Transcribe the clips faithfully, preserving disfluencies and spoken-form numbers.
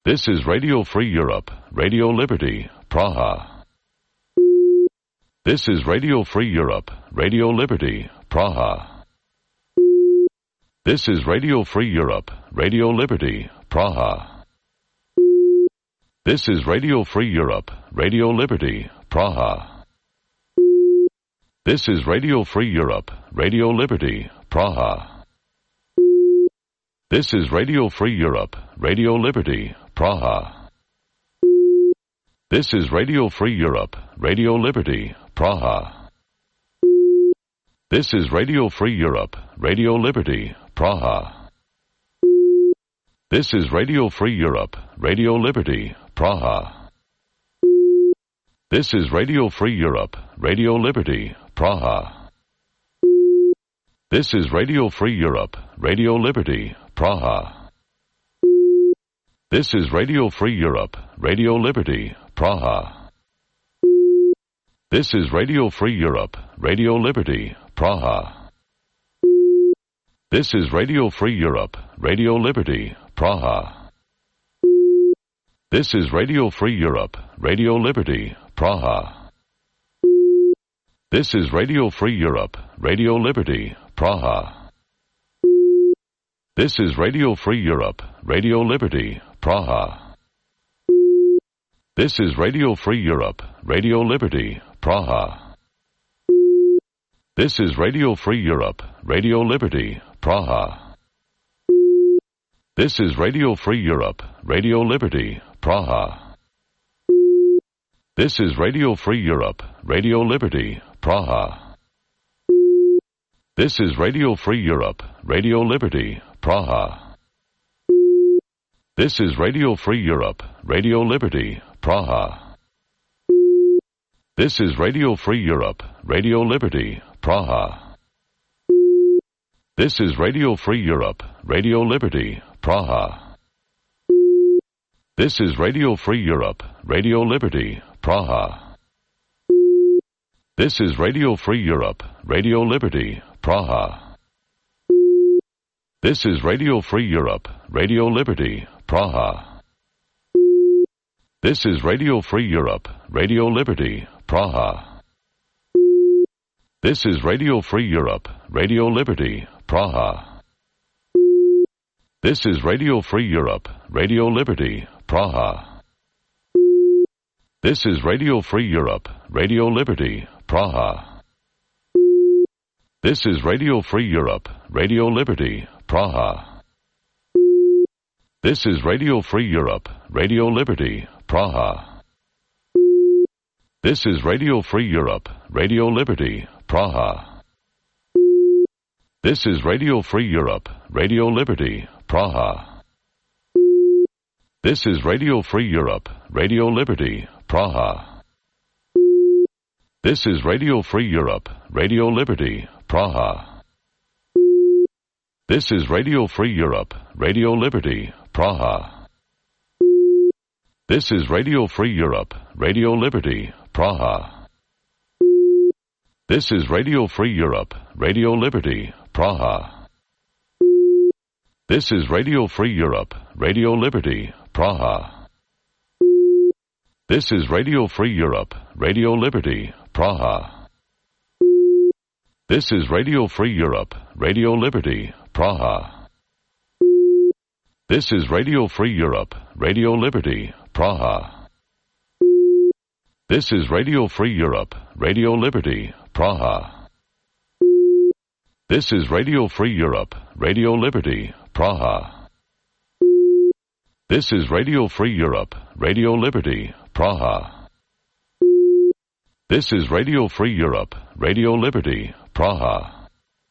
This is Radio Free Europe, Radio Liberty, Praha. This is Radio Free Europe, Radio Liberty, Praha. This is Radio Free Europe, Radio Liberty, Praha. This is Radio Free Europe, Radio Liberty, Praha. This is Radio Free Europe, Radio Liberty, Praha. This is Radio Free Europe, Radio Liberty, Praha. This is Radio Free Europe, Radio Liberty, Praha. This is Radio Free Europe, Radio Liberty, Praha. This is Radio Free Europe, Radio Liberty, Praha. This is Radio Free Europe, Radio Liberty, Praha. This is Radio Free Europe, Radio Liberty, Praha. This is Radio Free Europe, Radio Liberty, Praha. This is Radio Free Europe, Radio Liberty, Praha. This is Radio Free Europe, Radio Liberty, Praha. This is Radio Free Europe, Radio Liberty, Praha. This is Radio Free Europe, Radio Liberty, Praha. This is Radio Free Europe, Radio Liberty, Praha. This is Radio Free Europe, Radio Liberty, Praha. This is Radio Free Europe, Radio Liberty, Praha. This is Radio Free Europe, Radio Liberty, Praha. This is Radio Free Europe, Radio Liberty, Praha. This is Radio Free Europe, Radio Liberty, Praha. This is Radio Free Europe, Radio Liberty, Praha. This is Radio Free Europe, Radio Liberty, Praha. This is Radio Free Europe, Radio Liberty, Praha. This is Radio Free Europe, Radio Liberty, Praha. This is Radio Free Europe, Radio Liberty, Praha. This is Radio Free Europe, Radio Liberty, Praha. This is Radio Free Europe, Radio Liberty, Praha. This is Radio Free Europe, Radio Liberty, Praha. This is Radio Free Europe, Radio Liberty, Praha. This is Radio Free Europe, Radio Liberty, Praha. This is Radio Free Europe, Radio Liberty, Praha. This is Radio Free Europe, Radio Liberty, Praha. This is Radio Free Europe, Radio Liberty, Praha. This is Radio Free Europe, Radio Liberty, Praha. This is Radio Free Europe, Radio Liberty, Praha. This is Radio Free Europe, Radio Liberty, Praha. This is Radio Free Europe, Radio Liberty, Praha. This is Radio Free Europe, Radio Liberty, Praha. This is Radio Free Europe, Radio Liberty, Praha. This is Radio Free Europe, Radio Liberty, Praha. This is Radio Free Europe, Radio Liberty, Praha. This is Radio Free Europe, Radio Liberty, Praha. This is Radio Free Europe, Radio Liberty, Praha. This is Radio Free Europe, Radio Liberty, Praha. This is Radio Free Europe, Radio Liberty, Praha. This is Radio Free Europe, Radio Liberty, Praha. This is Radio Free Europe, Radio Liberty, Praha.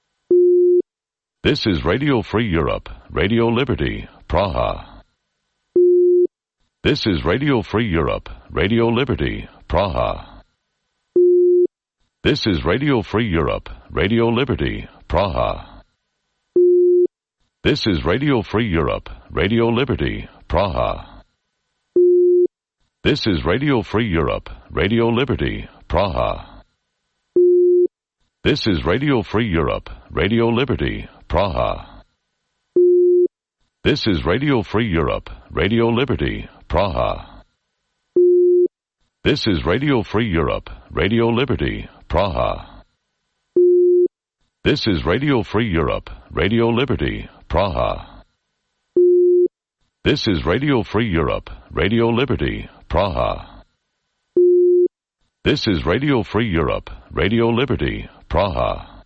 This is Radio Free Europe, Radio Liberty, Praha. This is Radio Free Europe, Radio Liberty, Praha. This is Radio Free Europe, Radio Liberty, Praha. This is Radio Free Europe, Radio Liberty, Praha. This is Radio Free Europe, Radio Liberty, Praha. This is Radio Free Europe, Radio Liberty, Praha. This is Radio Free Europe, Radio Liberty, Praha. This is Radio Free Europe, Radio Liberty, Praha. This is Radio Free Europe, Radio Liberty, Praha. This is Radio Free Europe, Radio Liberty, Praha. This is Radio Free Europe, Radio Liberty, Praha.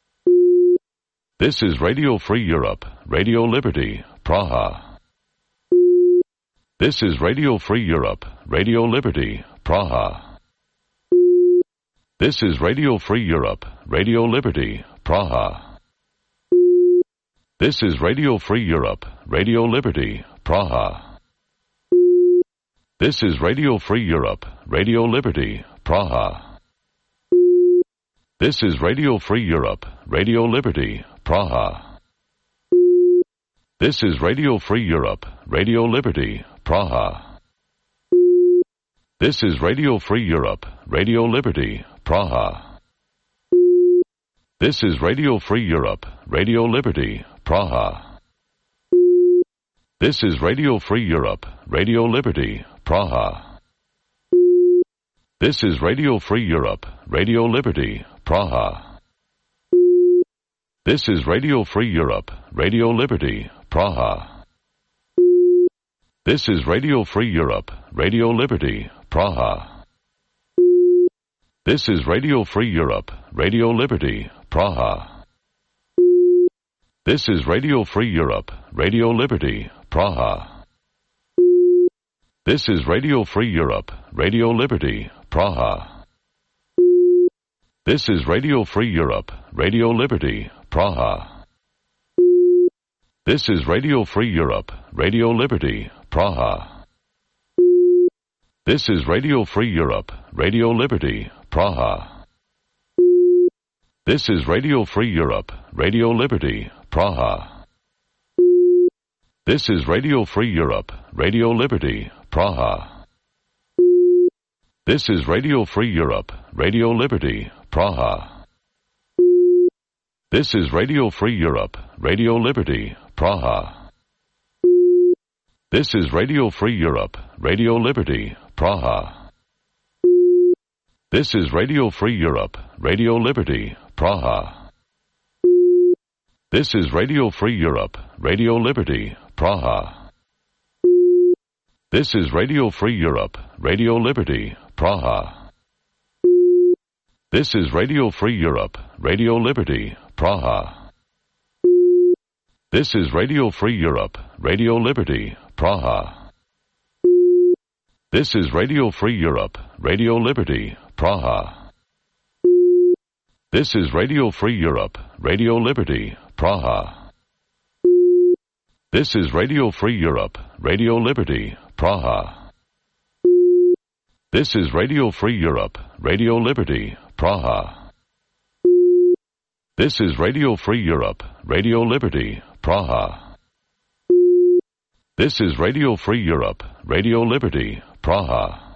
This is Radio Free Europe, Radio Liberty, Praha. This is Radio Free Europe, Radio Liberty, Praha. This is Radio Free Europe, Radio Liberty, Praha. This is Radio Free Europe, Radio Liberty, Praha. This is Radio Free Europe, Radio Liberty, Praha. This is Radio Free Europe, Radio Liberty, Praha. This is Radio Free Europe, Radio Liberty, Praha. This is Radio Free Europe, Radio Liberty, Praha. This is Radio Free Europe, Radio Liberty, Praha. This is Radio Free Europe, Radio Liberty, Praha. This is Radio Free Europe, Radio Liberty, Praha. This is Radio Free Europe, Radio Liberty, Praha. This is Radio Free Europe, Radio Liberty, Praha. This is Radio Free Europe, Radio Liberty, Praha. This is Radio Free Europe, Radio Liberty, Praha. This is Radio Free Europe, Radio Liberty, Praha. This is Radio Free Europe, Radio Liberty, Praha. This is Radio Free Europe, Radio Liberty, Praha. This is Radio Free Europe, Radio Liberty, Praha. This is Radio Free Europe, Radio Liberty, Praha. This is Radio Free Europe, Radio Liberty, Praha. This is Radio Free Europe, Radio Liberty, Praha. This is Radio Free Europe, Radio Liberty, Praha. This is Radio Free Europe, Radio Liberty, Praha. This is Radio Free Europe, Radio Liberty, Praha. This is Radio Free Europe, Radio Liberty, Praha. This is Radio Free Europe, Radio Liberty, Praha. This is Radio Free Europe, Radio Liberty, Praha. This is Radio Free Europe, Radio Liberty, Praha. This is Radio Free Europe, Radio Liberty, Praha. This is Radio Free Europe, Radio Liberty, Praha. This is Radio Free Europe, Radio Liberty, Praha. This is Radio Free Europe, Radio Liberty, Praha. This is Radio Free Europe, Radio Liberty, Praha. This is Radio Free Europe, Radio Liberty, Praha.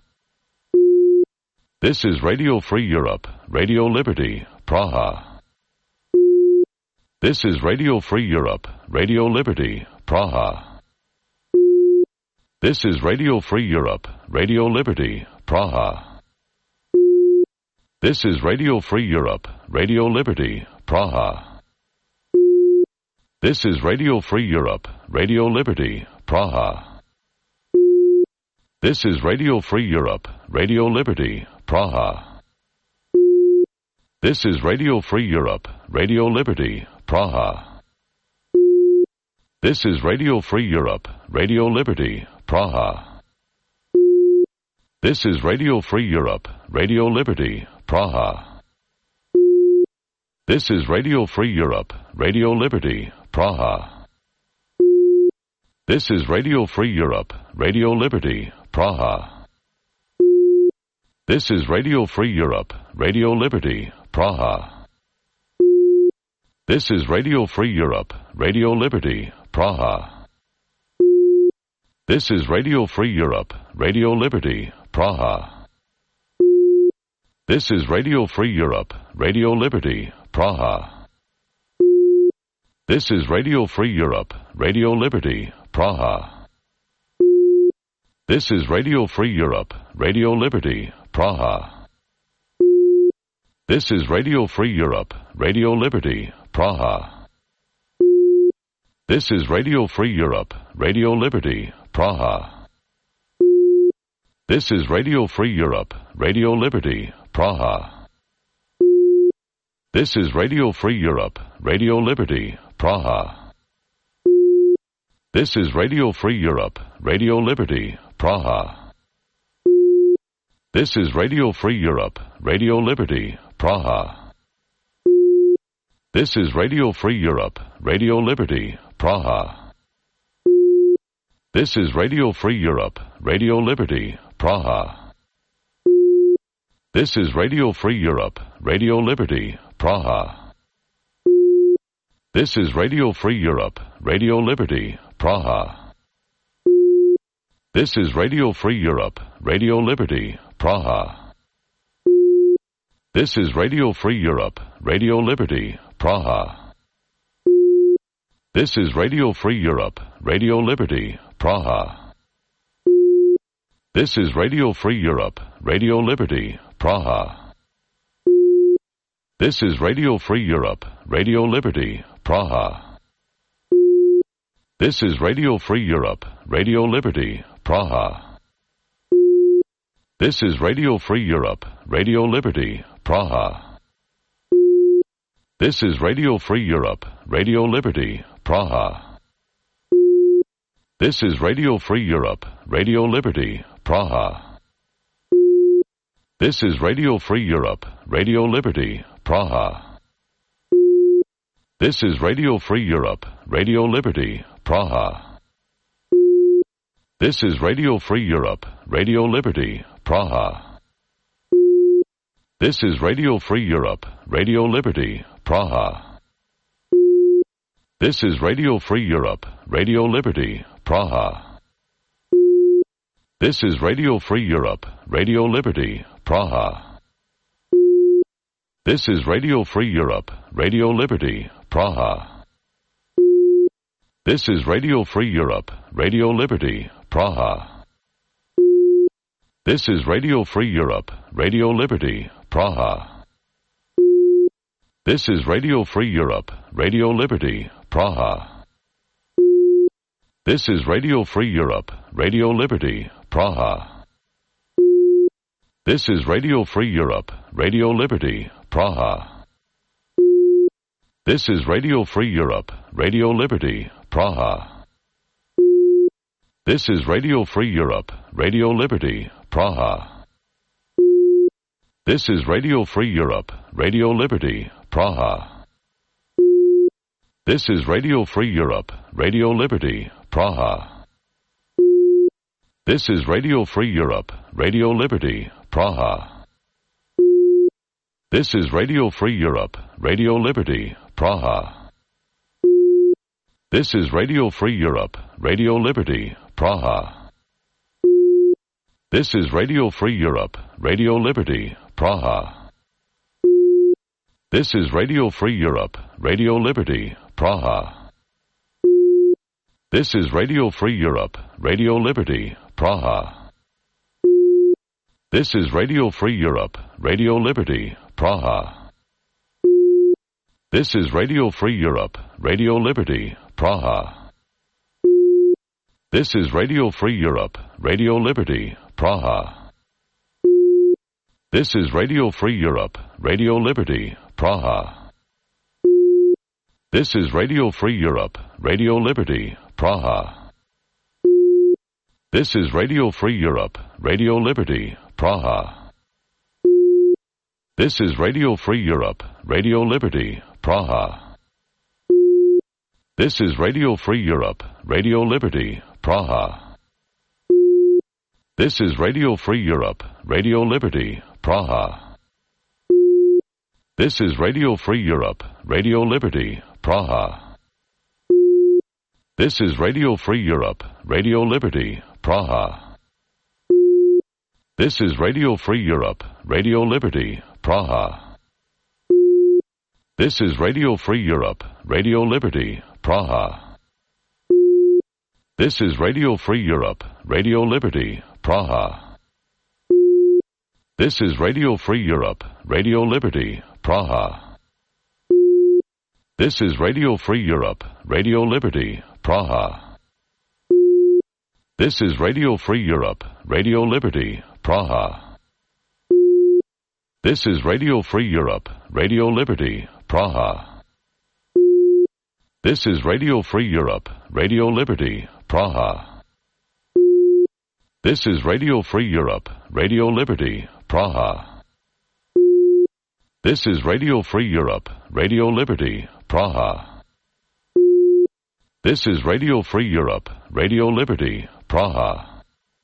This is Radio Free Europe, Radio Liberty, Praha. This is Radio Free Europe, Radio Liberty, Praha. This is Radio Free Europe, Radio Liberty, Praha. This is Radio Free Europe, Radio Liberty, Praha. This is Radio Free Europe, Radio Liberty, Praha. This is Radio Free Europe, Radio Liberty, Praha. This is Radio Free Europe, Radio Liberty, Praha. This is Radio Free Europe, Radio Liberty, Praha. This is Radio Free Europe, Radio Liberty, Praha. This is Radio Free Europe, Radio Liberty, Praha. This is Radio Free Europe, Radio Liberty, Praha. This is Radio Free Europe, Radio Liberty, Praha. This is Radio Free Europe, Radio Liberty, Praha. This is Radio Free Europe, Radio Liberty, Praha. This is Radio Free Europe, Radio Liberty, Praha. This is Radio Free Europe, Radio Liberty, Praha. This is Radio Free Europe, Radio Liberty, Praha. This is Radio Free Europe, Radio Liberty, Praha. This is Radio Free Europe, Radio Liberty, Praha. This is Radio Free Europe, Radio Liberty, Praha. This is Radio Free Europe, Radio Liberty, Praha. This is Radio Free Europe, Radio Liberty, Praha. This is Radio Free Europe, Radio Liberty, Praha. This is Radio Free Europe, Radio Liberty, Praha. This is Radio Free Europe, Radio Liberty, Praha. This is Radio Free Europe, Radio Liberty, Praha. This is Radio Free Europe, Radio Liberty, Praha. This is Radio Free Europe, Radio Liberty, Praha. This is Radio Free Europe, Radio Liberty, Praha. This is Radio Free Europe, Radio Liberty, Praha. This is Radio Free Europe, Radio Liberty, Praha. This is Radio Free Europe, Radio Liberty, Praha. This is Radio Free Europe, Radio Liberty, Praha. This is Radio Free Europe, Radio Liberty, Praha. This is Radio Free Europe, Radio Liberty, Praha. This is Radio Free Europe, Radio Liberty, Praha. This is Radio Free Europe, Radio Liberty, Praha. This is Radio Free Europe, Radio Liberty, Praha. This is Radio Free Europe, Radio Liberty, Praha. This is Radio Free Europe, Radio Liberty, Praha. This is Radio Free Europe, Radio Liberty, Praha. This is Radio Free Europe, Radio Liberty, Praha. This is Radio Free Europe, Radio Liberty, Praha. This is Radio Free Europe, Radio Liberty, Praha. This is Radio Free Europe, Radio Liberty, Praha. This is Radio Free Europe, Radio Liberty, Praha. This is Radio Free Europe, Radio Liberty, Praha. This is Radio Free Europe, Radio Liberty, Praha. This is Radio Free Europe, Radio Liberty, Praha. This is Radio Free Europe, Radio Liberty, Praha. This is Radio Free Europe, Radio Liberty, Praha. This is Radio Free Europe, Radio Liberty, Praha. This is Radio Free Europe, Radio Liberty, Praha. This is Radio Free Europe, Radio Liberty, Praha. This is Radio Free Europe, Radio Liberty, Praha. This is Radio Free Europe, Radio Liberty, Praha. This is Radio Free Europe, Radio Liberty, Praha. This is Radio Free Europe, Radio Liberty, Praha. This is Radio Free Europe, Radio Liberty, Praha. This is Radio Free Europe, Radio Liberty, Praha. This is Radio Free Europe, Radio Liberty, Praha. This is Radio Free Europe, Radio Liberty, Praha. This is Radio Free Europe, Radio Liberty, Praha. This is Radio Free Europe, Radio Liberty, Praha. This is Radio Free Europe, Radio Liberty, Praha. This is Radio Free Europe, Radio Liberty, Praha. This is Radio Free Europe, Radio Liberty, Praha. This is Radio Free Europe, Radio Liberty, Praha. This is Radio Free Europe, Radio Liberty, Praha. This is Radio Free Europe, Radio Liberty, Praha. This is Radio Free Europe, Radio Liberty, Praha. This is Radio Free Europe, Radio Liberty, Praha. This is Radio Free Europe, Radio Liberty, Praha. This is Radio Free Europe, Radio Liberty, Praha. This is Radio Free Europe, Radio Liberty, Praha. This is Radio Free Europe, Radio Liberty, Praha. This is Radio Free Europe, Radio Liberty, Praha. This is Radio Free Europe, Radio Liberty, Praha. This is Radio Free Europe, Radio Liberty, Praha. This is Radio Free Europe, Radio Liberty, Praha.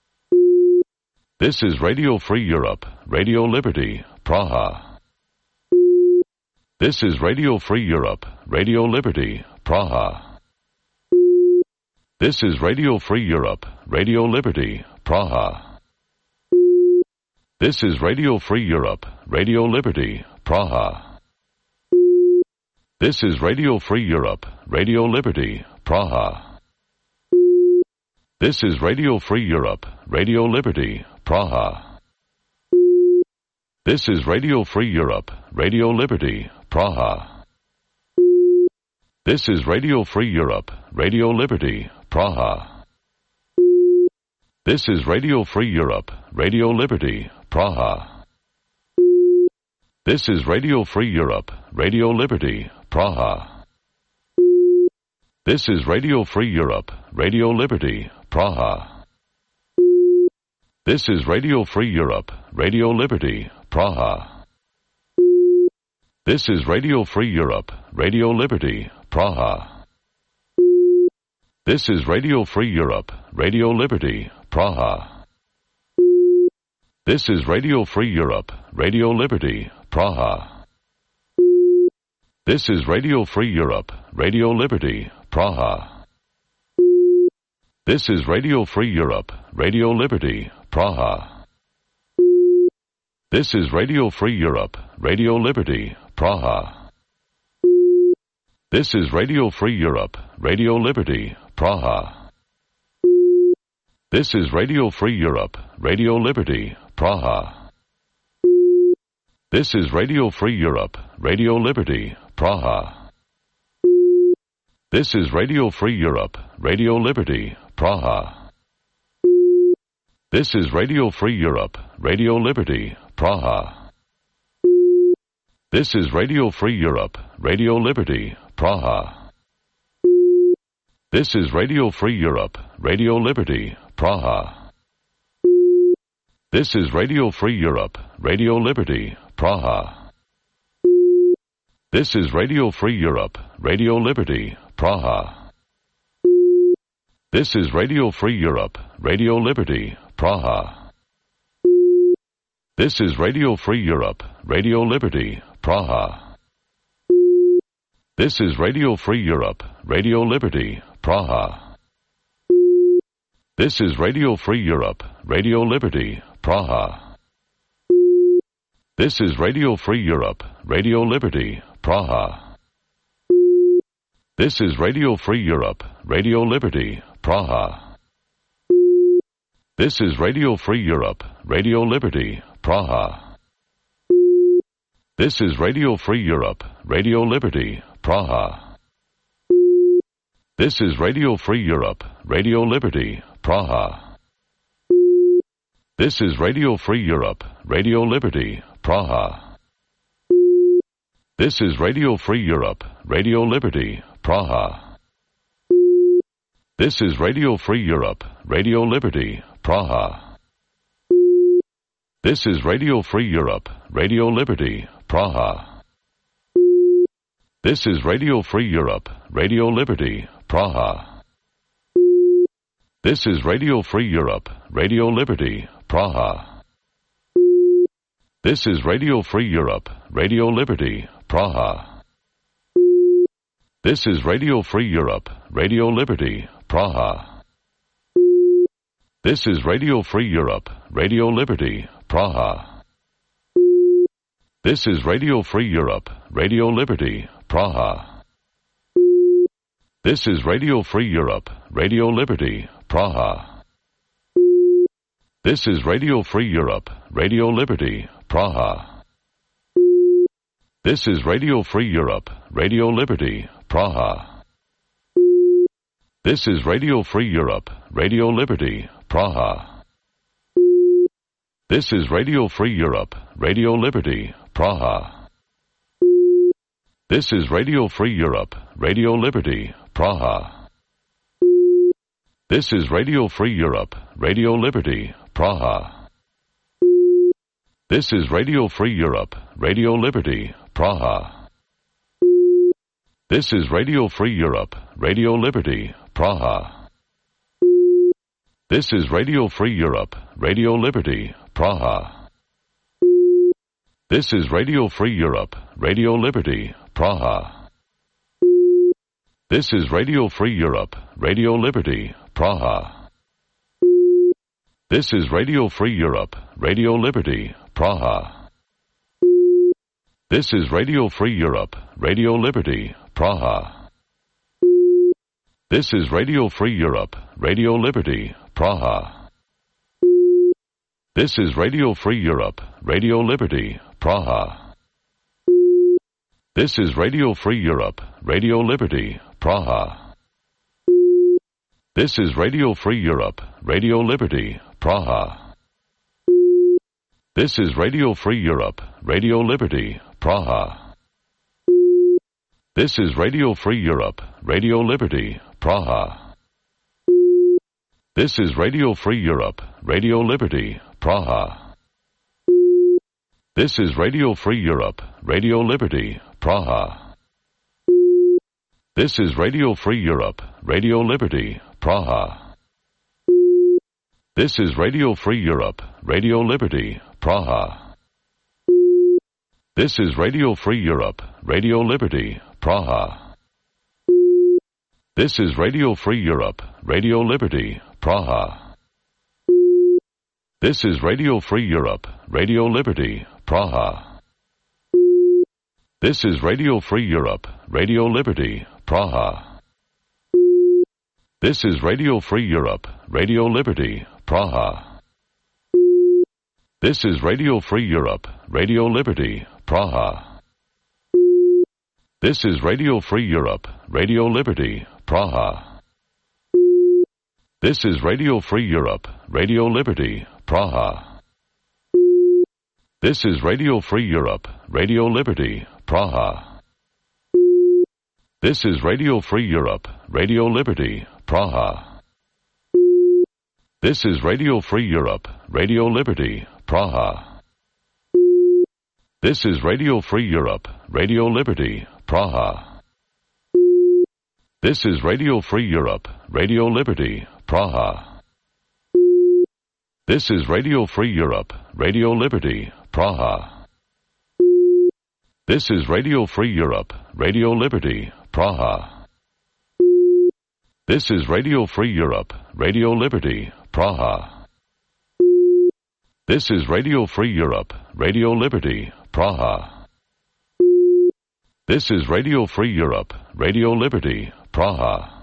This is Radio Free Europe, Radio Liberty, Praha. This is Radio Free Europe, Radio Liberty, Praha. This is Radio Free Europe, Radio Liberty, Praha. This is Radio Free Europe, Radio Liberty, Praha. This is Radio Free Europe, Radio Liberty, Praha. This is Radio Free Europe, Radio Liberty, Praha. This is Radio Free Europe, Radio Liberty, Praha. This is Radio Free Europe, Radio Liberty, Praha. This is Radio Free Europe, Radio Liberty, Praha. This is Radio Free Europe, Radio Liberty, Praha. This is Radio Free Europe, Radio Liberty, Praha. This is Radio Free Europe, Radio Liberty, Praha. This is Radio Free Europe, Radio Liberty, Praha. This is Radio Free Europe, Radio Liberty, Praha. This is Radio Free Europe, Radio Liberty, Praha. This is Radio Free Europe, Radio Liberty, Praha. This is Radio Free Europe, Radio Liberty, Praha. This is Radio Free Europe, Radio Liberty, Praha. This is Radio Free Europe, Radio Liberty, Praha. This is Radio Free Europe, Radio Liberty, Praha. This is Radio Free Europe, Radio Liberty, Praha. This is Radio Free Europe, Radio Liberty, Praha. This is Radio Free Europe, Radio Liberty, Praha. This is Radio Free Europe, Radio Liberty, Praha. This is Radio Free Europe, Radio Liberty, Praha. This is Radio Free Europe, Radio Liberty, Praha. This is Radio Free Europe, Radio Liberty, Praha. This is Radio Free Europe, Radio Liberty, Praha. This is Radio Free Europe, Radio Liberty, Praha. This is Radio Free Europe, Radio Liberty, Praha. This is Radio Free Europe, Radio Liberty, Praha. This is Radio Free Europe, Radio Liberty, Praha. This is Radio Free Europe, Radio Liberty, Praha. This is Radio Free Europe, Radio Liberty, Praha. This is Radio Free Europe, Radio Liberty, Praha. This is Radio Free Europe, Radio Liberty, Praha. This is Radio Free Europe, Radio Liberty, Praha. This is Radio Free Europe, Radio Liberty, Praha. This is Radio Free Europe, Radio Liberty, Praha. This is Radio Free Europe, Radio Liberty, Praha. This is Radio Free Europe, Radio Liberty, Praha. This is Radio Free Europe, Radio Liberty, Praha. This is Radio Free Europe, Radio Liberty, Praha. This is Radio Free Europe, Radio Liberty, Praha. This is Radio Free Europe, Radio Liberty, Praha. This is Radio Free Europe, Radio Liberty, Praha. This is Radio Free Europe, Radio Liberty, Praha. This is Radio Free Europe, Radio Liberty, Praha. This is Radio Free Europe, Radio Liberty, Praha. This is Radio Free Europe, Radio Liberty, Praha. This is Radio Free Europe, Radio Liberty, Praha. This is Radio Free Europe, Radio Liberty, Praha. This is Radio Free Europe, Radio Liberty, Praha. This is Radio Free Europe, Radio Liberty, Praha. This is Radio Free Europe, Radio Liberty, Praha. This is Radio Free Europe, Radio Liberty, Praha. This is Radio Free Europe, Radio Liberty, Praha. This is Radio Free Europe, Radio Liberty, Praha. This is Radio Free Europe, Radio Liberty, Praha. This is Radio Free Europe, Radio Liberty, Praha. This is Radio Free Europe, Radio Liberty, Praha. This is Radio Free Europe, Radio Liberty, Praha. This is Radio Free Europe, Radio Liberty, Praha. This is Radio Free Europe, Radio Liberty, Praha. This is Radio Free Europe, Radio Liberty, Praha. This is Radio Free Europe, Radio Liberty, Praha. This is Radio Free Europe, Radio Liberty, Praha. This is Radio Free Europe, Radio Liberty, Praha. This is Radio Free Europe, Radio Liberty, Praha. This is Radio Free Europe, Radio Liberty, Praha. This is Radio Free Europe, Radio Liberty, Praha. This is Radio Free Europe, Radio Liberty, Praha. This is Radio Free Europe, Radio Liberty, Praha. This is Radio Free Europe, Radio Liberty, Praha. This is Radio Free Europe, Radio Liberty, Praha. This is Radio Free Europe, Radio Liberty, Praha. This is Radio Free Europe, Radio Liberty, Praha. This is Radio Free Europe, Radio Liberty, Praha. This is Radio Free Europe, Radio Liberty, Praha. This is Radio Free Europe, Radio Liberty, Praha. This is Radio Free Europe, Radio Liberty, Praha. This is Radio Free Europe, Radio Liberty, Praha. This is Radio Free Europe, Radio Liberty, Praha. This is Radio Free Europe, Radio Liberty, Praha. This is Radio Free Europe, Radio Liberty, Praha. This is Radio Free Europe, Radio Liberty, Praha. This is Radio Free Europe, Radio Liberty, Praha. This is Radio Free Europe, Radio Liberty, Praha.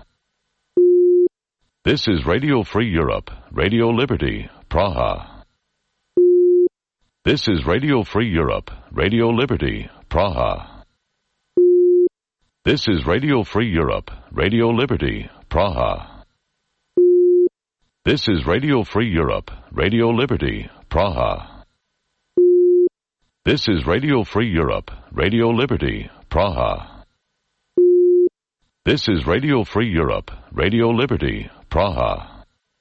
This is Radio Free Europe, Radio Liberty, Praha. This is Radio Free Europe, Radio Liberty, Praha. This is Radio Free Europe, Radio Liberty, Praha. This is Radio Free Europe, Radio Liberty, Praha. This is Radio Free Europe, Radio Liberty, Praha. This is Radio Free Europe, Radio Liberty, Praha.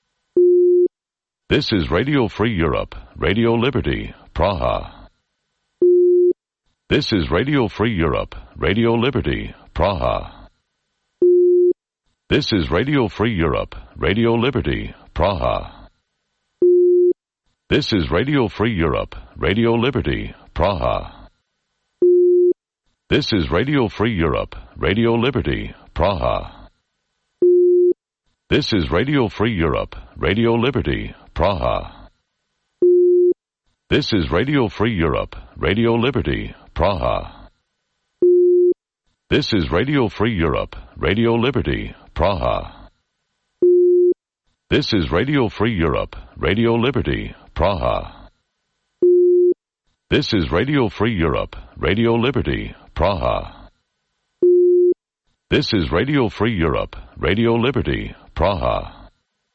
This is Radio Free Europe, Radio Liberty, Praha. This is Radio Free Europe, Radio Liberty, Praha. This is Radio Free Europe, Radio Liberty, Praha. This is Radio Free Europe, Radio Liberty, Praha. This is Radio Free Europe, Radio Liberty, Praha. This is Radio Free Europe, Radio Liberty, Praha. This is Radio Free Europe, Radio Liberty, Praha. This is Radio Free Europe, Radio Liberty, Praha. This is Radio Free Europe, Radio Liberty, Praha. This is Radio Free Europe, Radio Liberty, Praha. This is Radio Free Europe, Radio Liberty, Praha.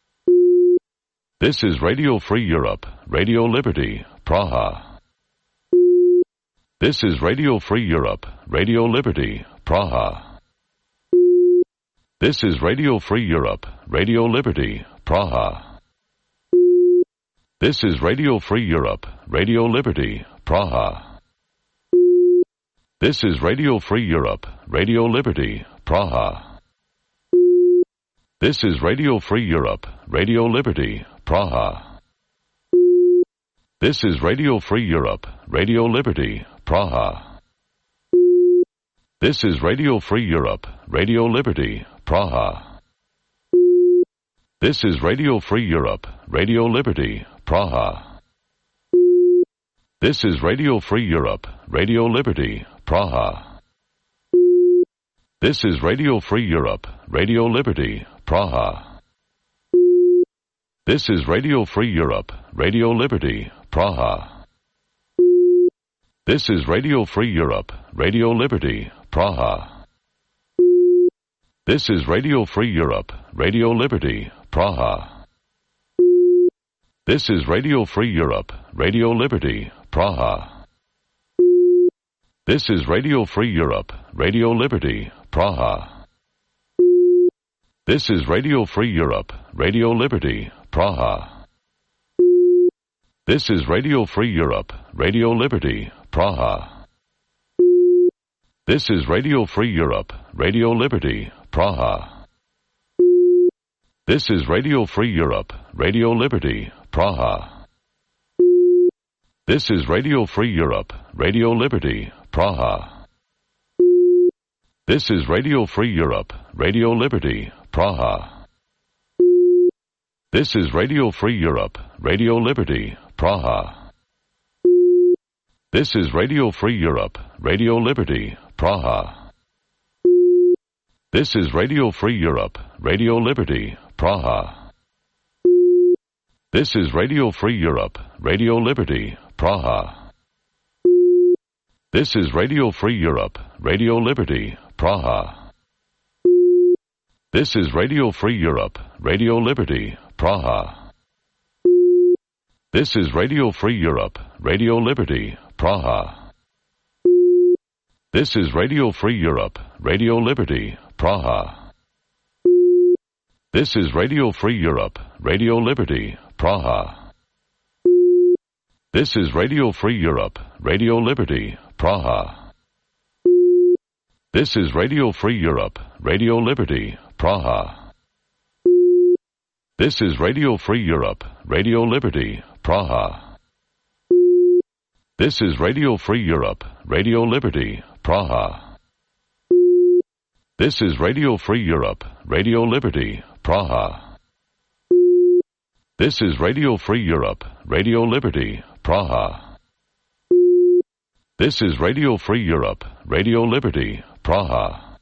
This is Radio Free Europe, Radio Liberty, Praha. This is Radio Free Europe, Radio Liberty, Praha. This is Radio Free Europe, Radio Liberty, Praha. This is Radio Free Europe, Radio Liberty, Praha. This is Radio Free Europe, Radio Liberty, Praha. This is Radio Free Europe, Radio Liberty, Praha. This is Radio Free Europe, Radio Liberty, Praha. This is Radio Free Europe, Radio Liberty, Praha. This is Radio Free Europe, Radio Liberty, Praha. This is Radio Free Europe, Radio Liberty, Praha. This is Radio Free Europe, Radio Liberty, Praha. This is Radio Free Europe, Radio Liberty, Praha. This is Radio Free Europe, Radio Liberty, Praha. This is Radio Free Europe, Radio Liberty, Praha. This is Radio Free Europe, Radio Liberty, Praha. This is Radio Free Europe, Radio Liberty, Praha. This is Radio Free Europe, Radio Liberty, Praha. This is Radio Free Europe, Radio Liberty, Praha. This is Radio Free Europe, Radio Liberty, Praha. This is Radio Free Europe, Radio Liberty, Praha. This is Radio Free Europe, Radio Liberty, Praha. This is Radio Free Europe, Radio Liberty, Praha. This is Radio Free Europe, Radio Liberty, Praha. This is Radio Free Europe, Radio Liberty, Praha. This is Radio Free Europe, Radio Liberty, Praha. This is Radio Free Europe, Radio Liberty, Praha. This is Radio Free Europe, Radio Liberty, Praha. This is Radio Free Europe, Radio Liberty, Praha. This is Radio Free Europe, Radio Liberty, Praha. This is Radio Free Europe, Radio Liberty, Praha. This is Radio Free Europe, Radio Liberty, Praha. This is Radio Free Europe, Radio Liberty, Praha. This is Radio Free Europe, Radio Liberty, Praha. This is Radio Free Europe, Radio Liberty, Praha. This is Radio Free Europe, Radio Liberty, Praha. This is Radio Free Europe, Radio Liberty, Praha. This is Radio Free Europe, Radio Liberty, Praha. This is Radio Free Europe, Radio Liberty, Praha.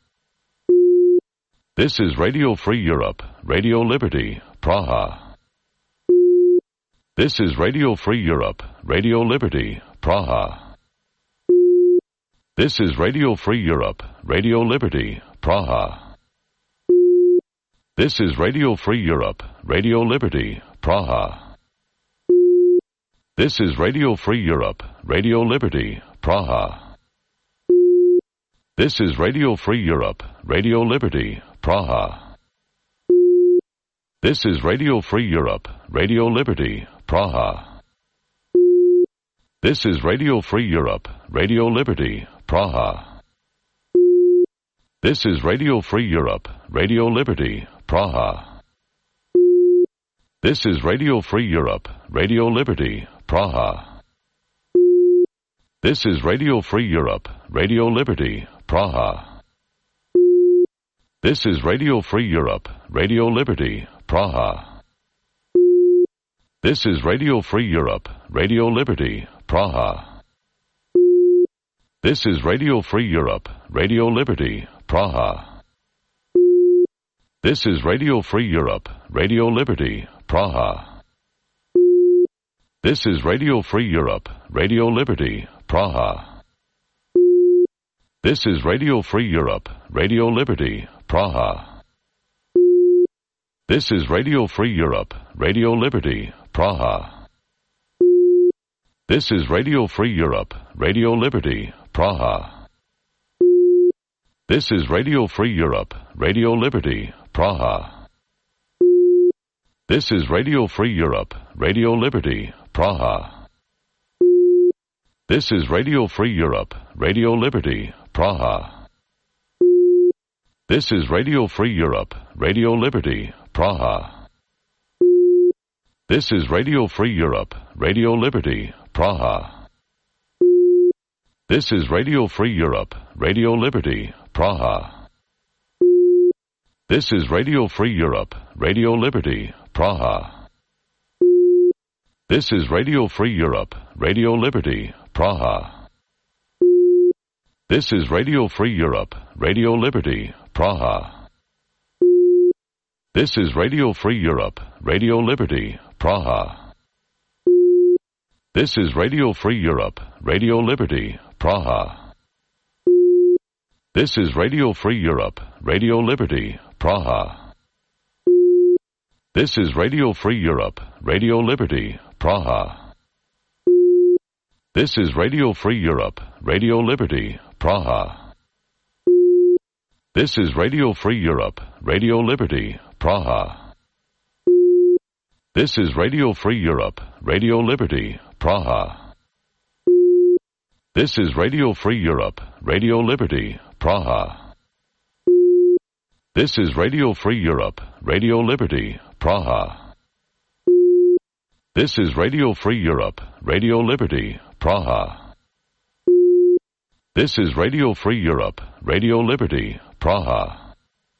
This is Radio Free Europe, Radio Liberty, Praha. This is Radio Free Europe, Radio Liberty, Praha. This is Radio Free Europe, Radio Liberty, Praha. This is Radio Free Europe, Radio Liberty, Praha. This is Radio Free Europe, Radio Liberty, Praha. This is Radio Free Europe, Radio Liberty, Praha. This is Radio Free Europe, Radio Liberty, Praha. This is Radio Free Europe, Radio Liberty, Praha. This is Radio Free Europe, Radio Liberty, Praha. This is Radio Free Europe, Radio Liberty, Praha. This is Radio Free Europe, Radio Liberty, Praha. This is Radio Free Europe, Radio Liberty, Praha. This is Radio Free Europe, Radio Liberty, Praha. This is Radio Free Europe, Radio Liberty, Praha. This is Radio Free Europe, Radio Liberty, Praha. This is Radio Free Europe, Radio Liberty, Praha. This is Radio Free Europe, Radio Liberty, Praha. This is Radio Free Europe, Radio Liberty, Praha. This is Radio Free Europe, Radio Liberty, Praha. This is Radio Free Europe, Radio Liberty, Praha. This is Radio Free Europe, Radio Liberty, Praha. This is Radio Free Europe, Radio Liberty, Praha. This is Radio Free Europe, Radio Liberty, Praha. This is Radio Free Europe, Radio Liberty, Praha. This is Radio Free Europe, Radio Liberty, Praha. This is Radio Free Europe, Radio Liberty, Praha. This is Radio Free Europe, Radio Liberty, Praha. This is Radio Free Europe, Radio Liberty, Praha. This is Radio Free Europe, Radio Liberty, Praha. This is Radio Free Europe, Radio Liberty, Praha. This is Radio Free Europe, Radio Liberty, Praha. This is Radio Free Europe, Radio Liberty, Praha. This is Radio Free Europe, Radio Liberty, Praha. This is Radio Free Europe, Radio Liberty, Praha. This is Radio Free Europe, Radio Liberty, Praha. This is Radio Free Europe, Radio Liberty, Praha. This is Radio Free Europe, Radio Liberty, Praha. This is Radio Free Europe, Radio Liberty, Praha. This is Radio Free Europe, Radio Liberty, Praha.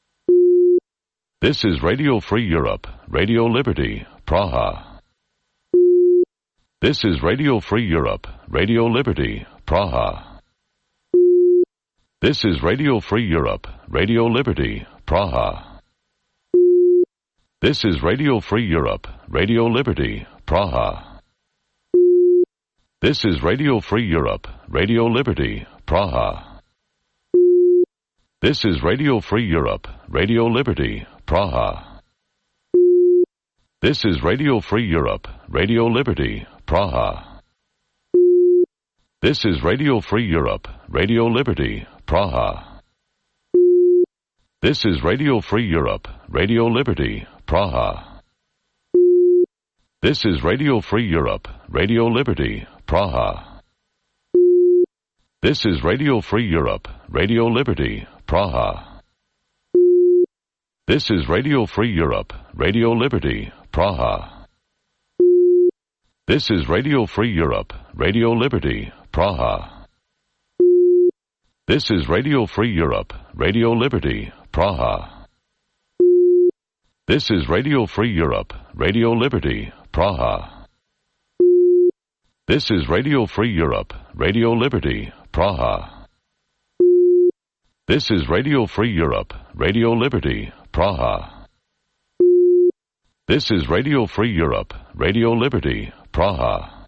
This is Radio Free Europe, Radio Liberty, Praha. This is Radio Free Europe, Radio Liberty, Praha. This is Radio Free Europe, Radio Liberty, Praha. This is Radio Free Europe, Radio Liberty, Praha. This is Radio Free Europe, Radio Liberty, Praha. This is Radio Free Europe, Radio Liberty, Praha. This is Radio Free Europe, Radio Liberty, Praha. This is Radio Free Europe, Radio Liberty, Praha. This is Radio Free Europe, Radio Liberty, Praha. This is Radio Free Europe, Radio Liberty, Praha. This is Radio Free Europe, Radio Liberty, Praha. This is Radio Free Europe, Radio Liberty, Praha. This is Radio Free Europe, Radio Liberty, Praha. This is Radio Free Europe, Radio Liberty, Praha. This is Radio Free Europe, Radio Liberty, Praha. This is Radio Free Europe, Radio Liberty, Praha. This is Radio Free Europe, Radio Liberty, Praha. This is Radio Free Europe, Radio Liberty, Praha.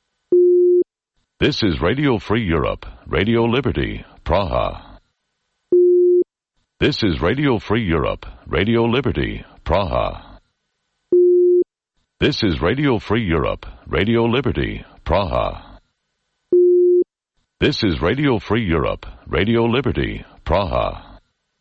This is Radio Free Europe, Radio Liberty, Praha. This is Radio Free Europe, Radio Liberty, Praha. This is Radio Free Europe, Radio Liberty, Praha. This is Radio Free Europe, Radio Liberty, Praha.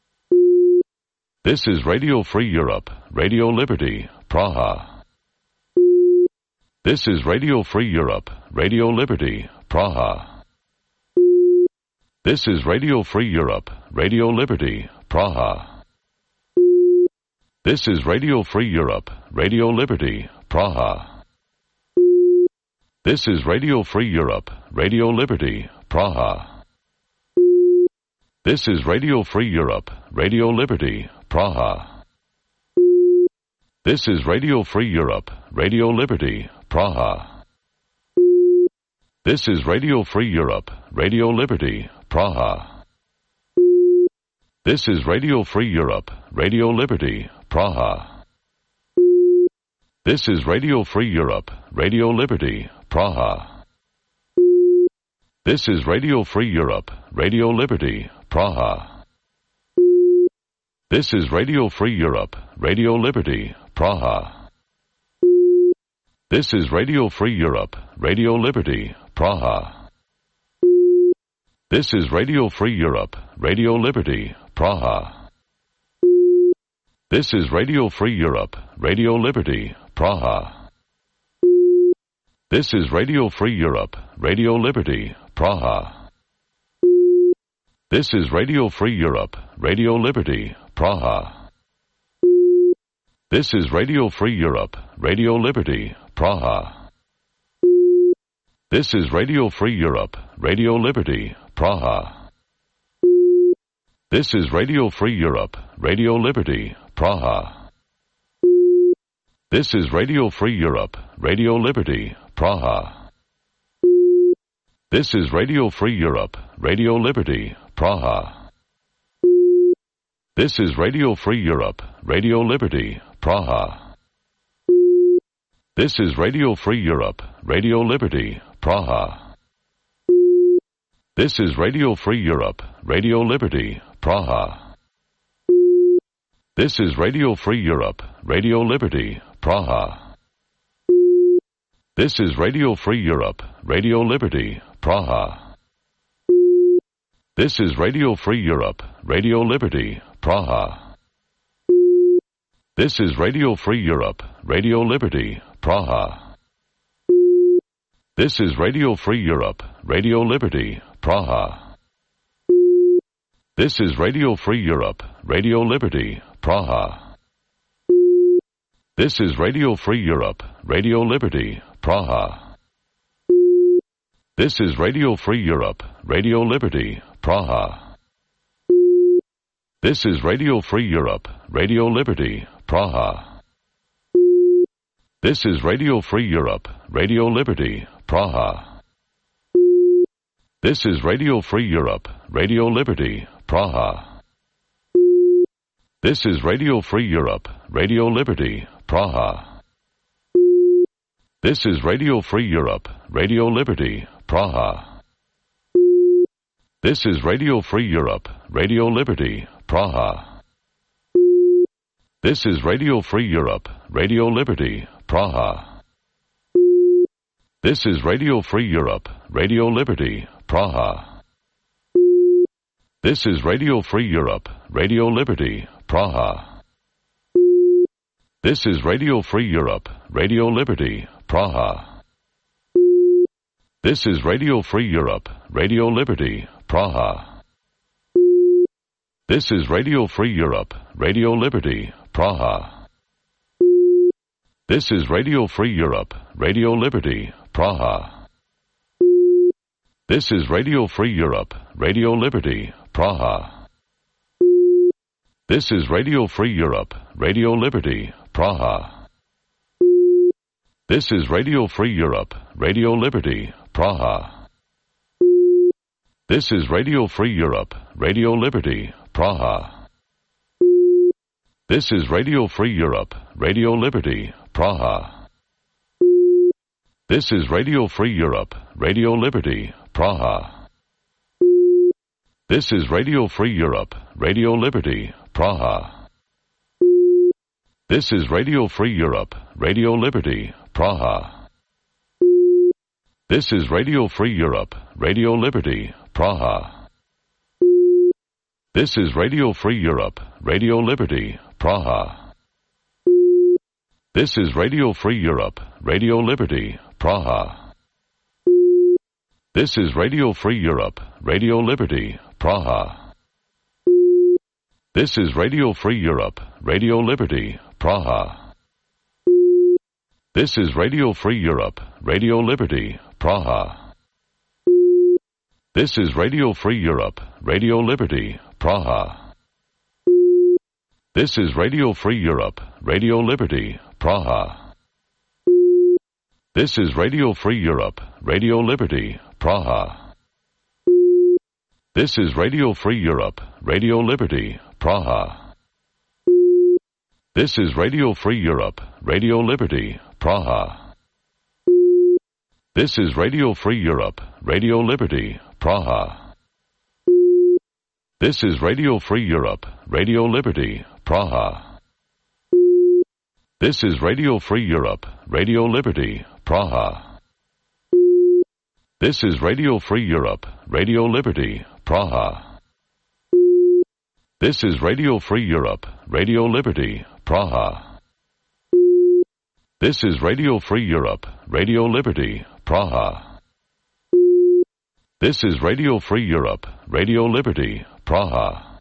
This is Radio Free Europe, Radio Liberty, Praha. This is Radio Free Europe, Radio Liberty, Praha. This is Radio Free Europe, Radio Liberty, Praha. This is Radio Free Europe, Radio Liberty, Praha. This is Radio Free Europe, Radio Liberty, Praha. This is Radio Free Europe, Radio Liberty, Praha. This is Radio Free Europe, Radio Liberty, Praha. This is Radio Free Europe, Radio Liberty, Praha. This is Radio Free Europe, Radio Liberty, Praha. This is Radio Free Europe, Radio Liberty, Praha. This is Radio Free Europe, Radio Liberty, Praha. This is Radio Free Europe, Radio Liberty, Praha. This is Radio Free Europe, Radio Liberty, Praha. This is Radio Free Europe, Radio Liberty, Praha. This is Radio Free Europe, Radio Liberty, Praha. This is Radio Free Europe, Radio Liberty, Praha. This is Radio Free Europe, Radio Liberty, Praha. This is Radio Free Europe, Radio Liberty, Praha. This is Radio Free Europe, Radio Liberty, Praha. This is Radio Free Europe, Radio Liberty, Praha. This is Radio Free Europe, Radio Liberty, Praha. This is Radio Free Europe, Radio Liberty, Praha. This is Radio Free Europe, Radio Liberty, Praha. This is Radio Free Europe, Radio Liberty, Praha. This is Radio Free Europe, Radio Liberty, Praha. This is Radio Free Europe, Radio Liberty, Praha. This is Radio Free Europe, Radio Liberty, Praha. This is Radio Free Europe, Radio Liberty, Praha. This is Radio Free Europe, Radio Liberty, Praha. This is Radio Free Europe, Radio Liberty, Praha. This is Radio Free Europe, Radio Liberty, Praha. This is Radio Free Europe, Radio Liberty, Praha. This is Radio Free Europe, Radio Liberty, Praha. This is Radio Free Europe, Radio Liberty, Praha. This is Radio Free Europe, Radio Liberty, Praha. This is Radio Free Europe, Radio Liberty, Praha. This is Radio Free Europe, Radio Liberty, Praha. This is Radio Free Europe, Radio Liberty, Praha. This is Radio Free Europe, Radio Liberty, Praha. This is Radio Free Europe, Radio Liberty, Praha. This is Radio Free Europe, Radio Liberty, Praha. This is Radio Free Europe, Radio Liberty, Praha. This is Radio Free Europe, Radio Liberty, Praha. This is Radio Free Europe, Radio Liberty, Praha. This is Radio Free Europe, Radio Liberty, Praha. This is Radio Free Europe, Radio Liberty, Praha. This is Radio Free Europe, Radio Liberty, Praha. This is Radio Free Europe, Radio Liberty, Praha. This is Radio Free Europe, Radio Liberty, Praha. This is Radio Free Europe, Radio Liberty, Praha. This is Radio Free Europe, Radio Liberty, Praha. This is Radio Free Europe, Radio Liberty, Praha. This is Radio Free Europe, Radio Liberty, Praha. This is Radio Free Europe, Radio Liberty, Praha. This is Radio Free Europe, Radio Liberty, Praha. This is Radio Free Europe, Radio Liberty, Praha. This is Radio Free Europe, Radio Liberty, Praha. This is Radio Free Europe, Radio Liberty, Praha. This is Radio Free Europe, Radio Liberty, Praha. This is Radio Free Europe, Radio Liberty, Praha. This is Radio Free Europe, Radio Liberty, Praha. This is Radio Free Europe, Radio Liberty, Praha. This is Radio Free Europe, Radio Liberty, Praha. This is Radio Free Europe, Radio Liberty, Praha. This is Radio Free Europe, Radio Liberty, Praha. This is Radio Free Europe, Radio Liberty, Praha. This is Radio Free Europe, Radio Liberty, Praha. This is Radio Free Europe, Radio Liberty, Praha. This is Radio Free Europe, Radio Liberty, Praha. This is Radio Free Europe, Radio Liberty, Praha. This is Radio Free Europe, Radio Liberty, Praha. This is Radio Free Europe, Radio Liberty, Praha.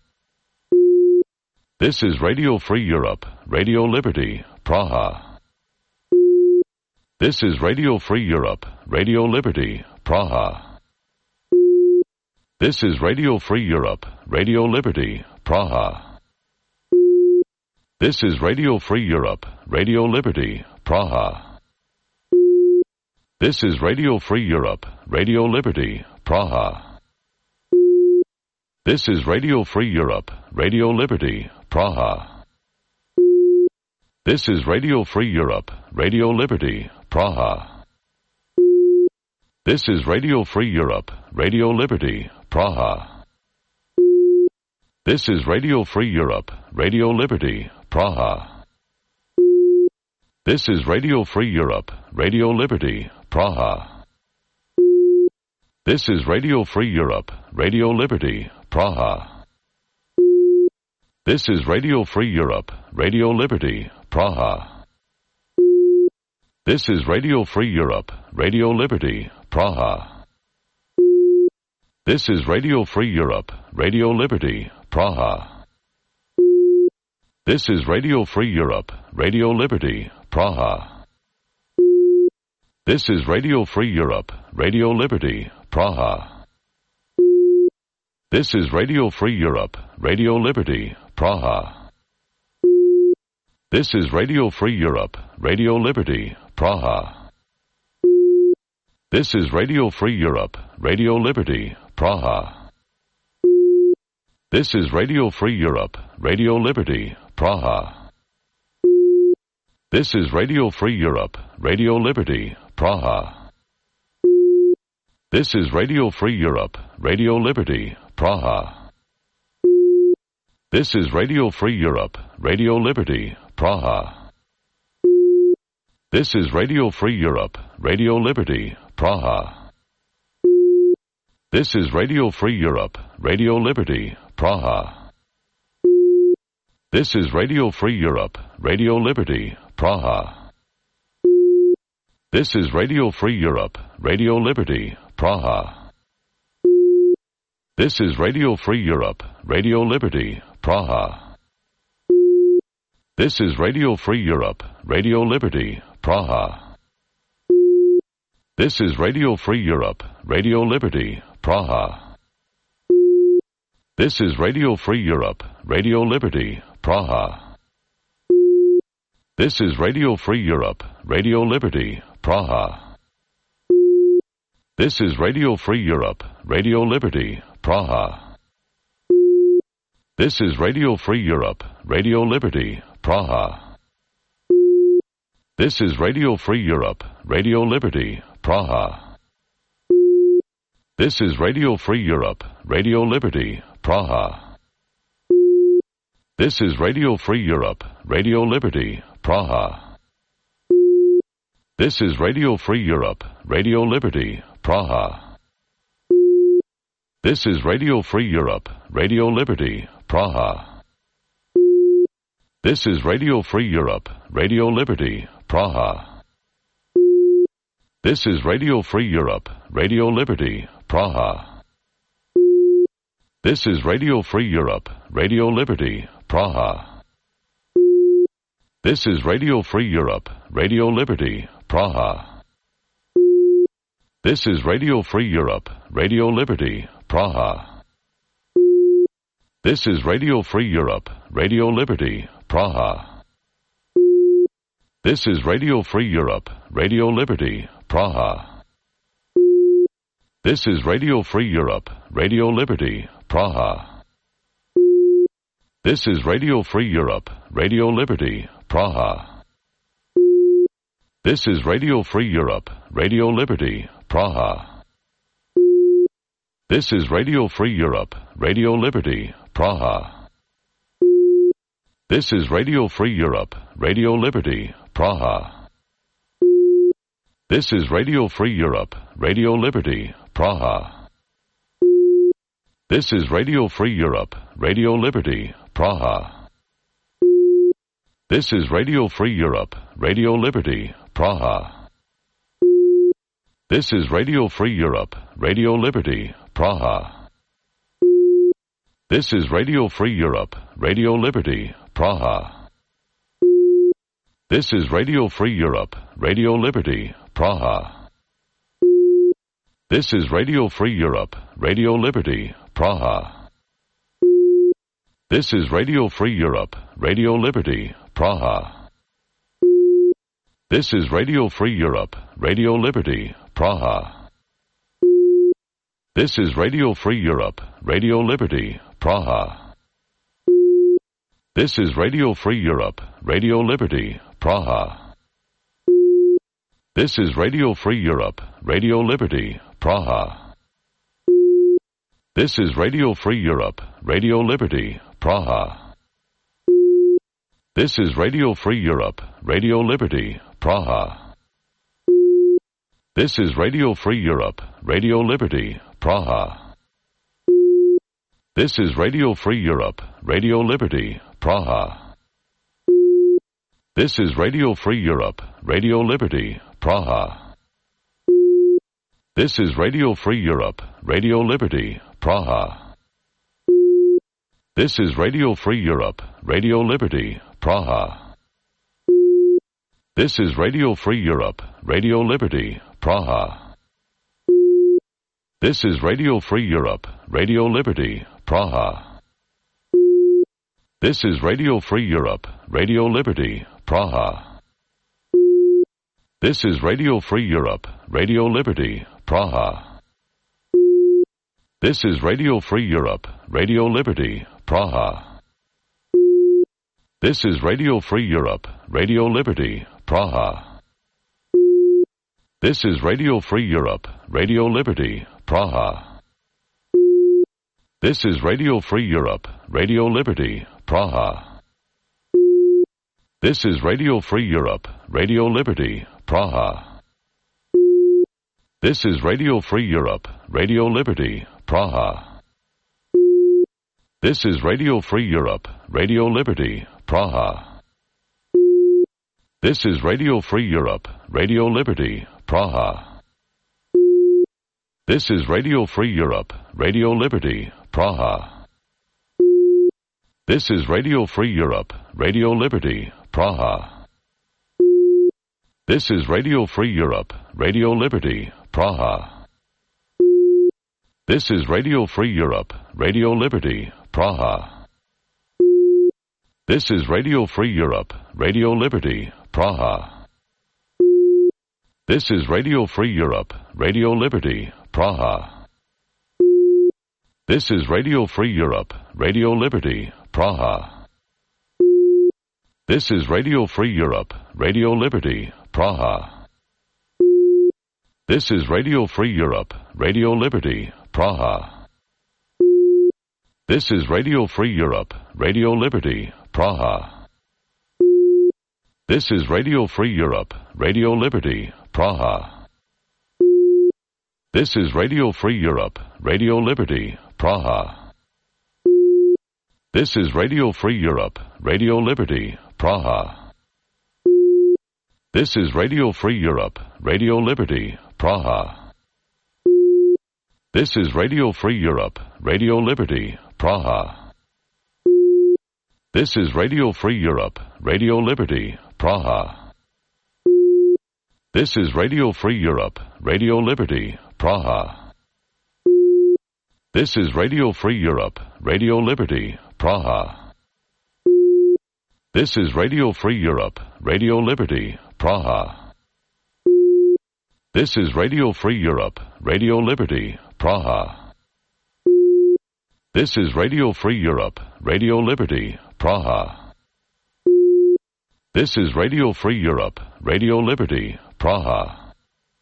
This is Radio Free Europe, Radio Liberty, Praha. This is Radio Free Europe, Radio Liberty, Praha. This is Radio Free Europe, Radio Liberty, Praha. This is Radio Free Europe, Radio Liberty, Praha. This is Radio Free Europe, Radio Liberty, Praha. This is Radio Free Europe, Radio Liberty, Praha. This is Radio Free Europe, Radio Liberty, Praha. This is Radio Free Europe, Radio Liberty, Praha. This is Radio Free Europe, Radio Liberty, Praha. This is Radio Free Europe, Radio Liberty, Praha. This is Radio Free Europe, Radio Liberty, Praha. This is Radio Free Europe, Radio Liberty, Praha. This is Radio Free Europe, Radio Liberty, Praha. This is Radio Free Europe, Radio Liberty, Praha. This is Radio Free Europe, Radio Liberty, Praha. This is Radio Free Europe, Radio Liberty, Praha. This is Radio Free Europe, Radio Liberty, Praha. This is Radio Free Europe, Radio Liberty, Praha. This is Radio Free Europe, Radio Liberty, Praha. This is Radio Free Europe, Radio Liberty, Praha. This is Radio Free Europe, Radio Liberty, Praha. This is Radio Free Europe, Radio Liberty, Praha. This is Radio Free Europe, Radio Liberty, Praha. This is Radio Free Europe, Radio Liberty, Praha. This is Radio Free Europe, Radio Liberty, Praha. This is Radio Free Europe, Radio Liberty, Praha. This is Radio Free Europe, Radio Liberty, Praha. This is Radio Free Europe, Radio Liberty, Praha. This is Radio Free Europe, Radio Liberty, Praha. This is Radio Free Europe, Radio Liberty, Praha. This is Radio Free Europe, Radio Liberty, Praha. This is Radio Free Europe, Radio Liberty, Praha. This is Radio Free Europe, Radio Liberty, Praha. This is Radio Free Europe, Radio Liberty, Praha. This is Radio Free Europe, Radio Liberty, Praha. This is Radio Free Europe, Radio Liberty, Praha. This is Radio Free Europe, Radio Liberty, Praha. This is Radio Free Europe, Radio Liberty, Praha. This is Radio Free Europe, Radio Liberty, Praha. This is Radio Free Europe, Radio Liberty, Praha. This is Radio Free Europe, Radio Liberty, Praha. This is Radio Free Europe, Radio Liberty, Praha. This is Radio Free Europe, Radio Liberty, Praha. This is Radio Free Europe, Radio Liberty, Praha. This is Radio Free Europe, Radio Liberty, Praha. This is Radio Free Europe, Radio Liberty, Praha. This is Radio Free Europe, Radio Liberty, Praha. This is Radio Free Europe, Radio Liberty, Praha. This is Radio Free Europe, Radio Liberty, Praha. This is Radio Free Europe, Radio Liberty, Praha. This is Radio Free Europe, Radio Liberty, Praha. This is Radio Free Europe, Radio Liberty, Praha. This is Radio Free Europe, Radio Liberty, Praha. This is Radio Free Europe, Radio Liberty, Praha. This is Radio Free Europe, Radio Liberty, Praha. This is Radio Free Europe, Radio Liberty, Praha. This is Radio Free Europe, Radio Liberty, Praha. This is Radio Free Europe, Radio Liberty, Praha. This is Radio Free Europe, Radio Liberty, Praha. This is Radio Free Europe, Radio Liberty, Praha. This is Radio Free Europe, Radio Liberty, Praha. This is Radio Free Europe, Radio Liberty, Praha. This is Radio Free Europe, Radio Liberty, Praha. This is Radio Free Europe, Radio Liberty, Praha. This is Radio Free Europe, Radio Liberty, Praha. This is Radio Free Europe, Radio Liberty, Praha. This is Radio Free Europe, Radio Liberty, Praha. This is Radio Free Europe, Radio Liberty, Praha. This is Radio Free Europe, Radio Liberty, Praha. This is Radio Free Europe, Radio Liberty, Praha. This is Radio Free Europe, Radio Liberty, Praha. This is Radio Free Europe, Radio Liberty, Praha. This is Radio Free Europe, Radio Liberty, Praha. This is Radio Free Europe, Radio Liberty, Praha. This is Radio Free Europe, Radio Liberty, Praha. This is Radio Free Europe, Radio Liberty, Praha. This is Radio Free Europe, Radio Liberty, Praha. This is Radio Free Europe, Radio Liberty, Praha. This is Radio Free Europe, Radio Liberty, Praha. This is Radio Free Europe, Radio Liberty, Praha. This is Radio Free Europe, Radio Liberty, Praha. This is Radio Free Europe, Radio Liberty, Praha. This is Radio Free Europe, Radio Liberty, Praha. This is Radio Free Europe, Radio Liberty, Praha. This is Radio Free Europe, Radio Liberty, Praha. This is Radio Free Europe, Radio Liberty, Praha. This is Radio Free Europe, Radio Liberty, Praha. This is Radio Free Europe, Radio Liberty, Praha. This is Radio Free Europe, Radio Liberty, Praha. This is Radio Free Europe, Radio Liberty, Praha. This is Radio Free Europe, Radio Liberty, Praha. This is Radio Free Europe, Radio Liberty, Praha. This is Radio Free Europe, Radio Liberty, Praha. This is Radio Free Europe, Radio Liberty, Praha. This is Radio Free Europe, Radio Liberty, Praha. This is Radio Free Europe, Radio Liberty, Praha. This is Radio Free Europe, Radio Liberty, Praha. This is Radio Free Europe, Radio Liberty, Praha. This is Radio Free Europe, Radio Liberty, Praha. This is Radio Free Europe, Radio Liberty, Praha. This is Radio Free Europe, Radio Liberty, Praha. This is Radio Free Europe, Radio Liberty, Praha. This is Radio Free Europe, Radio Liberty, Praha. This is Radio Free Europe, Radio Liberty, Praha.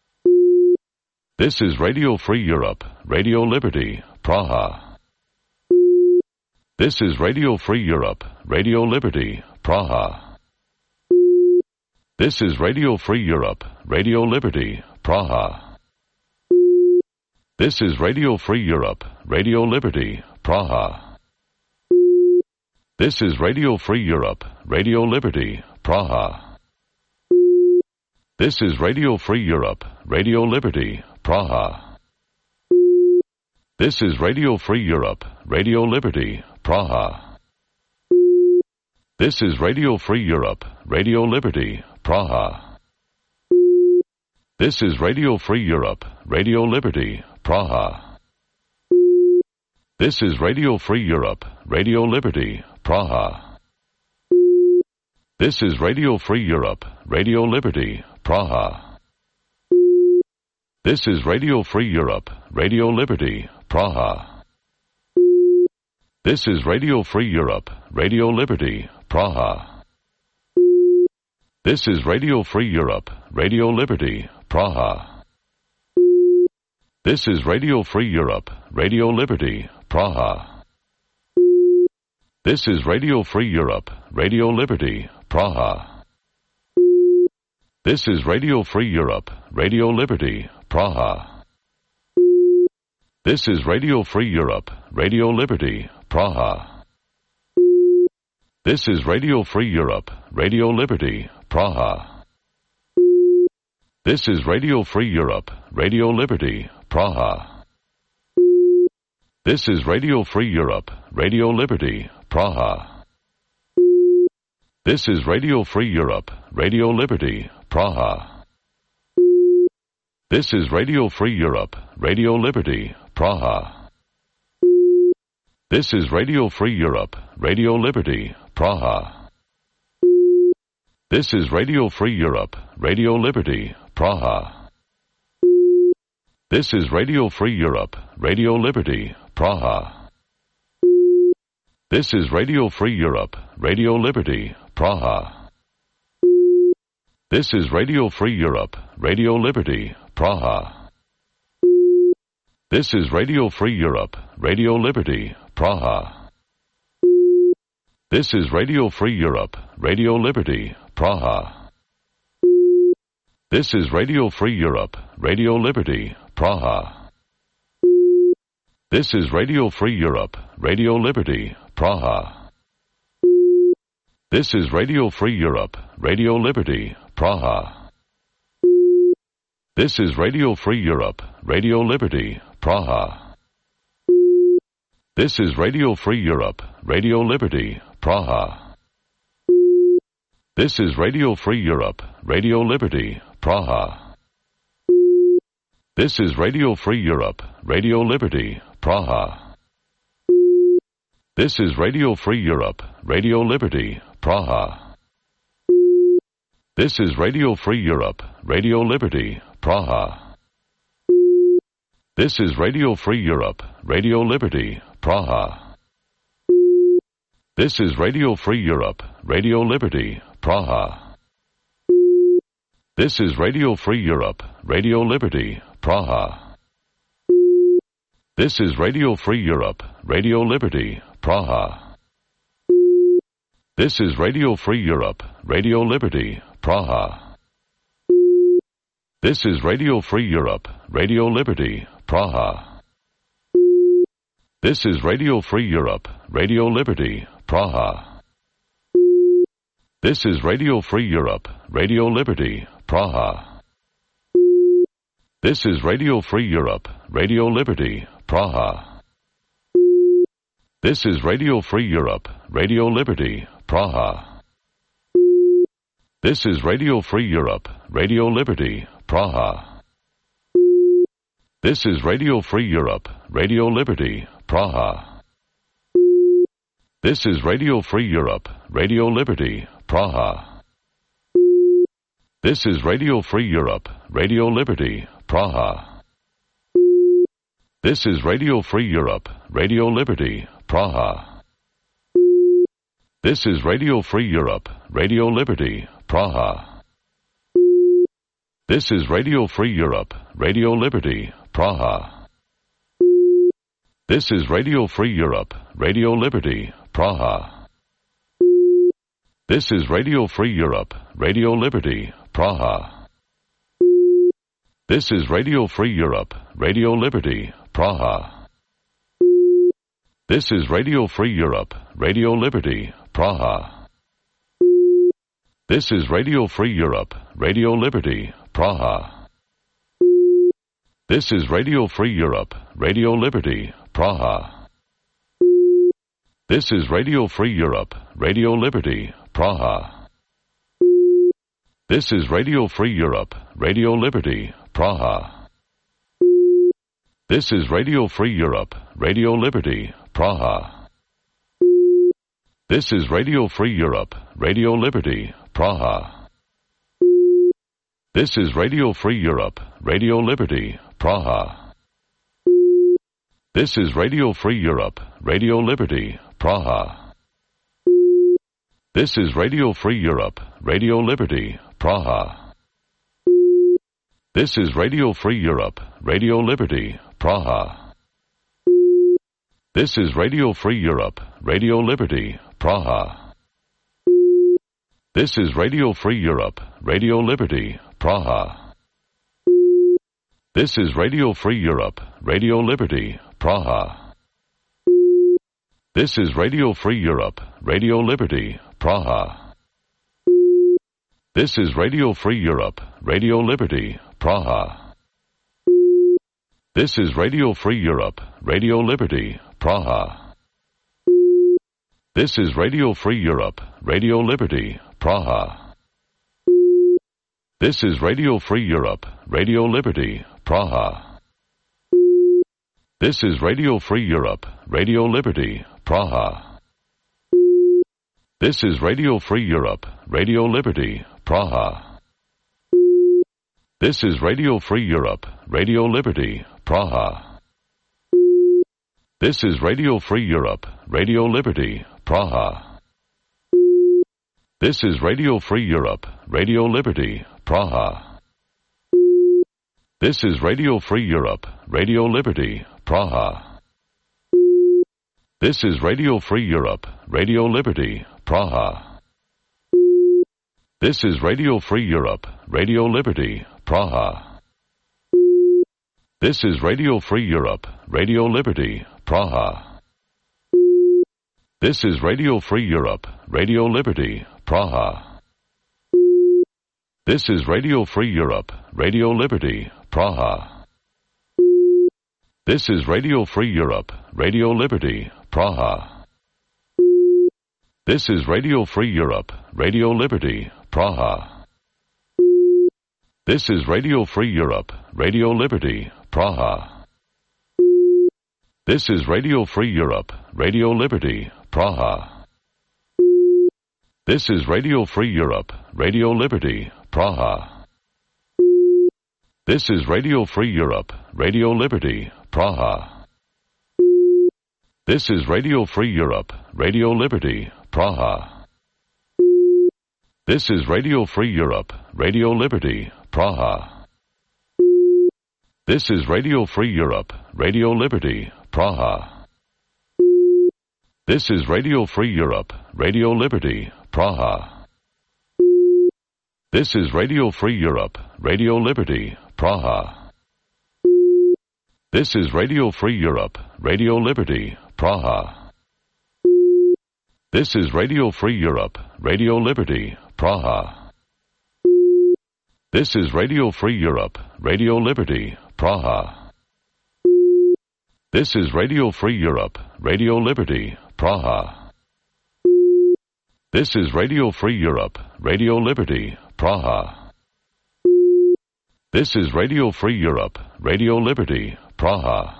This is Radio Free Europe, Radio Liberty, Praha. This is Radio Free Europe, Radio Liberty, Praha. This is Radio Free Europe, Radio Liberty, Praha. This is Radio Free Europe, Radio Liberty, Praha. This is Radio Free Europe, Radio Liberty, Praha. This is Radio Free Europe, Radio Liberty, Praha. This is Radio Free Europe, Radio Liberty, Praha. This is Radio Free Europe, Radio Liberty, Praha. This is Radio Free Europe, Radio Liberty, Praha. This is Radio Free Europe, Radio Liberty, Praha. This is Radio Free Europe, Radio Liberty, Praha. This is Radio Free Europe, Radio Liberty, Praha. This is Radio Free Europe, Radio Liberty, Praha. This is Radio Free Europe, Radio Liberty, Praha. This is Radio Free Europe, Radio Liberty, Praha. This is Radio Free Europe, Radio Liberty, Praha. This is Radio Free Europe, Radio Liberty, Praha. This is Radio Free Europe, Radio Liberty, Praha. This is Radio Free Europe, Radio Liberty, Praha. This is Radio Free Europe, Radio Liberty, Praha. This is Radio Free Europe, Radio Liberty, Praha. This is Radio Free Europe, Radio Liberty, Praha. This is Radio Free Europe, Radio Liberty, Praha. This is Radio Free Europe, Radio Liberty, Praha. This is Radio Free Europe, Radio Liberty, Praha. This is Radio Free Europe, Radio Liberty, Praha. This is Radio Free Europe, Radio Liberty, Praha. This is Radio Free Europe, Radio Liberty, Praha. This is Radio Free Europe, Radio Liberty, Praha. This is Radio Free Europe, Radio Liberty, Praha. This is Radio Free Europe, Radio Liberty, Praha. This is Radio Free Europe, Radio Liberty, Praha. This is Radio Free Europe, Radio Liberty, Praha. This is Radio Free Europe, Radio Liberty, Praha. This is Radio Free Europe, Radio Liberty, Praha. This is Radio Free Europe, Radio Liberty, Praha. This is Radio Free Europe, Radio Liberty, Praha. This is Radio Free Europe, Radio Liberty, Praha. This is Radio Free Europe, Radio Liberty, Praha. This is Radio Free Europe, Radio Liberty, Praha. This is Radio Free Europe, Radio Liberty, Praha. This is Radio Free Europe, Radio Liberty, Praha. This is Radio Free Europe, Radio Liberty, Praha. This is Radio Free Europe, Radio Liberty, Praha. This is Radio Free Europe, Radio Liberty, Praha. This is Radio Free Europe, Radio Liberty, Praha. This is Radio Free Europe, Radio Liberty, Praha. This is Radio Free Europe, Radio Liberty, Praha. This is Radio Free Europe, Radio Liberty, Praha. This is Radio Free Europe, Radio Liberty, Praha. This is Radio Free Europe, Radio Liberty, Praha. This is Radio Free Europe, Radio Liberty, Praha. This is Radio Free Europe, Radio Liberty, Praha. This is Radio Free Europe, Radio Liberty, Praha. This is Radio Free Europe, Radio Liberty, Praha. This is Radio Free Europe, Radio Liberty, Praha. This is Radio Free Europe, Radio Liberty, Praha. This is Radio Free Europe, Radio Liberty, Praha. This is Radio Free Europe, Radio Liberty, Praha. This is Radio Free Europe, Radio Liberty, Praha. This is Radio Free Europe, Radio Liberty, Praha. This is Radio Free Europe, Radio Liberty, Praha. This is Radio Free Europe, Radio Liberty, Praha. This is Radio Free Europe, Radio Liberty, Praha. This is Radio Free Europe, Radio Liberty, Praha. This is Radio Free Europe, Radio Liberty, Praha. This is Radio Free Europe, Radio Liberty, Praha. This is Radio Free Europe, Radio Liberty, Praha. This is Radio Free Europe, Radio Liberty, Praha. This is Radio Free Europe, Radio Liberty, Praha. This is Radio Free Europe, Radio Liberty, Praha. This is Radio Free Europe, Radio Liberty, Praha. This is Radio Free Europe, Radio Liberty, Praha. This is Radio Free Europe, Radio Liberty, Praha. This is Radio Free Europe, Radio Liberty, Praha. This is Radio Free Europe, Radio Liberty, Praha. This is Radio Free Europe, Radio Liberty, Praha. This is Radio Free Europe, Radio Liberty, Praha. This is Radio Free Europe, Radio Liberty, Praha. This is Radio Free Europe, Radio Liberty, Praha. This is Radio Free Europe, Radio Liberty, Praha. This is Radio Free Europe, Radio Liberty, Praha. This is Radio Free Europe, Radio Liberty, Praha. This is Radio Free Europe, Radio Liberty, Praha. This is Radio Free Europe, Radio Liberty, Praha. This is Radio Free Europe, Radio Liberty, Praha. This is Radio Free Europe, Radio Liberty, Praha. This is Radio Free Europe, Radio Liberty, Praha. This is Radio Free Europe, Radio Liberty, Praha. This is Radio Free Europe, Radio Liberty, Praha. This is Radio Free Europe, Radio Liberty, Praha. This is Radio Free Europe, Radio Liberty, Praha. This is Radio Free Europe, Radio Liberty, Praha. This is Radio Free Europe, Radio Liberty, Praha. This is Radio Free Europe, Radio Liberty, Praha. This is Radio Free Europe, Radio Liberty, Praha. This is Radio Free Europe, Radio Liberty, Praha. This is Radio Free Europe, Radio Liberty, Praha. This is Radio Free Europe, Radio Liberty, Praha. This is Radio Free Europe, Radio Liberty, Praha. This is Radio Free Europe, Radio Liberty, Praha. This is Radio Free Europe, Radio Liberty, Praha. This is Radio Free Europe, Radio Liberty, Praha. This is Radio Free Europe, Radio Liberty, Praha. This is Radio Free Europe, Radio Liberty, Praha. This is Radio Free Europe, Radio Liberty, Praha.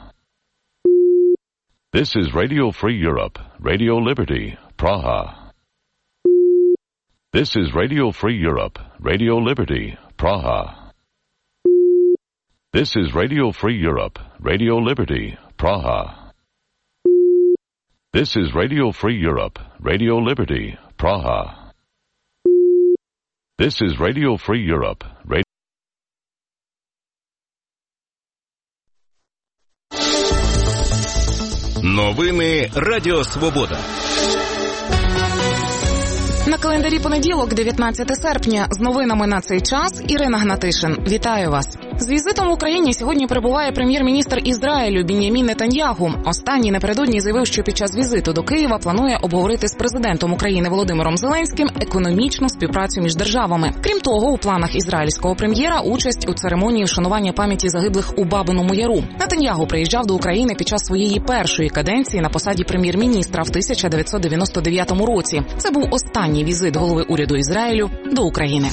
This is Radio Free Europe, Radio Liberty, Praha. This is Radio Free Europe, Radio Liberty, Praha. This is Radio Free Europe, Radio Liberty, Praha. This is Radio Free Europe, Radio Liberty, Praha. This is Radio Free Europe, Radio Новини Радіо Свобода. На календарі понеділок, дев'ятнадцяте серпня. З новинами на цей час Ірина Гнатишин. Вітаю вас. З візитом в Україні сьогодні перебуває прем'єр-міністр Ізраїлю Бін'ямін Нетаньяху. Останній напередодні заявив, що під час візиту до Києва планує обговорити з президентом України Володимиром Зеленським економічну співпрацю між державами. Крім того, у планах ізраїльського прем'єра участь у церемонії вшанування пам'яті загиблих у Бабиному Яру. Нетаньяху приїжджав до України під час своєї першої каденції на посаді прем'єр-міністра в тисяча дев'ятсот дев'яносто дев'ятому році. Це був останній візит голови уряду Ізраїлю до України.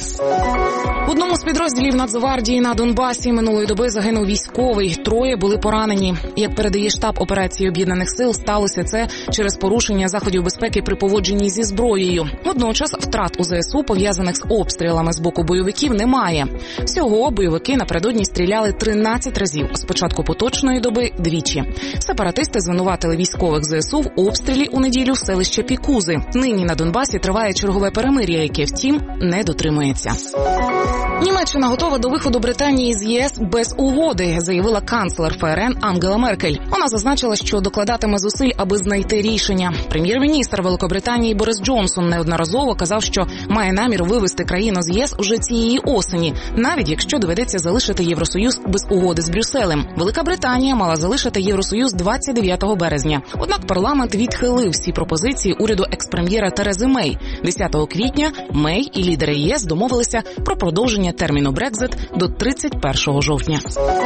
В одному з підрозділів Нацгвардії на Донбасі минулої доби загинув військовий, троє були поранені. Як передає штаб операції Об'єднаних сил, сталося це через порушення заходів безпеки при поводженні зі зброєю. Водночас втрат у ЗСУ, пов'язаних з обстрілами з боку бойовиків, немає. Всього бойовики напередодні стріляли тринадцять разів, з початку поточної доби – двічі. Сепаратисти звинуватили військових ЗСУ в обстрілі у неділю селища Пікузи. Нині на Донбасі триває чергове перемир'я, яке, втім, не дотримується. Німеччина готова до виходу Британії з ЄС без угоди, заявила канцлер ФРН Ангела Меркель. Вона зазначила, що докладатиме зусиль, аби знайти рішення. Прем'єр-міністр Великобританії Борис Джонсон неодноразово казав, що має намір вивести країну з ЄС уже цієї осені, навіть якщо доведеться залишити Євросоюз без угоди з Брюсселем. Велика Британія мала залишити Євросоюз двадцять дев'ятого березня. Однак парламент відхилив всі пропозиції уряду екс-прем'єра Терези Мей. десятого квітня Мей і лідери ЄС домовилися про продовження терміну Брекзит до тридцять першого жовтня.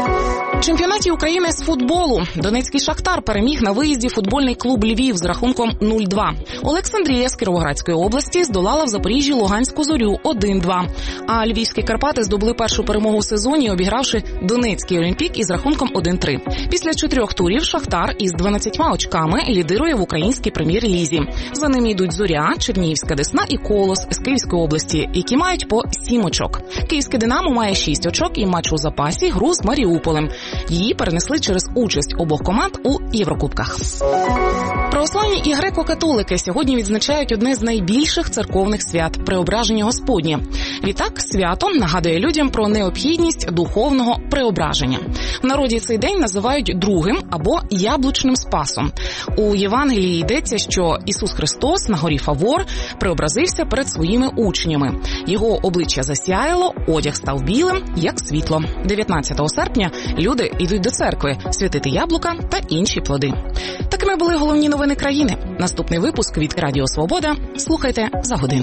В чемпіонаті України з футболу Донецький Шахтар переміг на виїзді футбольний клуб Львів з рахунком нуль два. Олександрія з Кіровоградської області здолала в Запоріжжі Луганську Зорю один два. А львівські Карпати здобули першу перемогу в сезоні, обігравши Донецький Олімпік із рахунком один три. Після чотирьох турів Шахтар із дванадцятьма очками лідирує в українській прем'єр-лізі. За ними йдуть Зоря, Чернігівська Десна і Колос з Київської області, які мають по сім очок. Київське Динамо має шість очок і матч у запасі гру з Маріуполем. Її перенесли через участь обох команд у Єврокубках. Православні і греко-католики сьогодні відзначають одне з найбільших церковних свят – Преображення Господнє. Відтак, свято нагадує людям про необхідність духовного преображення. В народі цей день називають другим або яблучним спасом. У Євангелії йдеться, що Ісус Христос на горі Фавор преобразився перед своїми учнями. Його обличчя засяяло, одяг став білим, як світло. дев'ятнадцятого серпня люди йдуть до церкви святити яблука та інші плоди. Такими були головні новини країни. Наступний випуск від Радіо Свобода слухайте за годину.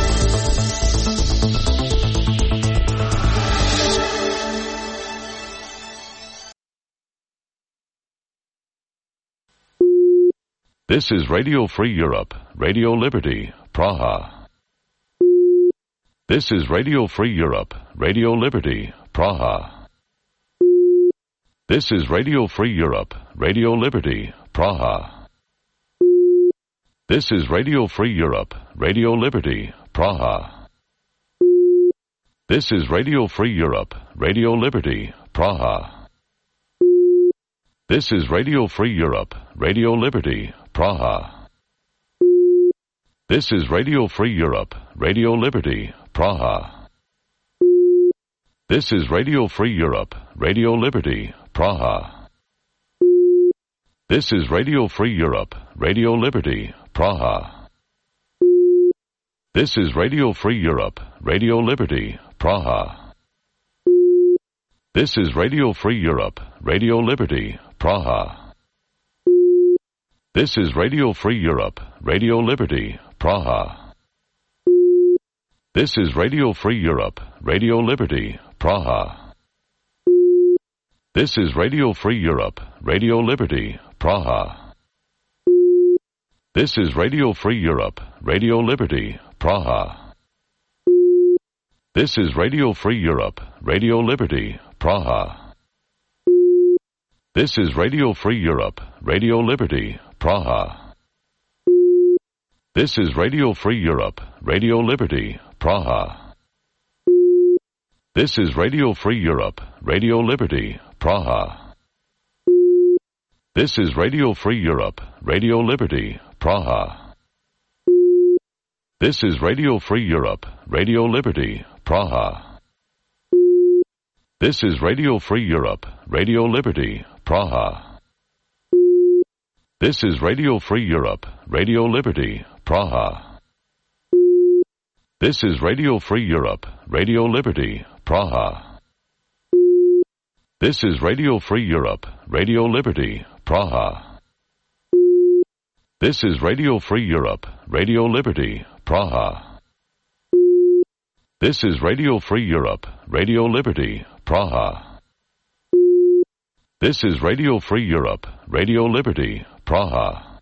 This is Radio Free Europe, Radio Liberty, Praha. This is Radio Free Europe, Radio Liberty, Praha. This is Radio Free Europe, Radio Liberty, Praha. This is Radio Free Europe, Radio Liberty, Praha. This is Radio Free Europe, Radio Liberty, Praha. This is Radio Free Europe, Radio Liberty, Praha. This is Radio Free Europe, Radio Liberty, Praha. This is Radio Free Europe, Radio Liberty, Praha. This is Radio Free Europe, Radio Liberty, Praha. This is Radio Free Europe, Radio Liberty, Praha. This is Radio Free Europe, Radio Liberty, Praha. This is Radio Free Europe, Radio Liberty, Praha. This is Radio Free Europe, Radio Liberty, Praha. This is Radio Free Europe, Radio Liberty, Praha. This is Radio Free Europe, Radio Liberty, Praha. This is Radio Free Europe, Radio Liberty, Praha. This is Radio Free Europe, Radio Liberty, Praha. This is Radio Free Europe, Radio Liberty, Praha. This is Radio Free Europe, Radio Liberty, Praha. This is Radio Free Europe, Radio Liberty, Praha. This is Radio Free Europe, Radio Liberty, Praha. This is Radio Free Europe, Radio Liberty, Praha. This is Radio Free Europe, Radio Liberty, Praha. This is Radio Free Europe, Radio Liberty, Praha. This is Radio Free Europe, Radio Liberty, Praha. This is Radio Free Europe, Radio Liberty, Praha. This is Radio Free Europe, Radio Liberty, Praha. This is Radio Free Europe, Radio Liberty, Praha.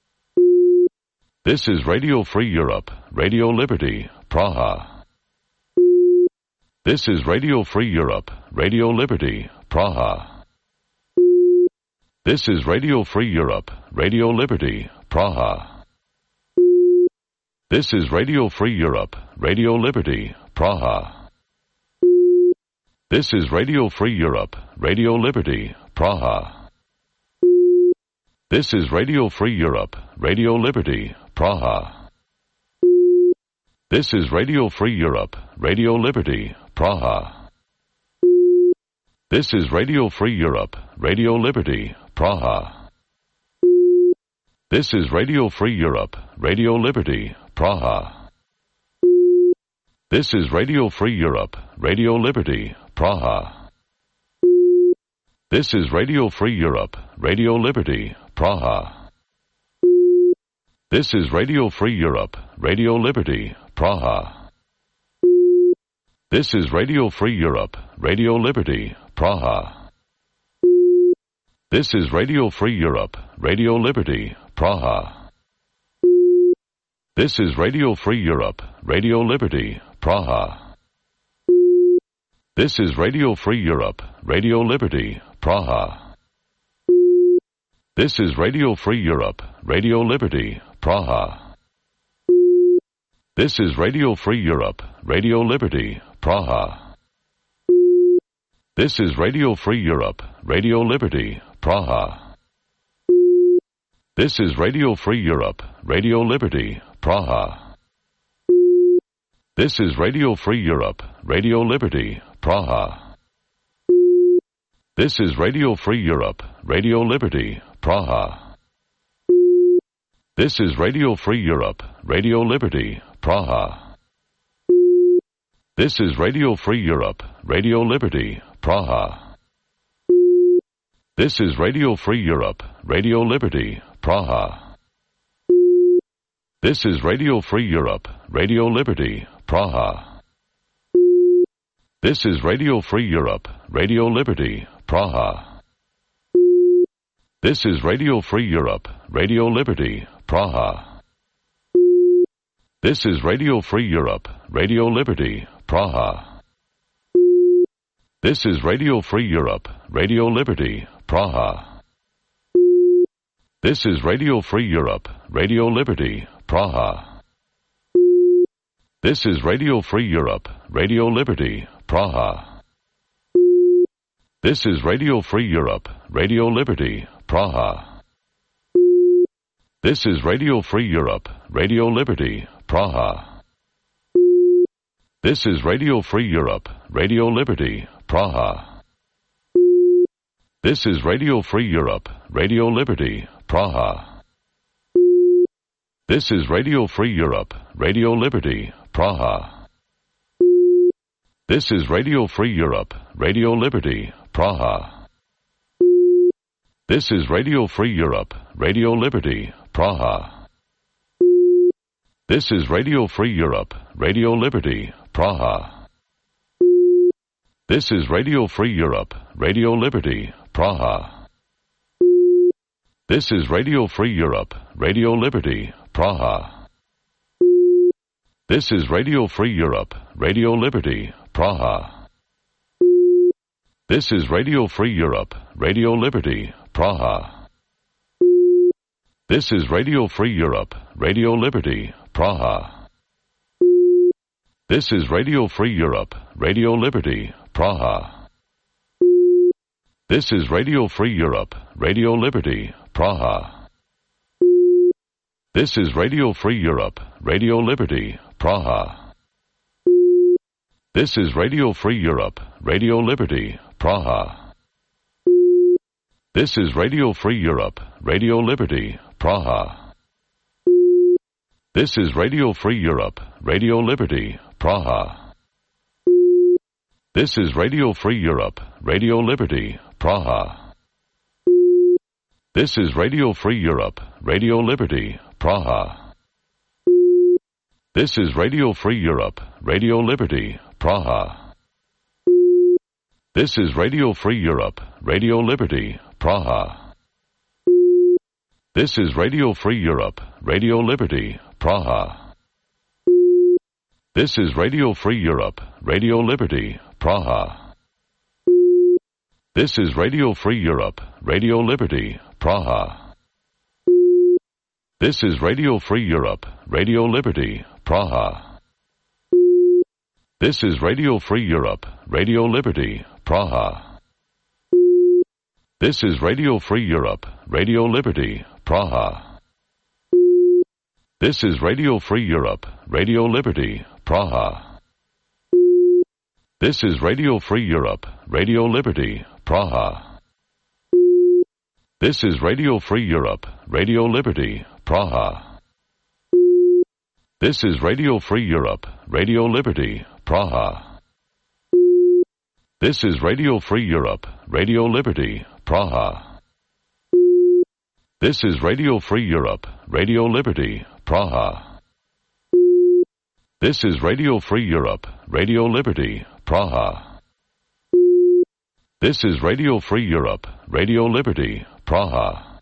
This is Radio Free Europe, Radio Liberty, Praha. This is Radio Free Europe, Radio Liberty, Praha. This is Radio Free Europe, Radio Liberty, Praha. This is Radio Free Europe, Radio Liberty, Praha. This is Radio Free Europe, Radio Liberty, Praha. This is Radio Free Europe, Radio Liberty, Praha. This is Radio Free Europe, Radio Liberty, Praha. This is Radio Free Europe, Radio Liberty, Praha. This is Radio Free Europe, Radio Liberty, Praha. This is Radio Free Europe, Radio Liberty, Praha. This is Radio Free Europe, Radio Liberty, Praha. This is Radio Free Europe, Radio Liberty, Praha. This is Radio Free Europe, Radio Liberty, Praha. This is Radio Free Europe, Radio Liberty, Praha. This is Radio Free Europe, Radio Liberty, Praha. This is Radio Free Europe, Radio Liberty, Praha. This is Radio Free Europe, Radio Liberty, Praha. This is Radio Free Europe, Radio Liberty, Praha. This is Radio Free Europe, Radio Liberty, Praha. This is Radio Free Europe, Radio Liberty, Praha. This is Radio Free Europe, Radio Liberty, Praha. This is Radio Free Europe, Radio Liberty, Praha. This is Radio Free Europe, Radio Liberty, Praha. This is Radio Free Europe, Radio Liberty, Praha. This is Radio Free Europe, Radio Liberty, Praha. This is Radio Free Europe, Radio Liberty, Praha. This is Radio Free Europe, Radio Liberty, Praha. This is Radio Free Europe, Radio Liberty, Praha. This is Radio Free Europe, Radio Liberty, Praha. This is Radio Free Europe, Radio Liberty, Praha. This is Radio Free Europe, Radio Liberty, Praha. This is Radio Free Europe, Radio Liberty, Praha. This is Radio Free Europe, Radio Liberty, Praha. This is Radio Free Europe, Radio Liberty, Praha. This is Radio Free Europe, Radio Liberty, Praha. This is Radio Free Europe, Radio Liberty, Praha. This is Radio Free Europe, Radio Liberty, Praha. This is Radio Free Europe, Radio Liberty, Praha. This is Radio Free Europe, Radio Liberty, Praha. This is Radio Free Europe, Radio Liberty, Praha. This is Radio Free Europe, Radio Liberty, Praha. This is Radio Free Europe, Radio Liberty, Praha. This is Radio Free Europe, Radio Liberty, Praha. This is Radio Free Europe, Radio Liberty, Praha. This is Radio Free Europe, Radio Liberty, Praha. This is Radio Free Europe, Radio Liberty, Praha. This is Radio Free Europe, Radio Liberty, Praha. This is Radio Free Europe, Radio Liberty, Praha. This is Radio Free Europe, Radio Liberty, Praha. This is Radio Free Europe, Radio Liberty, Praha. This is Radio Free Europe, Radio Liberty, Praha. This is Radio Free Europe, Radio Liberty, Praha. This is Radio Free Europe, Radio Liberty, Praha. This is Radio Free Europe, Radio Liberty, Praha. This is Radio Free Europe, Radio Liberty, Praha. This is Radio Free Europe, Radio Liberty, Praha. This is Radio Free Europe, Radio Liberty, Praha. This is Radio Free Europe, Radio Liberty, Praha. This is Radio Free Europe, Radio Liberty, Praha. This is Radio Free Europe, Radio Liberty, Praha. This is Radio Free Europe, Radio Liberty, Praha. This is Radio Free Europe, Radio Liberty, Praha. This is Radio Free Europe, Radio Liberty, Praha. This is Radio Free Europe, Radio Liberty, Praha. This is Radio Free Europe, Radio Liberty, Praha. This is Radio Free Europe, Radio Liberty, Praha. This is Radio Free Europe, Radio Liberty, Praha. This is Radio Free Europe, Radio Liberty, Praha. This is Radio Free Europe, Radio Liberty, Praha.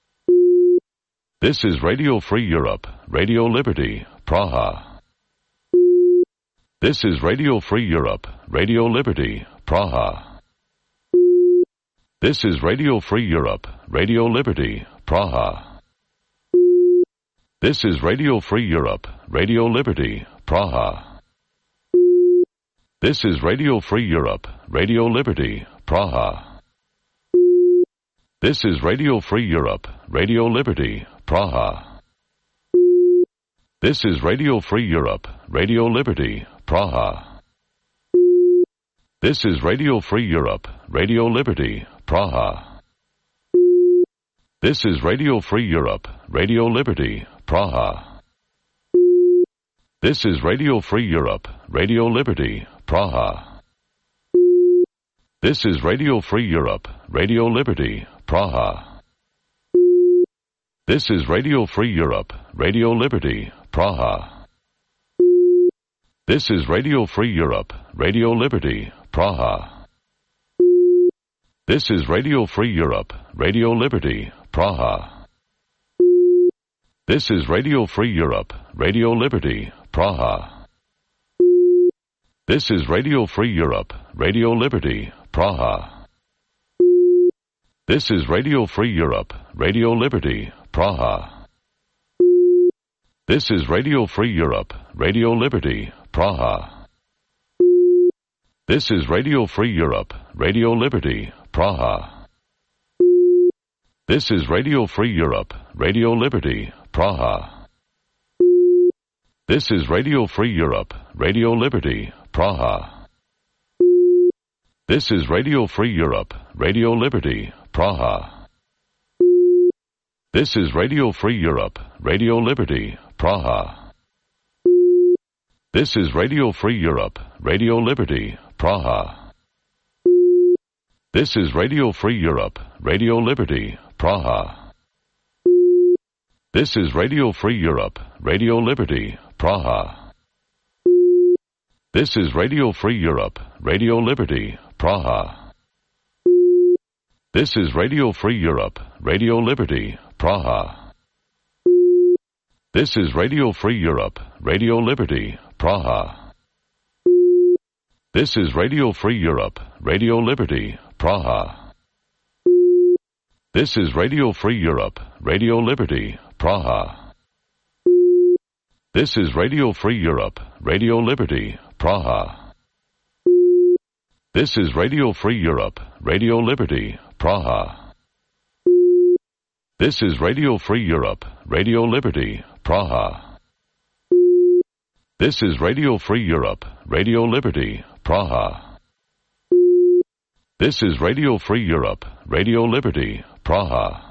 This is Radio Free Europe, Radio Liberty, Praha. This is Radio Free Europe, Radio Liberty, Praha. This is Radio Free Europe, Radio Liberty, Praha. This is Radio Free Europe, Radio Liberty, Praha. This is Radio Free Europe, Radio Liberty, Praha. This is Radio Free Europe, Radio Liberty, Praha. This is Radio Free Europe, Radio Liberty, Praha. This is Radio Free Europe, Radio Liberty, Praha. This is Radio Free Europe, Radio Liberty, Praha. This is Radio Free Europe, Radio Liberty, Praha. This is Radio Free Europe, Radio Liberty, Praha. This is Radio Free Europe, Radio Liberty, Praha. This is Radio Free Europe, Radio Liberty, Praha. This is Radio Free Europe, Radio Liberty, Praha. This is Radio Free Europe, Radio Liberty, Praha. This is Radio Free Europe, Radio Liberty, Praha. This is Radio Free Europe, Radio Liberty, Praha. This is Radio Free Europe, Radio Liberty, Praha. This is Radio Free Europe, Radio Liberty, Praha. This is Radio Free Europe, Radio Liberty, Praha. This is Radio Free Europe, Radio Liberty, Praha. This is Radio Free Europe, Radio Liberty, Praha. This is Radio Free Europe, Radio Liberty, Praha. This is Radio Free Europe, Radio Liberty, Praha. This is Radio Free Europe, Radio Liberty, Praha. This is Radio Free Europe, Radio Liberty, Praha. This is Radio Free Europe, Radio Liberty, Praha. This is Radio Free Europe, Radio Liberty, Praha. This is Radio Free Europe, Radio Liberty, Praha. This is Radio Free Europe, Radio Liberty, Praha. This is Radio Free Europe, Radio Liberty, Praha. This is Radio Free Europe, Radio Liberty, Praha. This is Radio Free Europe, Radio Liberty, Praha. This is Radio Free Europe, Radio Liberty, Praha. This is Radio Free Europe, Radio Liberty, Praha. This is Radio Free Europe, Radio Liberty, Praha.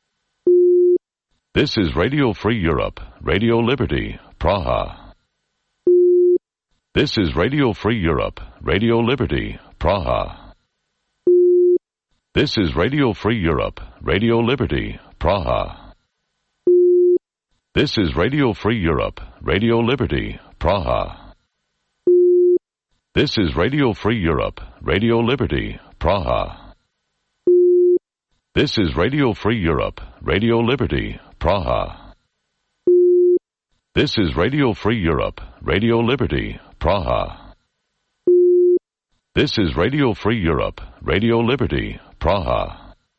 This is Radio Free Europe, Radio Liberty, Praha. This is Radio Free Europe, Radio Liberty, Praha. This is Radio Free Europe, Radio Liberty, Praha. This is Radio Free Europe, Radio Liberty, Praha. This is Radio Free Europe, Radio Liberty, Praha. This is Radio Free Europe, Radio Liberty, Praha. This is Radio Free Europe, Radio Liberty, Praha. This is Radio Free Europe, Radio Liberty, Praha.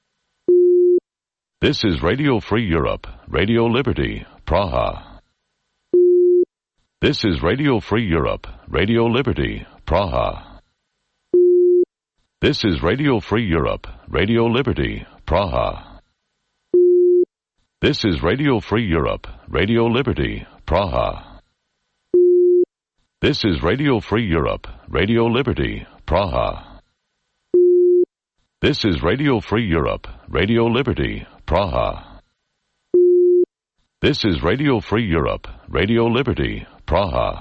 This is Radio Free Europe, Radio Liberty, Praha. This is Radio Free Europe, Radio Liberty, Praha. This is Radio Free Europe, Radio Liberty, Praha. This is Radio Free Europe, Radio Liberty, Praha. This is Radio Free Europe, Radio Liberty, Praha. This is Radio Free Europe, Radio Liberty, Praha. This is Radio Free Europe, Radio Liberty, Praha.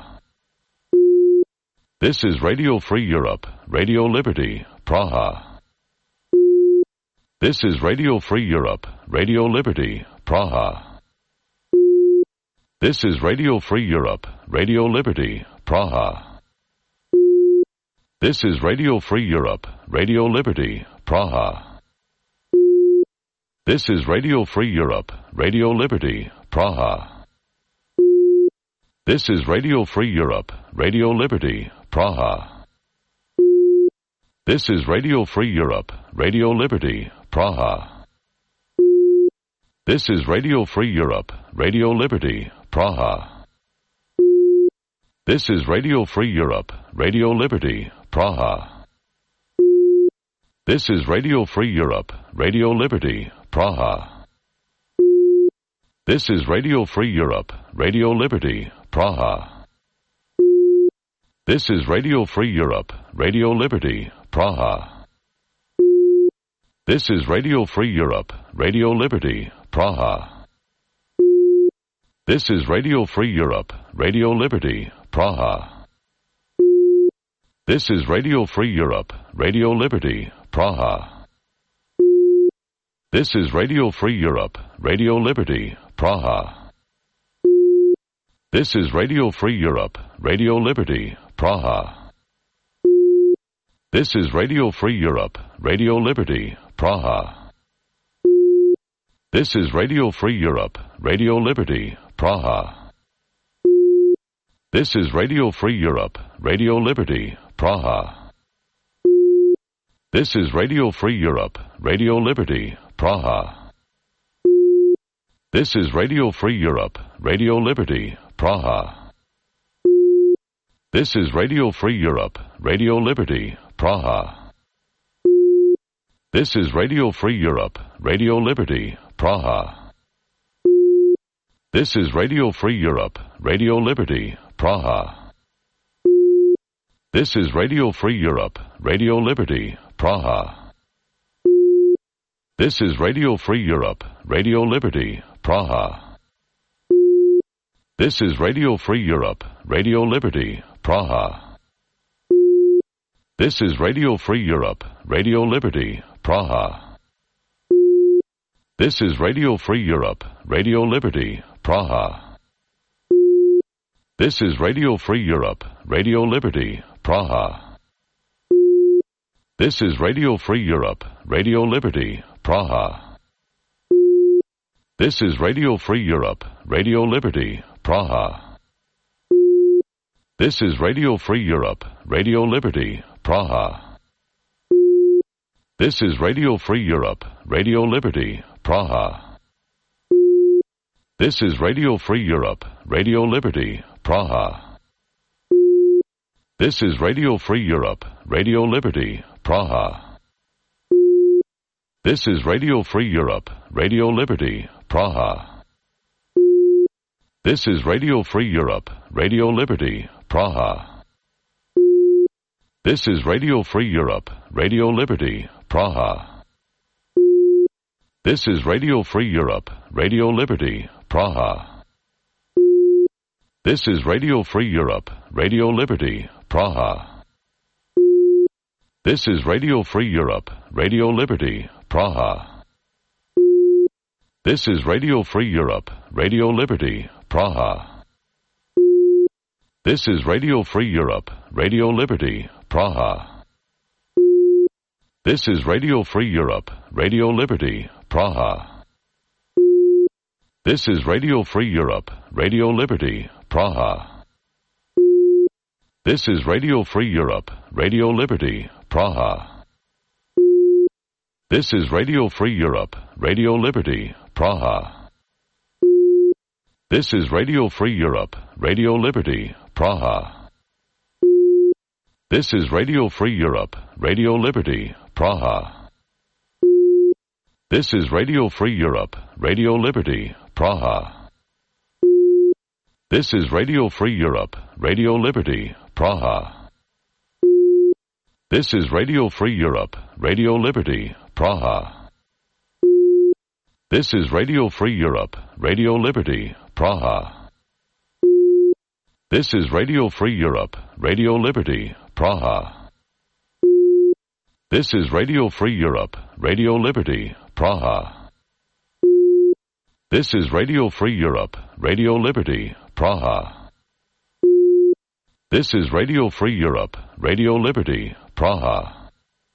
This is Radio Free Europe, Radio Liberty, Praha. This is Radio Free Europe, Radio Liberty, Praha. This is Radio Free Europe, Radio Liberty, Praha. This is Radio Free Europe, Radio Liberty, Praha. This is Radio Free Europe, Radio Liberty, Praha. This is Radio Free Europe, Radio Liberty, Praha. This is Radio Free Europe, Radio Liberty, Praha. This is Radio Free Europe, Radio Liberty, Praha. This is Radio Free Europe, Radio Liberty, Praha. This is Radio Free Europe, Radio Liberty, Praha. This is Radio Free Europe, Radio Liberty, Praha. This is Radio Free Europe, Radio Liberty, Praha. This is Radio Free Europe, Radio Liberty, Praha. This is Radio Free Europe, Radio Liberty, Praha. This is Radio Free Europe, Radio Liberty, Praha. This is Radio Free Europe, Radio Liberty, Praha. This is Radio Free Europe, Radio Liberty, Praha. This is Radio Free Europe, Radio Liberty, Praha. This is Radio Free Europe, Radio Liberty, Praha. This is Radio Free Europe, Radio Liberty, Praha. This is Radio Free Europe, Radio Liberty, Praha. This is Radio Free Europe, Radio Liberty, Praha. This is Radio Free Europe, Radio Liberty, Praha. This is Radio Free Europe, Radio Liberty, Praha. This is Radio Free Europe, Radio Liberty, Praha. This is Radio Free Europe, Radio Liberty, Praha. This is Radio Free Europe, Radio Liberty, Praha. This is Radio Free Europe, Radio Liberty, Praha. This is Radio Free Europe, Radio Liberty, Praha. This is Radio Free Europe, Radio Liberty, Praha. This is Radio Free Europe, Radio Liberty, Praha. This is Radio Free Europe, Radio Liberty, Praha. This is Radio Free Europe, Radio Liberty, Praha. This is Radio Free Europe, Radio Liberty, Praha. This is Radio Free Europe, Radio Liberty, Praha. This is Radio Free Europe, Radio Liberty, Praha. This is Radio Free Europe, Radio Liberty, Praha. This is Radio Free Europe, Radio Liberty, Praha. This is Radio Free Europe, Radio Liberty, Praha. This is Radio Free Europe, Radio Liberty, Praha. This is Radio Free Europe, Radio Liberty, Praha. This is Radio Free Europe, Radio Liberty, Praha. This is Radio Free Europe, Radio Liberty, Praha. This is Radio Free Europe, Radio Liberty, Praha. This is Radio Free Europe, Radio Liberty, Praha. This is Radio Free Europe, Radio Liberty, Praha. This is Radio Free Europe, Radio Liberty, Praha. This is Radio Free Europe, Radio Liberty, Praha. This is Radio Free Europe, Radio Liberty, Praha. This is Radio Free Europe, Radio Liberty, Praha. This is Radio Free Europe, Radio Liberty, Praha. This is Radio Free Europe, Radio Liberty, Praha. This is Radio Free Europe, Radio Liberty, Praha. This is Radio Free Europe, Radio Liberty, Praha. This is Radio Free Europe, Radio Liberty, Praha. This is Radio Free Europe, Radio Liberty, Praha. This is Radio Free Europe, Radio Liberty, Praha. This is Radio Free Europe, Radio Liberty, Praha. This is Radio Free Europe, Radio Liberty, Praha.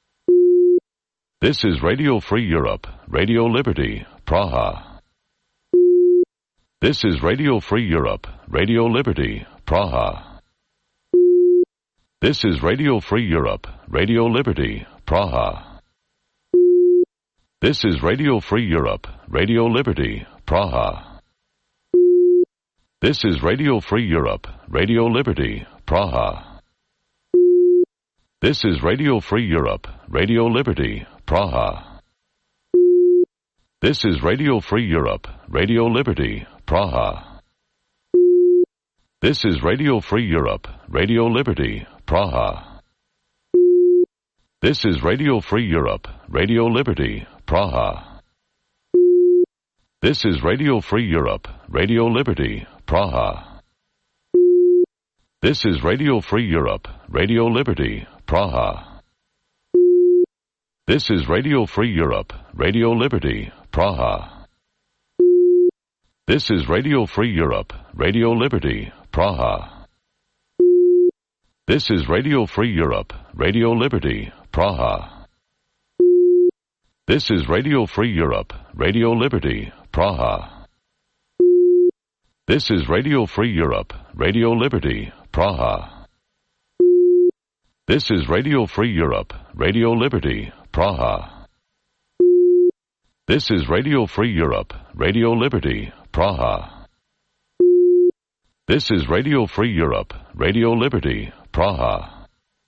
This is Radio Free Europe, Radio Liberty, Praha. This is Radio Free Europe, Radio Liberty, Praha. This is Radio Free Europe, Radio Liberty, Praha. This is Radio Free Europe, Radio Liberty, Praha. This is Radio Free Europe, Radio Liberty, Praha. This is Radio Free Europe, Radio Liberty, Praha. This is Radio Free Europe, Radio Liberty, Praha. This is Radio Free Europe, Radio Liberty, Praha. This is Radio Free Europe, Radio Liberty, Praha. This is Radio Free Europe, Radio Liberty, Praha. This is Radio Free Europe, Radio Liberty, Praha. This is Radio Free Europe, Radio Liberty, Praha. This is Radio Free Europe, Radio Liberty, Praha. This is Radio Free Europe, Radio Liberty, Praha. This is Radio Free Europe, Radio Liberty, Praha. This is Radio Free Europe, Radio Liberty, Praha. This is Radio Free Europe, Radio Liberty, Praha. This is Radio Free Europe, Radio Liberty, Praha. This is Radio Free Europe, Radio Liberty, Praha.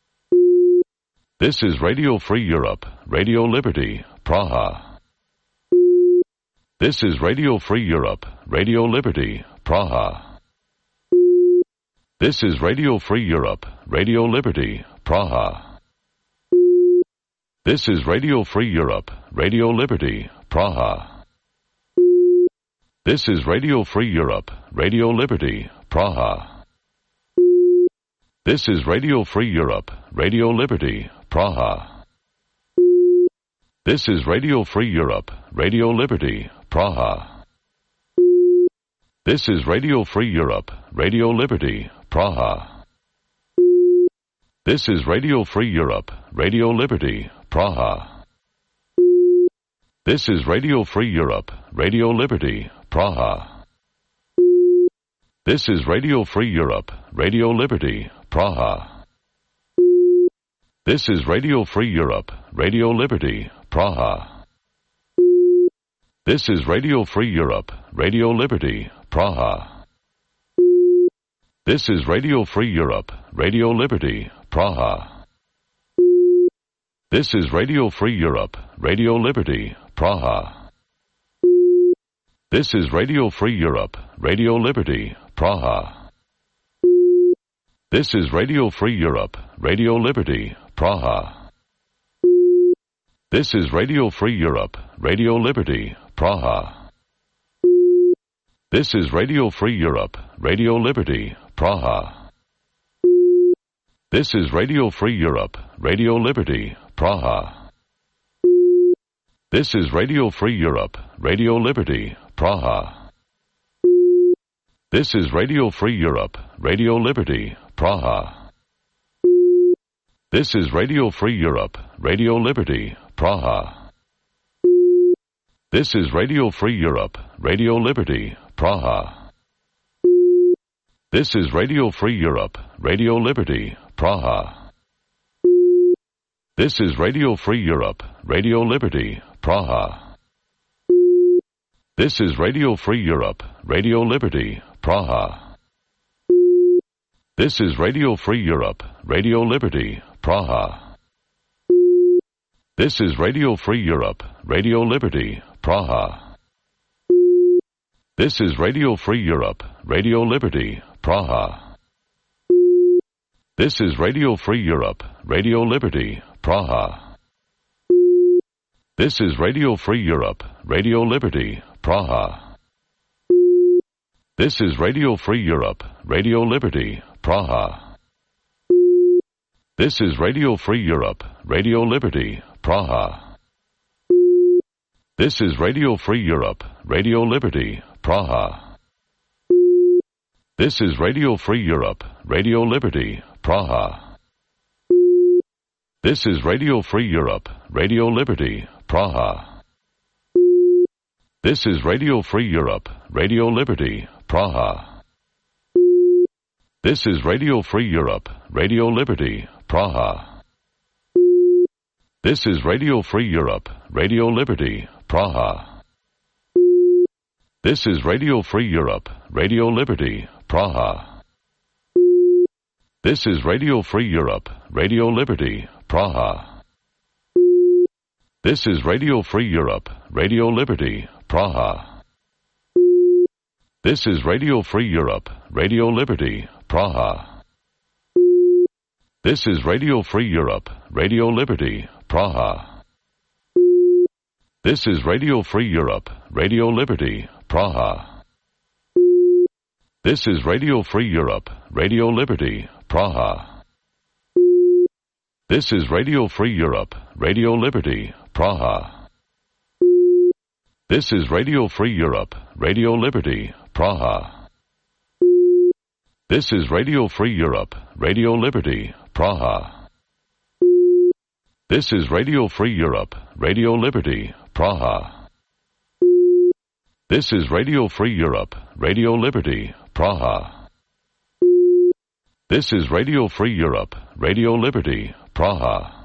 This is Radio Free Europe, Radio Liberty, Praha. This is Radio Free Europe, Radio Liberty, Praha. This is Radio Free Europe, Radio Liberty, Praha. This is Radio Free Europe, Radio Liberty, Praha. This is Radio Free Europe, Radio Liberty, Praha. This is Radio Free Europe, Radio Liberty, Praha. This is Radio Free Europe, Radio Liberty, Praha. This is Radio Free Europe, Radio Liberty, Praha. This is Radio Free Europe, Radio Liberty, Praha. This is Radio Free Europe, Radio Liberty, Praha. This is Radio Free Europe, Radio Liberty, Praha. This is Radio Free Europe, Radio Liberty, Praha. This is Radio Free Europe, Radio Liberty, Praha. This is Radio Free Europe, Radio Liberty, Praha. This is Radio Free Europe, Radio Liberty, Praha. This is Radio Free Europe, Radio Liberty, Praha. This is Radio Free Europe, Radio Liberty, Praha. This is Radio Free Europe, Radio Liberty, Praha. This is Radio Free Europe, Radio Liberty, Praha. This is Radio Free Europe, Radio Liberty, Praha. This is Radio Free Europe, Radio Liberty, Praha. This is Radio Free Europe, Radio Liberty, Praha. This is Radio Free Europe, Radio Liberty, Praha. This is Radio Free Europe, Radio Liberty, Praha. This is Radio Free Europe, Radio Liberty, Praha. This is Radio Free Europe, Radio Liberty, Praha. This is Radio Free Europe, Radio Liberty, Praha. This is Radio Free Europe, Radio Liberty, Praha. This is Radio Free Europe, Radio Liberty, Praha. This is Radio Free Europe, Radio Liberty, Praha. This is Radio Free Europe, Radio Liberty, Praha. This is Radio Free Europe, Radio Liberty, Praha. This is Radio Free Europe, Radio Liberty, Praha. This is Radio Free Europe, Radio Liberty, Praha. This is Radio Free Europe, Radio Liberty, Praha. This is Radio Free Europe, Radio Liberty, Praha. This is Radio Free Europe, Radio Liberty, Praha. This is Radio Free Europe, Radio Liberty, Praha. This is Radio Free Europe, Radio Liberty, Praha. This is Radio Free Europe, Radio Liberty, Praha. This is Radio Free Europe, Radio Liberty, Praha. This is Radio Free Europe, Radio Liberty, Praha. This is Radio Free Europe, Radio Liberty, Praha. This is Radio Free Europe, Radio Liberty, Praha. This is Radio Free Europe, Radio Liberty, Praha. This is Radio Free Europe, Radio Liberty, Praha. This is Radio Free Europe, Radio Liberty, Praha. This is Radio Free Europe, Radio Liberty, Praha. This is Radio Free Europe, Radio Liberty, Praha. This is Radio Free Europe, Radio Liberty, Praha. This is Radio Free Europe, Radio Liberty, Praha. This is Radio Free Europe, Radio Liberty, Praha. This is Radio Free Europe, Radio Liberty, Praha.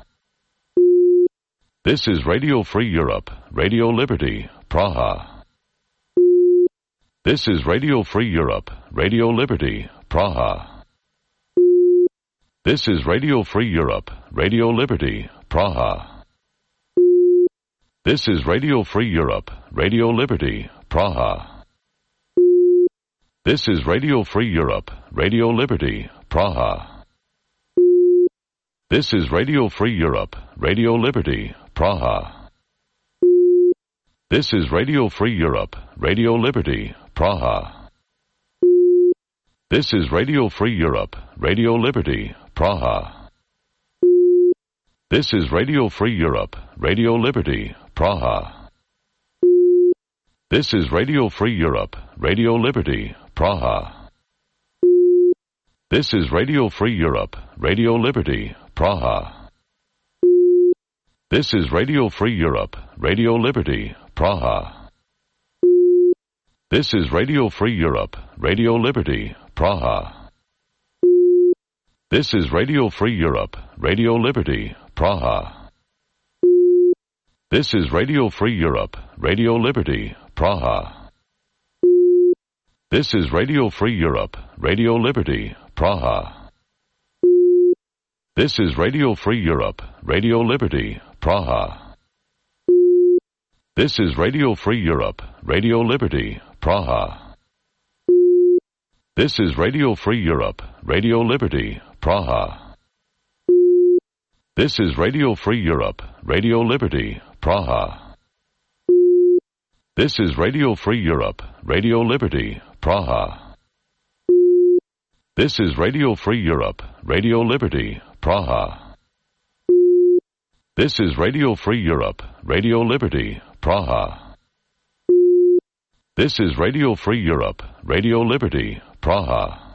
This is Radio Free Europe, Radio Liberty, Praha. This is Radio Free Europe, Radio Liberty, Praha. This is Radio Free Europe, Radio Liberty, Praha. This is Radio Free Europe, Radio Liberty, Praha. This is Radio Free Europe, Radio Liberty, Praha. This is Radio Free Europe, Radio Liberty, Praha. This is Radio Free Europe, Radio Liberty, Praha. This is Radio Free Europe, Radio Liberty, Praha. This is Radio Free Europe, Radio Liberty, Praha. This is Radio Free Europe, Radio Liberty, Praha. This is Radio Free Europe, Radio Liberty, Praha. This is Radio Free Europe, Radio Liberty, Praha. This is Radio Free Europe, Radio Liberty, Praha. This is Radio Free Europe, Radio Liberty, Praha. This is Radio Free Europe, Radio Liberty, Praha. This is Radio Free Europe, Radio Liberty, Praha. This is Radio Free Europe, Radio Liberty, Praha. This is Radio Free Europe, Radio Liberty, Praha. This is Radio Free Europe, Radio Liberty, Praha. This is Radio Free Europe, Radio Liberty, Praha. This is Radio Free Europe, Radio Liberty, Praha. This is Radio Free Europe, Radio Liberty, Praha. This is Radio Free Europe, Radio Liberty, Praha. This is Radio Free Europe, Radio Liberty, Praha.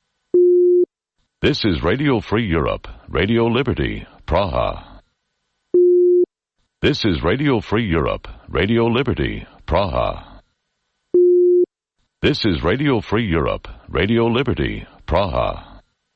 This is Radio Free Europe, Radio Liberty, Praha. This is Radio Free Europe, Radio Liberty, Praha. This is Radio Free Europe, Radio Liberty, Praha.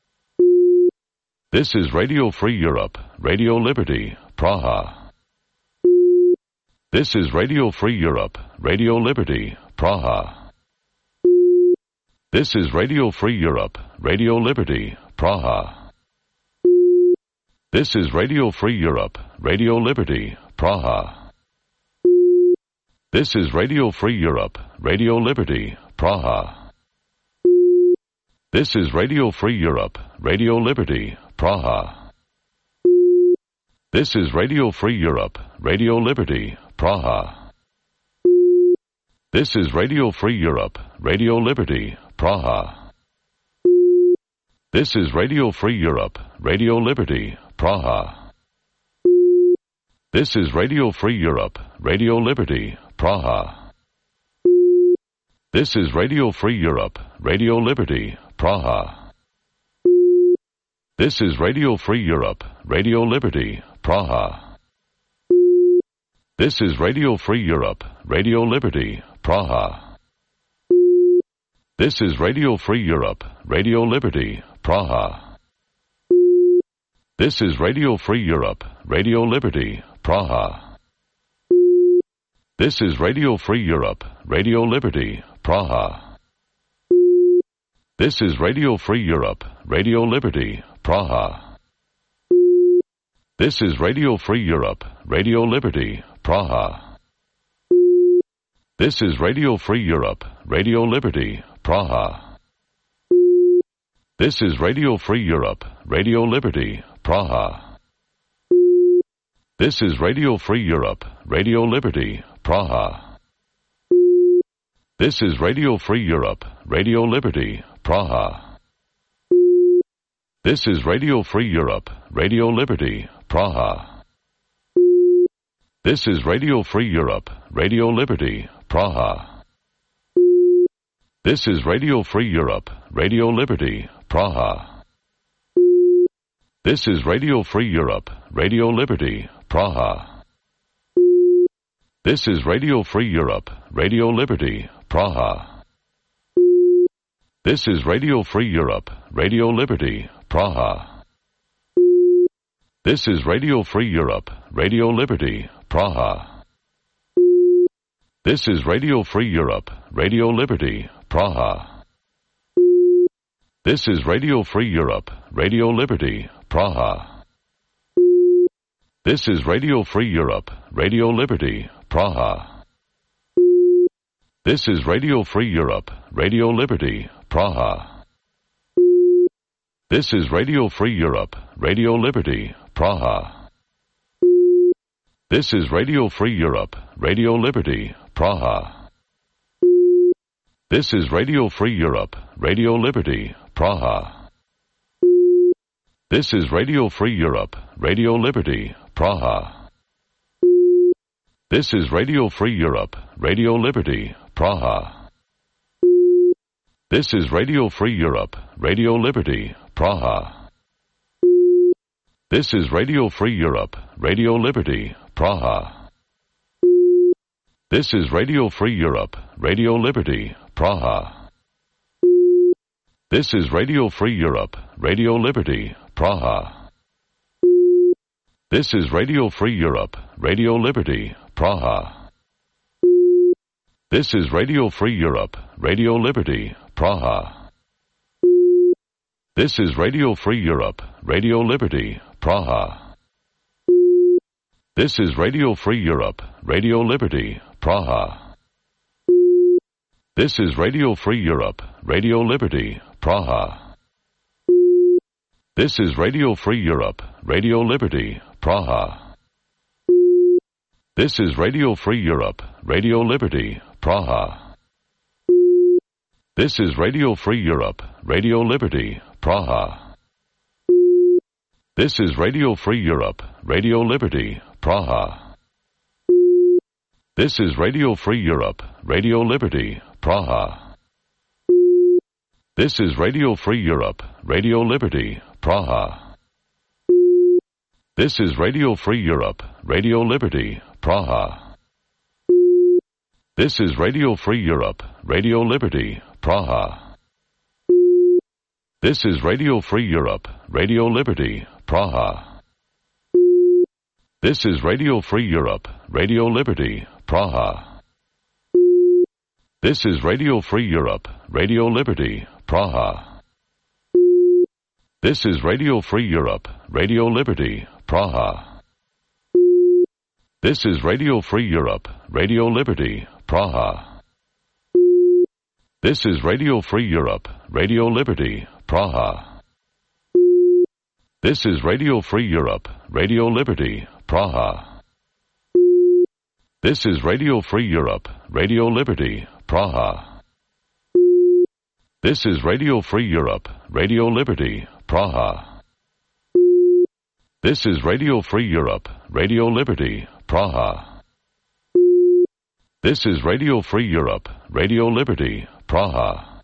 This is Radio Free Europe, Radio Liberty, Praha. This is Radio Free Europe, Radio Liberty, Praha. This is Radio Free Europe, Radio Liberty, Praha. This is Radio Free Europe, Radio Liberty, Praha. This is Radio Free Europe, Radio Liberty, Praha. This is Radio Free Europe, Radio Liberty, Praha. This is Radio Free Europe, Radio Liberty, Praha. This is Radio Free Europe, Radio Liberty, Praha. This is Radio Free Europe, Radio Liberty, Praha. This is Radio Free Europe, Radio Liberty, Praha. This is Radio Free Europe, Radio Liberty, Praha. This is Radio Free Europe, Radio Liberty, Praha. This is Radio Free Europe, Radio Liberty, Praha. This is Radio Free Europe, Radio Liberty, Praha. This is Radio Free Europe, Radio Liberty, Praha. This is Radio Free Europe, Radio Liberty, Praha. This is Radio Free Europe, Radio Liberty, Praha. This is Radio Free Europe, Radio Liberty, Praha. This is Radio Free Europe, Radio Liberty, Praha. This is Radio Free Europe, Radio Liberty, Praha. This is Radio Free Europe, Radio Liberty, Praha. This is Radio Free Europe, Radio Liberty, Praha. This is Radio Free Europe, Radio Liberty, Praha. This is Radio Free Europe, Radio Liberty, Praha. This is Radio Free Europe, Radio Liberty, Praha. This is Radio Free Europe, Radio Liberty, Praha. This is Radio Free Europe, Radio Liberty, Praha. This is Radio Free Europe, Radio Liberty, Praha. This is Radio Free Europe, Radio Liberty, Praha. This is Radio Free Europe, Radio Liberty, Praha. This is Radio Free Europe, Radio Liberty, Praha. This is Radio Free Europe, Radio Liberty, Praha. This is Radio Free Europe, Radio Liberty, Praha. This is Radio Free Europe, Radio Liberty, Praha. This is Radio Free Europe, Radio Liberty, Praha. This is Radio Free Europe, Radio Liberty, Praha. This is Radio Free Europe, Radio Liberty, Praha. This is Radio Free Europe, Radio Liberty, Praha. This is Radio Free Europe, Radio Liberty, Praha. This is Radio Free Europe, Radio Liberty, Praha. This is Radio Free Europe, Radio Liberty, Praha. This is Radio Free Europe, Radio Liberty, Praha. This is Radio Free Europe, Radio Liberty, Praha. This is Radio Free Europe, Radio Liberty, Praha. This is Radio Free Europe, Radio Liberty, Praha. This is Radio Free Europe, Radio Liberty, Praha. This is Radio Free Europe, Radio Liberty, Praha. This is Radio Free Europe, Radio Liberty, Praha. This is Radio Free Europe, Radio Liberty, Praha. This is Radio Free Europe, Radio Liberty, Praha. This is Radio Free Europe, Radio Liberty, Praha. This is Radio Free Europe, Radio Liberty, Praha. This is Radio Free Europe, Radio Liberty, Praha. This is Radio Free Europe, Radio Liberty, Praha. This is Radio Free Europe, Radio Liberty, Praha. This is Radio Free Europe, Radio Liberty, Praha. This is Radio Free Europe, Radio Liberty, Praha. This is Radio Free Europe, Radio Liberty, Praha. This is Radio Free Europe, Radio Liberty, Praha. This is Radio Free Europe, Radio Liberty, Praha. This is Radio Free Europe, Radio Liberty, Praha. This is Radio Free Europe, Radio Liberty, Praha. This is Radio Free Europe, Radio Liberty, Praha. This is Radio Free Europe, Radio Liberty, Praha. This is Radio Free Europe, Radio Liberty, Praha. This is Radio Free Europe, Radio Liberty, Praha.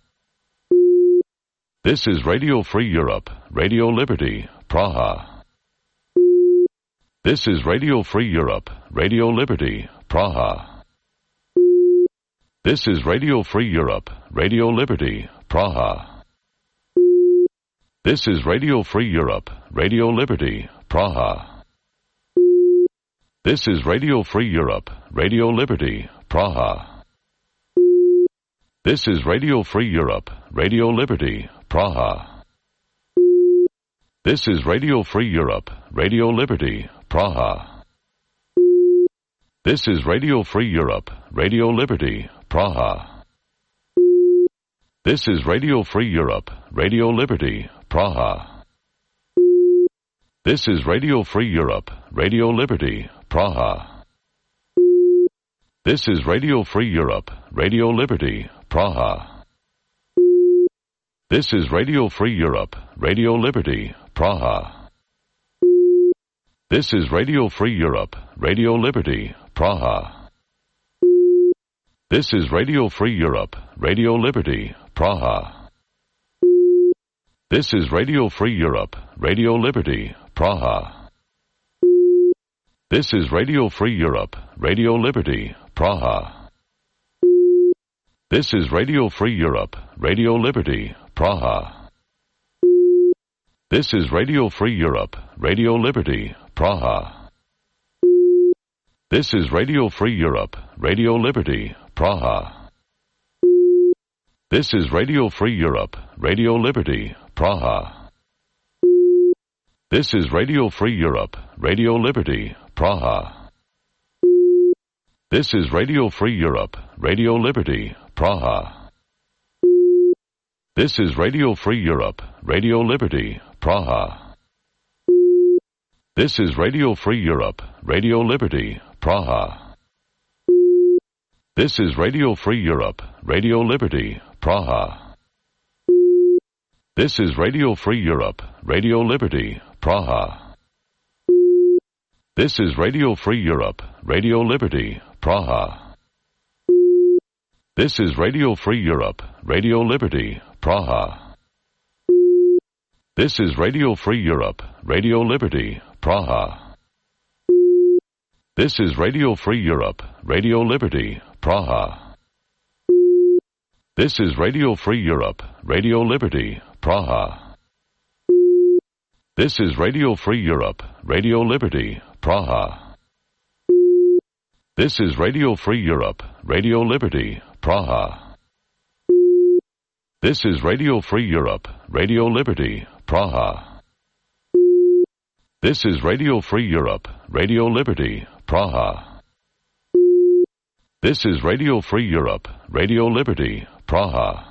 This is Radio Free Europe, Radio Liberty, Praha. This is Radio Free Europe, Radio Liberty, Praha. This is Radio Free Europe, Radio Liberty, Praha. This is Radio Free Europe, Radio Liberty, Praha. This is Radio Free Europe, Radio Liberty, Praha. This is Radio Free Europe, Radio Liberty, Praha. This is Radio Free Europe, Radio Liberty, Praha. This is Radio Free Europe, Radio Liberty, Praha. This is Radio Free Europe, Radio Liberty, Praha. This is Radio Free Europe, Radio Liberty, Praha. This is Radio Free Europe, Radio Liberty, Praha. This is Radio Free Europe, Radio Liberty, Praha. This is Radio Free Europe, Radio Liberty, Praha. This is Radio Free Europe, Radio Liberty, Praha. This is Radio Free Europe, Radio Liberty, Praha. This is Radio Free Europe, Radio Liberty, Praha. This is Radio Free Europe, Radio Liberty, Praha. This is Radio Free Europe, Radio Liberty, Praha. This is Radio Free Europe, Radio Liberty, Praha. This is Radio Free Europe, Radio Liberty, Praha. This is Radio Free Europe, Radio Liberty, Praha. This is Radio Free Europe, Radio Liberty, Praha. This is Radio Free Europe, Radio Liberty, Praha. This is Radio Free Europe, Radio Liberty, Praha. This is Radio Free Europe, Radio Liberty, Praha. This is Radio Free Europe, Radio Liberty, Praha. This is Radio Free Europe, Radio Liberty, Praha. This is Radio Free Europe, Radio Liberty, Praha. This is Radio Free Europe, Radio Liberty, Praha. This is Radio Free Europe, Radio Liberty, Praha. This is Radio Free Europe, Radio Liberty, Praha. This is Radio Free Europe, Radio Liberty, Praha. This is Radio Free Europe, Radio Liberty, Praha. This is Radio Free Europe, Radio Liberty, Praha. This is Radio Free Europe, Radio Liberty, Praha. This is Radio Free Europe, Radio Liberty, Praha.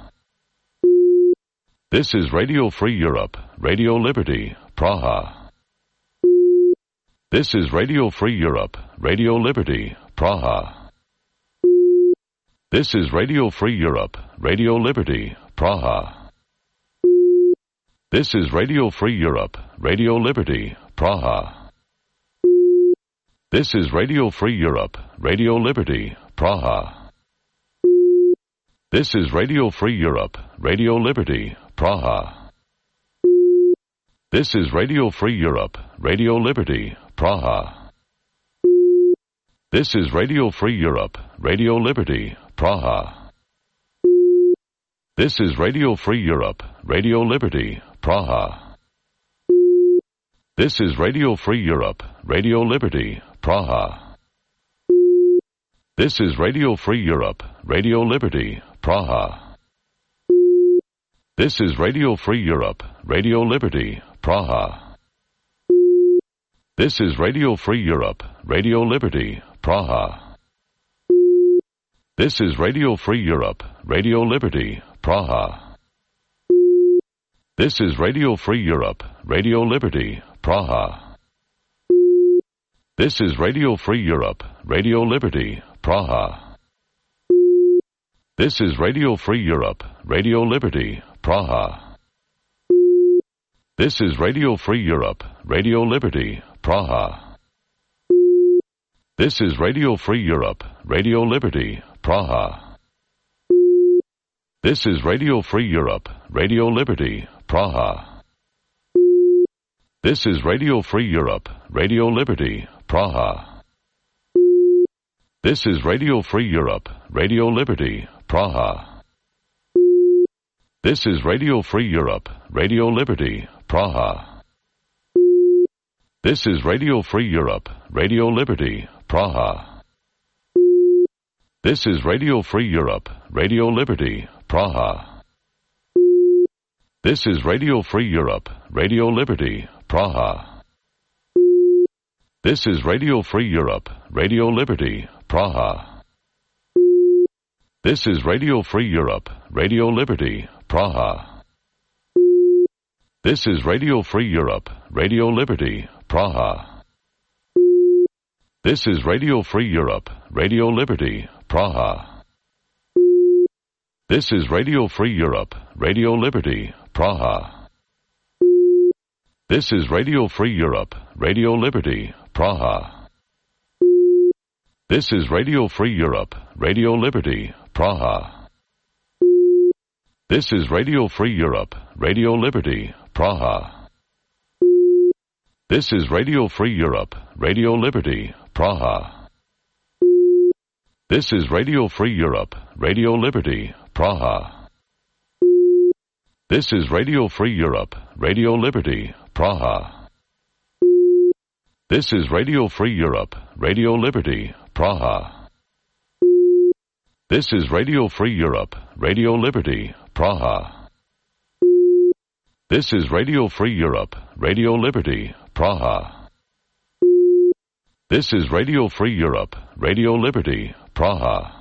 This is Radio Free Europe, Radio Liberty, Praha. This is Radio Free Europe, Radio Liberty, Praha. This is Radio Free Europe, Radio Liberty, Praha. This is Radio Free Europe, Radio Liberty, Praha. This is Radio Free Europe, Radio Liberty, Praha. This is Radio Free Europe, Radio Liberty, Praha. This is Radio Free Europe, Radio Liberty, Praha. This is Radio Free Europe, Radio Liberty, Praha. This is Radio Free Europe, Radio Liberty, Praha. This is Radio Free Europe, Radio Liberty, Praha. This is Radio Free Europe, Radio Liberty, Praha. This is Radio Free Europe, Radio Liberty, Praha. This is Radio Free Europe, Radio Liberty, Praha. This is Radio Free Europe, Radio Liberty, Praha. This is Radio Free Europe, Radio Liberty, Praha. This is Radio Free Europe, Radio Liberty, Praha. This is Radio Free Europe, Radio Liberty, Praha. This is Radio Free Europe, Radio Liberty, Praha. This is Radio Free Europe, Radio Liberty, Praha. This is Radio Free Europe, Radio Liberty, Praha. This is Radio Free Europe, Radio Liberty, Praha. This is Radio Free Europe, Radio Liberty, Praha. This is Radio Free Europe, Radio Liberty, Praha. This is Radio Free Europe, Radio Liberty, Praha. This is Radio Free Europe, Radio Liberty, Praha. This is Radio Free Europe, Radio Liberty, Praha. This is Radio Free Europe, Radio Liberty, Praha. This is Radio Free Europe, Radio Liberty, Praha. This is Radio Free Europe, Radio Liberty, Praha. This is Radio Free Europe, Radio Liberty, Praha. This is Radio Free Europe, Radio Liberty, Praha. This is Radio Free Europe, Radio Liberty, Praha. This is Radio Free Europe, Radio Liberty, Praha. This is Radio Free Europe, Radio Liberty, Praha. This is Radio Free Europe, Radio Liberty, Praha. This is Radio Free Europe, Radio Liberty, Praha. This is Radio Free Europe, Radio Liberty, Praha. This is Radio Free Europe, Radio Liberty, Praha. This is Radio Free Europe, Radio Liberty, Praha. This is Radio Free Europe, Radio Liberty, Praha. This is Radio Free Europe, Radio Liberty, Praha.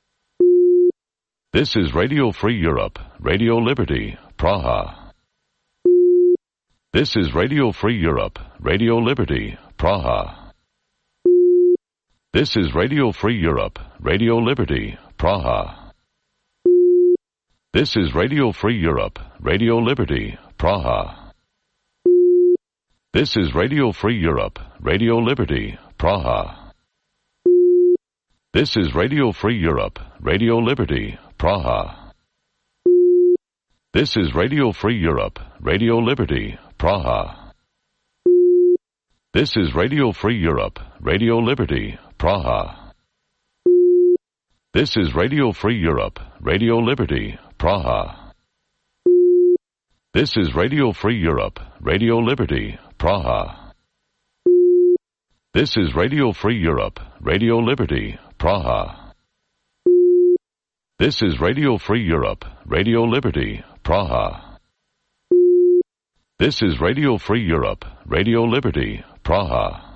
This is Radio Free Europe, Radio Liberty, Praha. This is Radio Free Europe, Radio Liberty, Praha. This is Radio Free Europe, Radio Liberty, Praha. This is Radio Free Europe, Radio Liberty, Praha. This is Radio Free Europe, Radio Liberty, Praha. This is Radio Free Europe, Radio Liberty, Praha. This is Radio Free Europe, Radio Liberty, Praha. This is Radio Free Europe, Radio Liberty, Praha. This is Radio Free Europe, Radio Liberty, Praha. This is Radio Free Europe, Radio Liberty, Praha. This is Radio Free Europe, Radio Liberty, Praha. This is Radio Free Europe, Radio Liberty, Praha. This is Radio Free Europe, Radio Liberty, Praha.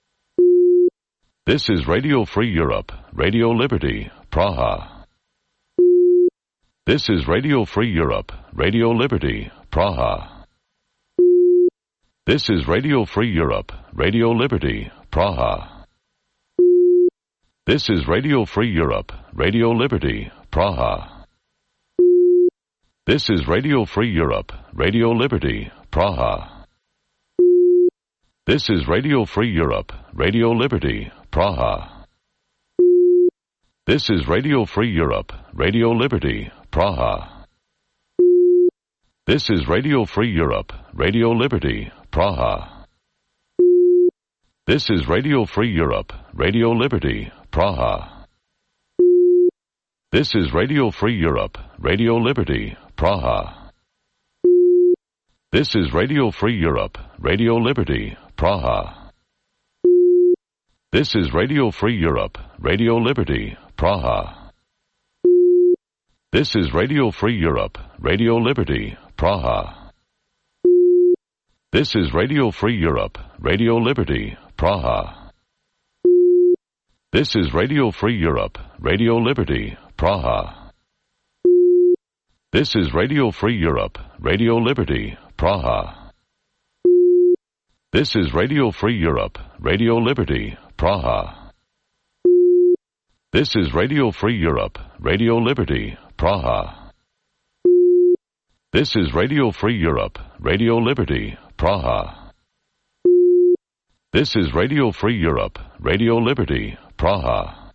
This is Radio Free Europe, Radio Liberty, Praha. This is Radio Free Europe, Radio Liberty, Praha. This is Radio Free Europe, Radio Liberty, Praha. This is Radio Free Europe, Radio Liberty, Praha. This is Radio Free Europe, Radio Liberty, Praha. This is Radio Free Europe, Radio Liberty, Praha. This is Radio Free Europe, Radio Liberty, Praha. This is Radio Free Europe, Radio Liberty, Praha. This is Radio Free Europe, Radio Liberty, Praha. This is Radio Free Europe, Radio Liberty, Praha. This is Radio Free Europe, Radio Liberty, Praha. This is Radio Free Europe, Radio Liberty, Praha. This is Radio Free Europe, Radio Liberty, Praha. This is Radio Free Europe, Radio Liberty, Praha. This is Radio Free Europe, Radio Liberty, Praha. This is Radio Free Europe, Radio Liberty, Praha. This is Radio Free Europe, Radio Liberty, Praha. This is Radio Free Europe, Radio Liberty, Praha. This is Radio Free Europe, Radio Liberty, Praha. This is Radio Free Europe, Radio Liberty, Praha.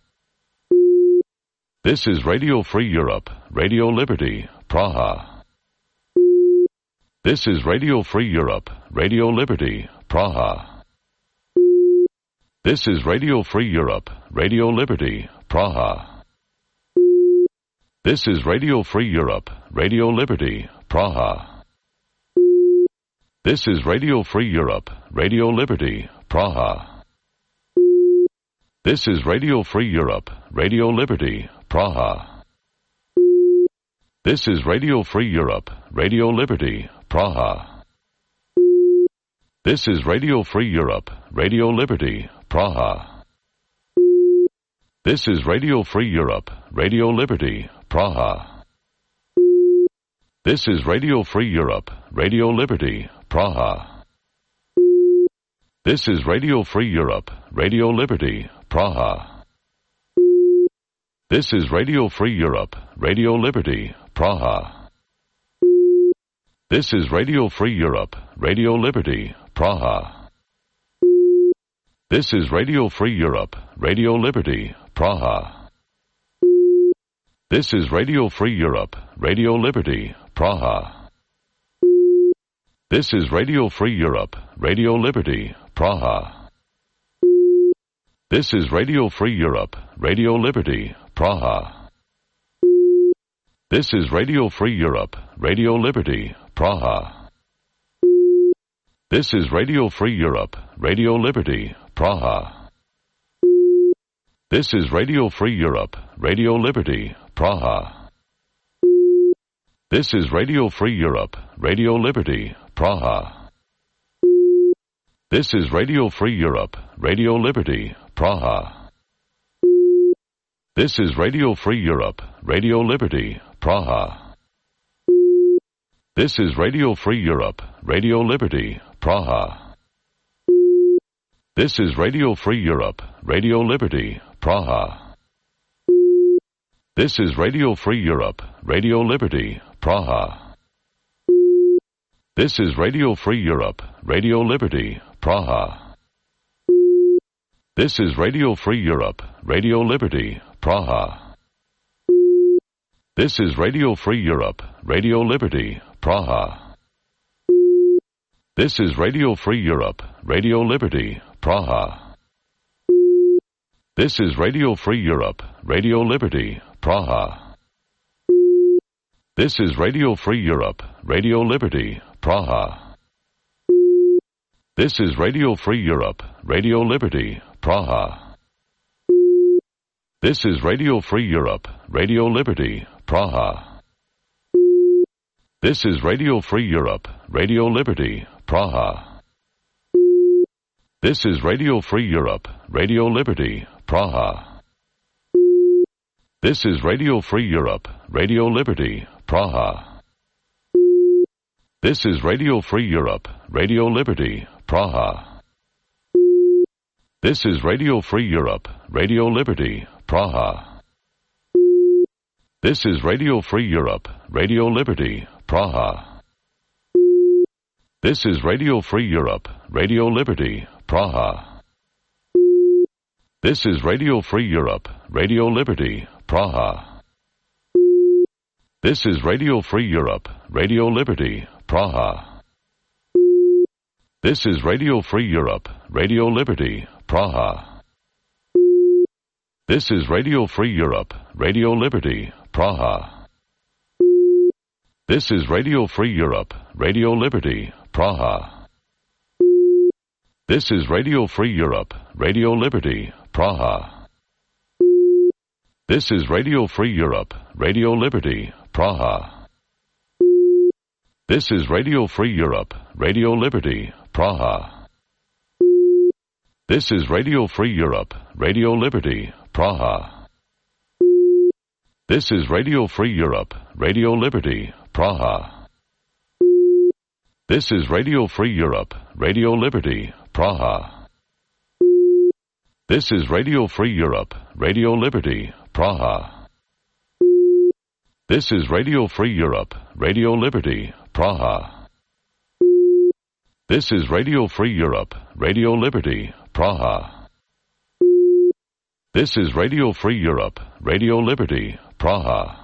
This is Radio Free Europe, Radio Liberty, Praha. This is Radio Free Europe, Radio Liberty, Praha. This is Radio Free Europe, Radio Liberty, Praha. This is Radio Free Europe, Radio Liberty, Praha. This is Radio Free Europe, Radio Liberty, Praha. This is Radio Free Europe, Radio Liberty, Praha. This is Radio Free Europe, Radio Liberty, Praha. This is Radio Free Europe, Radio Liberty, Praha. This is Radio Free Europe, Radio Liberty, Praha. This is Radio Free Europe, Radio Liberty, Praha. This is Radio Free Europe, Radio Liberty, Praha. This is Radio Free Europe, Radio Liberty, Praha. This is Radio Free Europe, Radio Liberty, Praha. This is Radio Free Europe, Radio Liberty, Praha. This is Radio Free Europe, Radio Liberty, Praha. This is Radio Free Europe, Radio Liberty, Praha. This is Radio Free Europe, Radio Liberty, Praha. This is Radio Free Europe, Radio Liberty, Praha. This is Radio Free Europe, Radio Liberty, Praha. This is Radio Free Europe, Radio Liberty, Praha. This is Radio Free Europe, Radio Liberty, Praha. This is Radio Free Europe, Radio Liberty, Praha. This is Radio Free Europe, Radio Liberty, Praha. This is Radio Free Europe, Radio Liberty, Praha. This is Radio Free Europe, Radio Liberty, Praha. This is Radio Free Europe, Radio Liberty, Praha. This is Radio Free Europe, Radio Liberty, Praha. This is Radio Free Europe, Radio Liberty, Praha. This is Radio Free Europe, Radio Liberty, Praha. This is Radio Free Europe, Radio Liberty, Praha. This is Radio Free Europe, Radio Liberty, Praha. This is Radio Free Europe, Radio Liberty, Praha. This is Radio Free Europe, Radio Liberty, Praha. This is Radio Free Europe, Radio Liberty, Praha. This is Radio Free Europe, Radio Liberty, Praha. This is Radio Free Europe, Radio Liberty, Praha. This is Radio Free Europe, Radio Liberty, Praha. This is Radio Free Europe, Radio Liberty, Praha. This is Radio Free Europe, Radio Liberty, Praha. This is Radio Free Europe, Radio Liberty, Praha. This is Radio Free Europe, Radio Liberty, Praha. This is Radio Free Europe, Radio Liberty, Praha. This is Radio Free Europe, Radio Liberty, Praha. This is Radio Free Europe, Radio Liberty, Praha. This is Radio Free Europe, Radio Liberty, Praha. This is Radio Free Europe, Radio Liberty, Praha. This is Radio Free Europe, Radio Liberty, Praha. This is Radio Free Europe, Radio Liberty, Praha. This is Radio Free Europe, Radio Liberty, Praha. This is Radio Free Europe, Radio Liberty, Praha. This is Radio Free Europe, Radio Liberty, Praha. This is Radio Free Europe, Radio Liberty, Praha. This is Radio Free Europe, Radio Liberty, Praha. This is Radio Free Europe, Radio Liberty, Praha. This is Radio Free Europe, Radio Liberty, Praha. This is Radio Free Europe, Radio Liberty, Praha.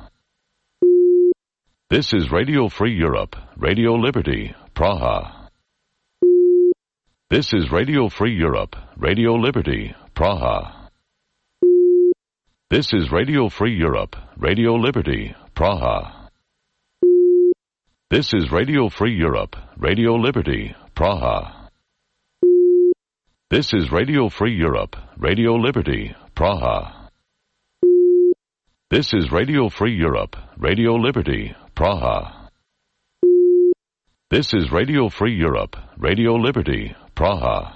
This is Radio Free Europe, Radio Liberty, Praha. This is Radio Free Europe, Radio Liberty, Praha. This is Radio Free Europe, Radio Liberty, Praha. This is Radio Free Europe, Radio Liberty, Praha. This is Radio Free Europe, Radio Liberty, Praha. This is Radio Free Europe, Radio Liberty, Praha. This is Radio Free Europe, Radio Liberty, Praha.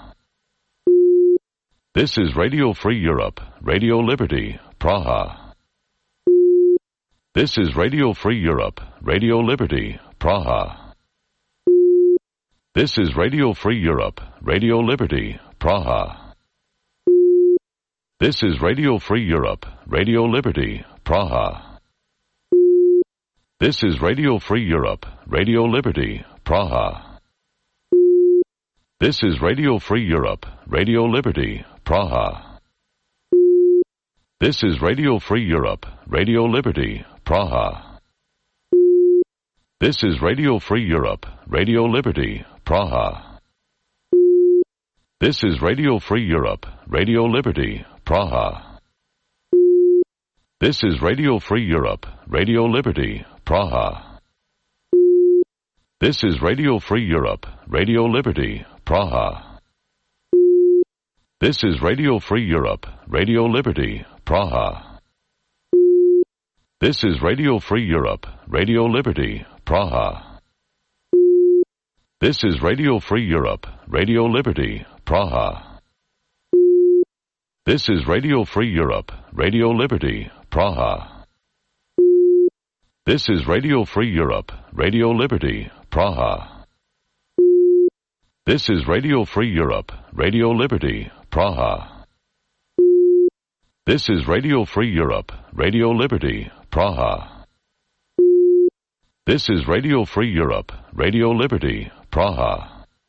This is Radio Free Europe, Radio Liberty, Praha. This is Radio Free Europe, Radio Liberty, Praha. This is Radio Free Europe, Radio Liberty, Praha. This is Radio Free Europe, Radio Liberty, Praha. This is Radio Free Europe, Radio Liberty, Praha. This is Radio Free Europe, Radio Liberty, Praha. This is Radio Free Europe, Radio Liberty, Praha. This is Radio Free Europe, Radio Liberty, Praha. This is Radio Free Europe, Radio Liberty, Praha. This is Radio Free Europe, Radio Liberty, Praha. This is Radio Free Europe, Radio Liberty, Praha. This is Radio Free Europe, Radio Liberty, Praha. This is Radio Free Europe, Radio Liberty, Praha. This is Radio Free Europe, Radio Liberty, Praha. This is Radio Free Europe, Radio Liberty, Praha. This is Radio Free Europe, Radio Liberty, Praha. This is Radio Free Europe, Radio Liberty, Praha. This is Radio Free Europe, Radio Liberty, Praha. This is Radio Free Europe, Radio Liberty, Praha.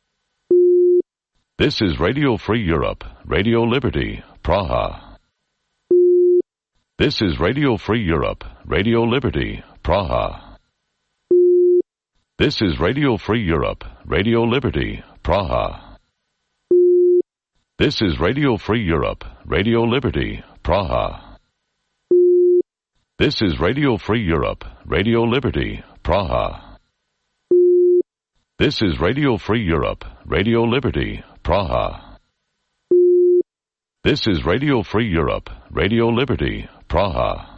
This is Radio Free Europe, Radio Liberty, Praha. This is Radio Free Europe, Radio Liberty, Praha. This is Radio Free Europe, Radio Liberty, Praha. This is Radio Free Europe, Radio Liberty, Praha. This is Radio Free Europe, Radio Liberty, Praha. This is Radio Free Europe, Radio Liberty, Praha. This is Radio Free Europe, Radio Liberty, Praha.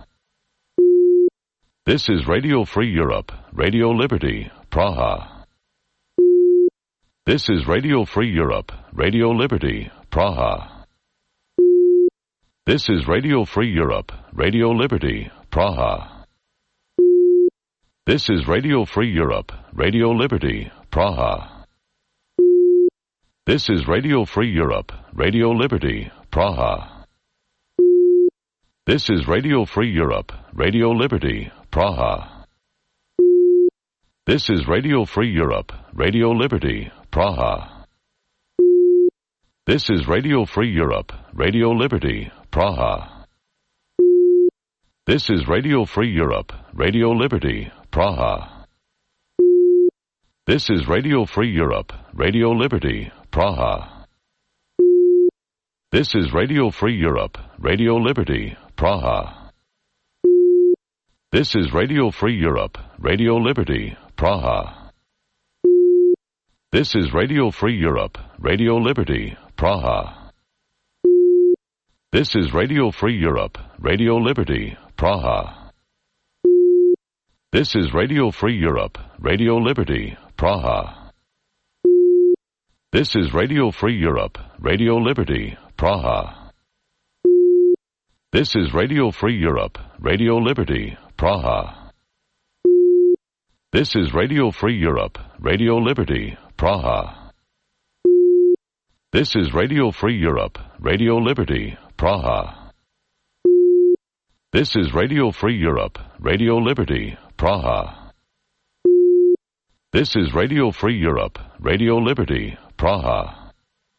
This is Radio Free Europe, Radio Liberty, Praha. This is Radio Free Europe, Radio Liberty, Praha. This is Radio Free Europe, Radio Liberty, Praha. This is Radio Free Europe, Radio Liberty, Praha. This is Radio Free Europe, Radio Liberty, Praha. This is Radio Free Europe, Radio Liberty, Praha. This is Radio Free Europe, Radio Liberty, Praha. This is Radio Free Europe, Radio Liberty, Praha. This is Radio Free Europe, Radio Liberty, Praha. This is Radio Free Europe, Radio Liberty, Praha. This is Radio Free Europe, Radio Liberty, Praha. This is Radio Free Europe, Radio Liberty, Praha. This is Radio Free Europe, Radio Liberty, Praha. This is Radio Free Europe, Radio Liberty, Praha. This is Radio Free Europe, Radio Liberty, Praha. This is Radio Free Europe, Radio Liberty, Praha. This is Radio Free Europe, Radio Liberty, Praha. This is Radio Free Europe, Radio Liberty, Praha. This is Radio Free Europe, Radio Liberty, Praha. This is Radio Free Europe, Radio Liberty, Praha. This is Radio Free Europe, Radio Liberty, Praha.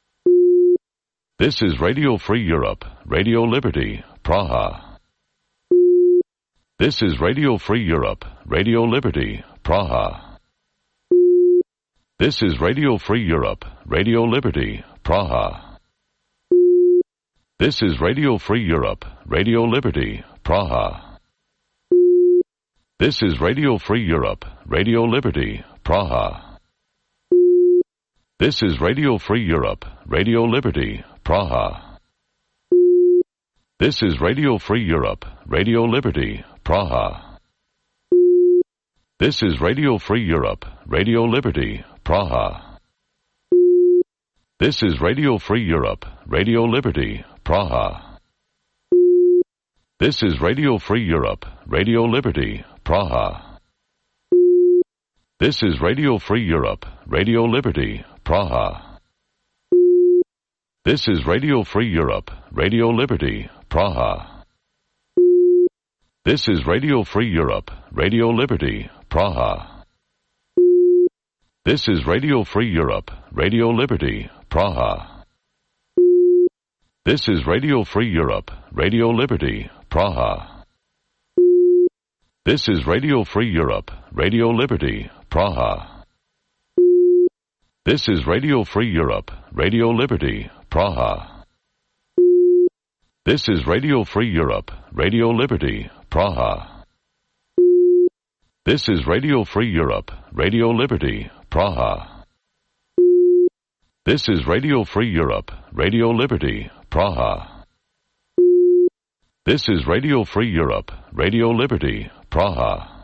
This is Radio Free Europe, Radio Liberty, Praha. This is Radio Free Europe, Radio Liberty, Praha. This is Radio Free Europe, Radio Liberty, Praha. This is Radio Free Europe, Radio Liberty, Praha. This is Radio Free Europe, Radio Liberty, Praha. This is Radio Free Europe, Radio Liberty, Praha. This is Radio Free Europe, Radio Liberty, Praha. This is Radio Free Europe, Radio Liberty, Praha. This is Radio Free Europe, Radio Liberty, Praha. This is Radio Free Europe, Radio Liberty, Praha. This is Radio Free Europe, Radio Liberty, Praha. This is Radio Free Europe, Radio Liberty, Praha. This is Radio Free Europe, Radio Liberty, Praha. This is Radio Free Europe, Radio Liberty, Praha. This is Radio Free Europe, Radio Liberty, Praha. This is Radio Free Europe, Radio Liberty, Praha. This is Radio Free Europe, Radio Liberty, Praha. This is Radio Free Europe, Radio Liberty, Praha. This is Radio Free Europe, Radio Liberty, Praha. This is Radio Free Europe, Radio Liberty, Praha. This is Radio Free Europe, Radio Liberty, Praha.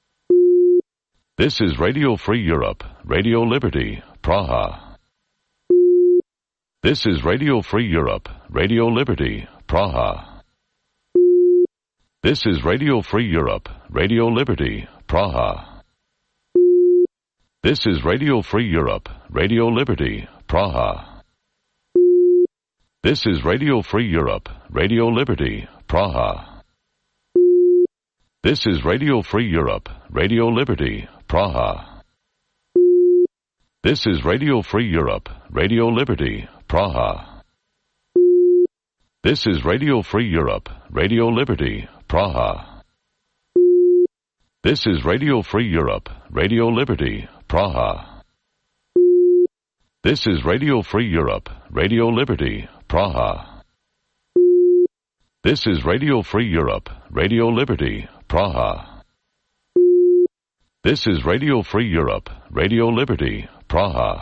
This is Radio Free Europe, Radio Liberty, Praha. This is Radio Free Europe, Radio Liberty, Praha. This is Radio Free Europe, Radio Liberty, Praha. This is Radio Free Europe, Radio Liberty, Praha. This is Radio Free Europe, Radio Liberty, Praha. This is Radio Free Europe, Radio Liberty, Praha. This is Radio Free Europe, Radio Liberty, Praha. This is Radio Free Europe, Radio Liberty, Praha. This is Radio Free Europe, Radio Liberty, Praha. This is Radio Free Europe, Radio Liberty, Praha. This is Radio Free Europe, Radio Liberty, Praha. This is Radio Free Europe, Radio Liberty, Praha.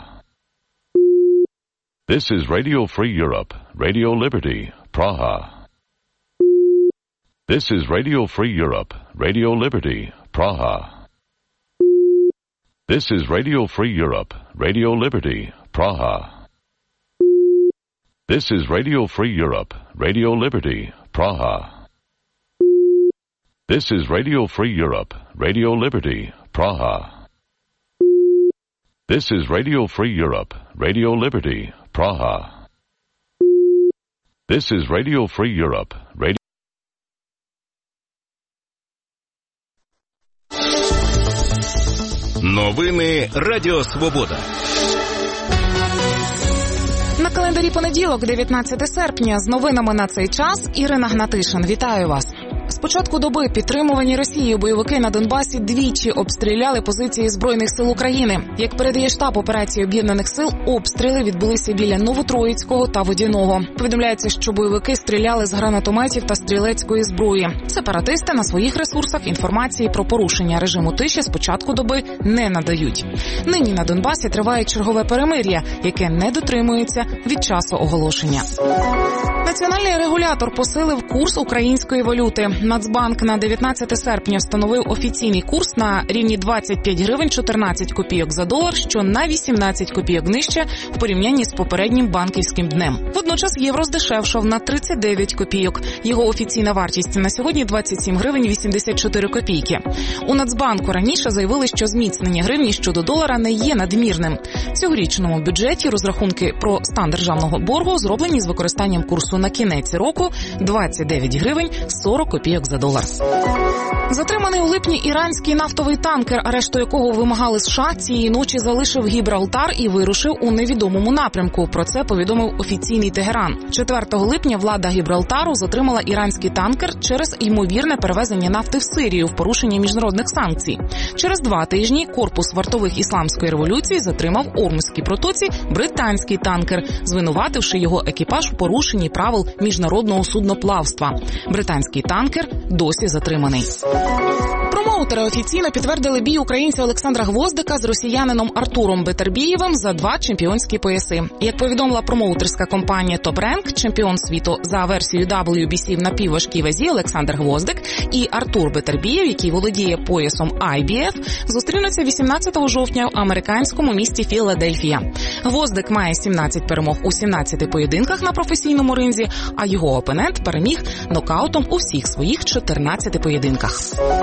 This is Radio Free Europe, Radio Liberty, Praha. This is Radio Free Europe, Radio Liberty, Praha. This is Radio Free Europe, Radio Liberty, Praha. This is Radio Free Europe, Radio Liberty, Praha. This is Radio Free Europe, Radio Liberty, Praha. This is Radio Free Europe, Radio Liberty, Praha. This is Radio Free Europe, Radio Новини Радіо Свобода. На календарі понеділок, дев'ятнадцяте серпня, з новинами на цей час Ірина Гнатишин. Вітаю вас. З початку доби підтримувані Росією бойовики на Донбасі двічі обстріляли позиції Збройних сил України. Як передає штаб операції Об'єднаних сил, обстріли відбулися біля Новотроїцького та Водяного. Повідомляється, що бойовики стріляли з гранатометів та стрілецької зброї. Сепаратисти на своїх ресурсах інформації про порушення режиму тиші з початку доби не надають. Нині на Донбасі триває чергове перемир'я, яке не дотримується від часу оголошення. Національний регулятор посилив курс української валюти. Нацбанк на дев'ятнадцяте серпня встановив офіційний курс на рівні двадцять п'ять гривень чотирнадцять копійок за долар, що на вісімнадцять копійок нижче в порівнянні з попереднім банківським днем. Водночас євро здешевшав на тридцять дев'ять копійок. Його офіційна вартість на сьогодні двадцять сім гривень вісімдесят чотири копійки. У Нацбанку раніше заявили, що зміцнення гривні щодо долара не є надмірним. В цьогорічному бюджеті розрахунки про стан державного боргу зроблені з використанням курсу на кінець року двадцять дев'ять гривень сорок копійок за долар. Затриманий у липні іранський нафтовий танкер, арешту якого вимагали США, цієї ночі залишив Гібралтар і вирушив у невідомому напрямку. Про це повідомив офіційний Тегеран. четвертого липня влада Гібралтару затримала іранський танкер через ймовірне перевезення нафти в Сирію в порушення міжнародних санкцій. Через два тижні корпус вартових ісламської революції затримав в Ормузькій протоці британський танкер, звинувативши його екіпаж в порушенні правил міжнародного судноплавства. Британський танкер досі затриманий. Промоутери офіційно підтвердили бій українця Олександра Гвоздика з росіянином Артуром Бетербієвим за два чемпіонські пояси. Як повідомила промоутерська компанія Top Rank, чемпіон світу за версією дабл ю бі сі в напівважкій вазі Олександр Гвоздик і Артур Бетербієв, який володіє поясом ай бі еф, зустрінуться вісімнадцятого жовтня в американському місті Філадельфія. Гвоздик має сімнадцять перемог у сімнадцяти поєдинках на професійному ринзі, а його опонент переміг нокаутом у всіх своїх чотирнадцяти поєдинках.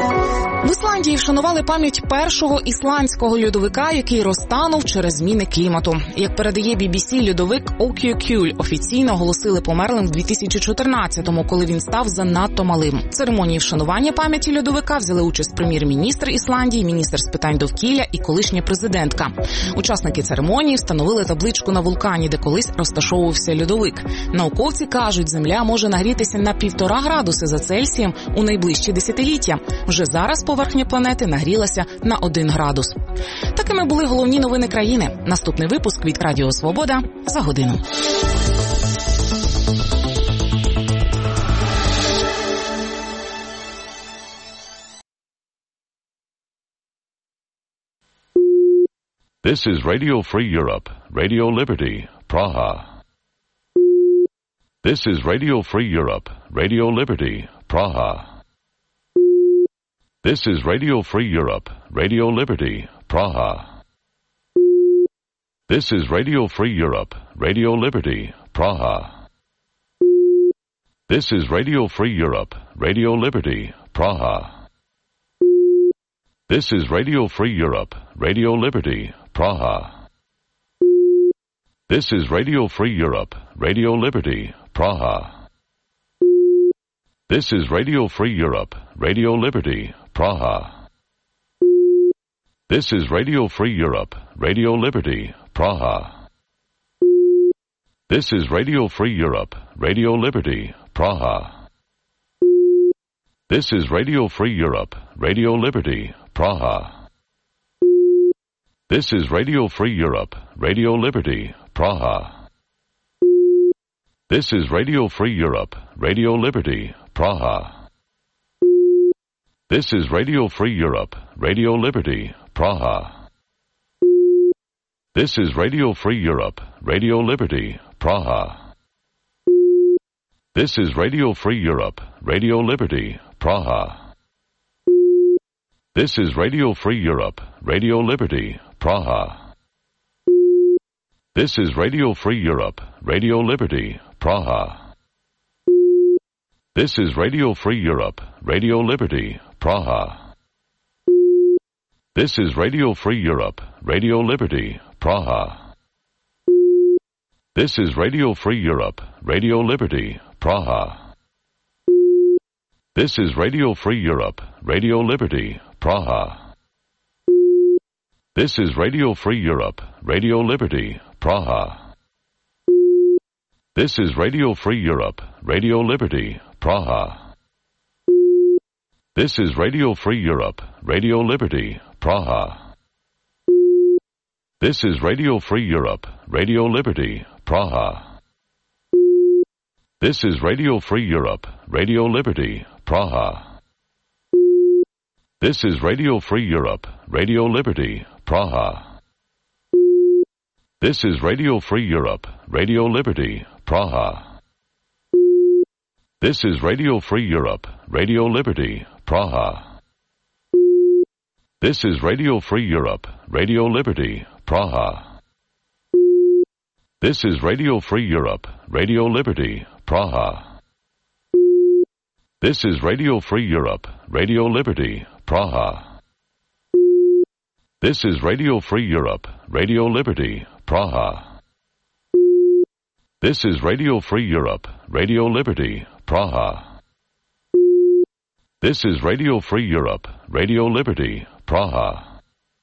В Ісландії вшанували пам'ять першого ісландського льодовика, який розтанув через зміни клімату. Як передає бі бі сі, льодовик Ок'юкюль офіційно оголосили померлим в дві тисячі чотирнадцятому, коли він став занадто малим. В церемонії вшанування пам'яті льодовика взяли участь прем'єр-міністр Ісландії, міністр з питань довкілля і колишня президентка. Учасники церемонії встановили табличку на вулкані, де колись розташовувався льодовик. Науковці кажуть, Земля може нагрітися на півтора градуси за Цельсієм у найближчі десятиліття. Вже зараз поверхня планети нагрілася на один градус. Такими були головні новини країни. Наступний випуск від Радіо Свобода за годину. This is Radio Free Europe, Radio Liberty, Praha. This is Radio Free Europe, Radio Liberty, Praha. This is Radio Free Europe, Radio Liberty, Praha. This is Radio Free Europe, Radio Liberty, Praha. This is Radio Free Europe, Radio Liberty, Praha. This is Radio Free Europe, Radio Liberty, Praha. This is Radio Free Europe, Radio Liberty, Praha. This is Radio Free Europe, Radio Liberty, Praha. This is Radio Free Europe, Radio Liberty, Praha. This is Radio Free Europe, Radio Liberty, Praha. This is Radio Free Europe, Radio Liberty, Praha. This is Radio Free Europe, Radio Liberty, Praha. This is Radio Free Europe, Radio Liberty, Praha. This is Radio Free Europe, Radio Liberty, Praha. This is Radio Free Europe, Radio Liberty, Praha. This is Radio Free Europe, Radio Liberty, Praha. This is Radio Free Europe, Radio Liberty, Praha. This is Radio Free Europe, Radio Liberty, Praha. This is Radio Free Europe, Radio Liberty, Praha. This is Radio Free Europe, Radio Liberty, Praha. This is Radio Free Europe, Radio Liberty, Praha. This is Radio Free Europe, Radio Liberty, Praha. This is Radio Free Europe, Radio Liberty, Praha. This is Radio Free Europe, Radio Liberty, Praha. This is Radio Free Europe, Radio Liberty, Praha. This is Radio Free Europe, Radio Liberty, Praha. This is Radio Free Europe, Radio Liberty, Praha. This is Radio Free Europe, Radio Liberty, Praha. This is Radio Free Europe, Radio Liberty, Praha. This is Radio Free Europe, Radio Liberty, Praha. This is Radio Free Europe, Radio Liberty, Praha. This is Radio Free Europe, Radio Liberty, Praha. This is Radio Free Europe, Radio Liberty, Praha. This is Radio Free Europe, Radio Liberty, Praha. This is Radio Free Europe, Radio Liberty, Praha. This is Radio Free Europe, Radio Liberty, Praha.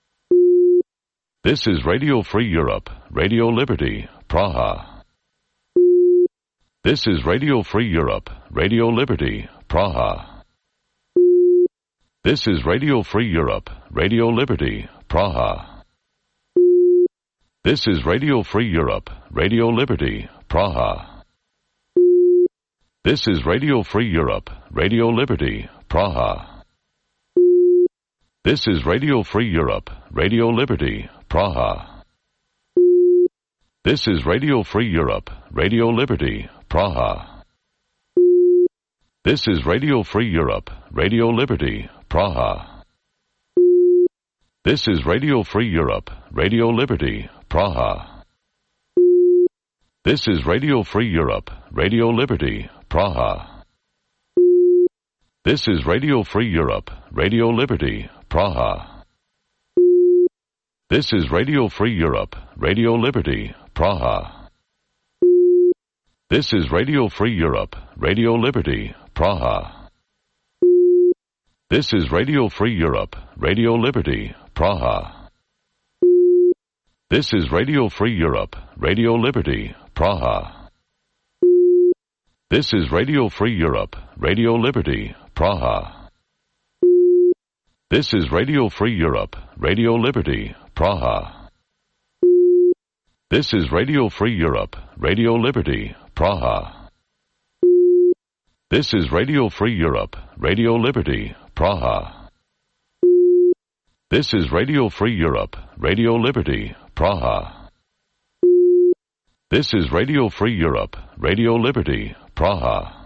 This is Radio Free Europe, Radio Liberty, Praha. This is Radio Free Europe, Radio Liberty, Praha. This is Radio Free Europe, Radio Liberty, Praha. This is Radio Free Europe, Radio Liberty, Praha. This is Radio Free Europe, Radio Liberty, Praha. This is Radio Free Europe, Radio Liberty, Praha. This is Radio Free Europe, Radio Liberty, Praha. This is Radio Free Europe, Radio Liberty, Praha. This is Radio Free Europe, Radio Liberty, Praha. This is Radio Free Europe, Radio Liberty, Praha. This is Radio Free Europe, Radio Liberty, Praha. This is Radio Free Europe, Radio Liberty, Praha. This is Radio Free Europe, Radio Liberty, Praha. This is Radio Free Europe, Radio Liberty, Praha. This is Radio Free Europe, Radio Liberty, Praha. This is Radio Free Europe, Radio Liberty, Praha. This is Radio Free Europe, Radio Liberty, Praha. This is Radio Free Europe, Radio Liberty, Praha. This is Radio Free Europe, Radio Liberty, Praha. This is Radio Free Europe, Radio Liberty, Praha. This is Radio Free Europe, Radio Liberty, Praha.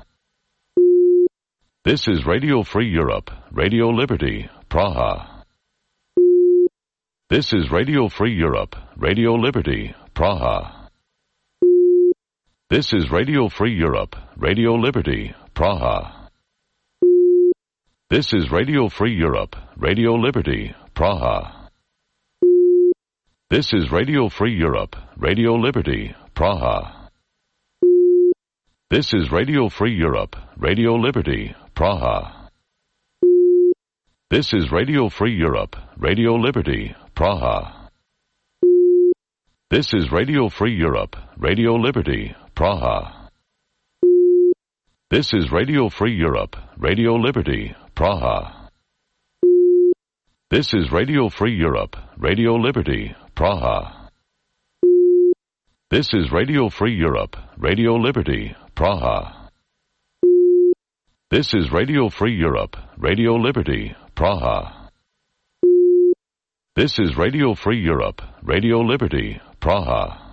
This is Radio Free Europe, Radio Liberty, Praha. This is Radio Free Europe, Radio Liberty, Praha. This is Radio Free Europe, Radio Liberty, Praha. This is Radio Free Europe, Radio Liberty, Praha. This is Radio Free Europe, Radio Liberty, Praha. This is Radio Free Europe, Radio Liberty, Praha. This is Radio Free Europe, Radio Liberty, Praha. This is Radio Free Europe, Radio Liberty, Praha. This is Radio Free Europe, Radio Liberty, Praha. This is Radio Free Europe, Radio Liberty, Praha. This is Radio Free Europe, Radio Liberty, Praha. This is Radio Free Europe, Radio Liberty, Praha. This is Radio Free Europe, Radio Liberty, Praha.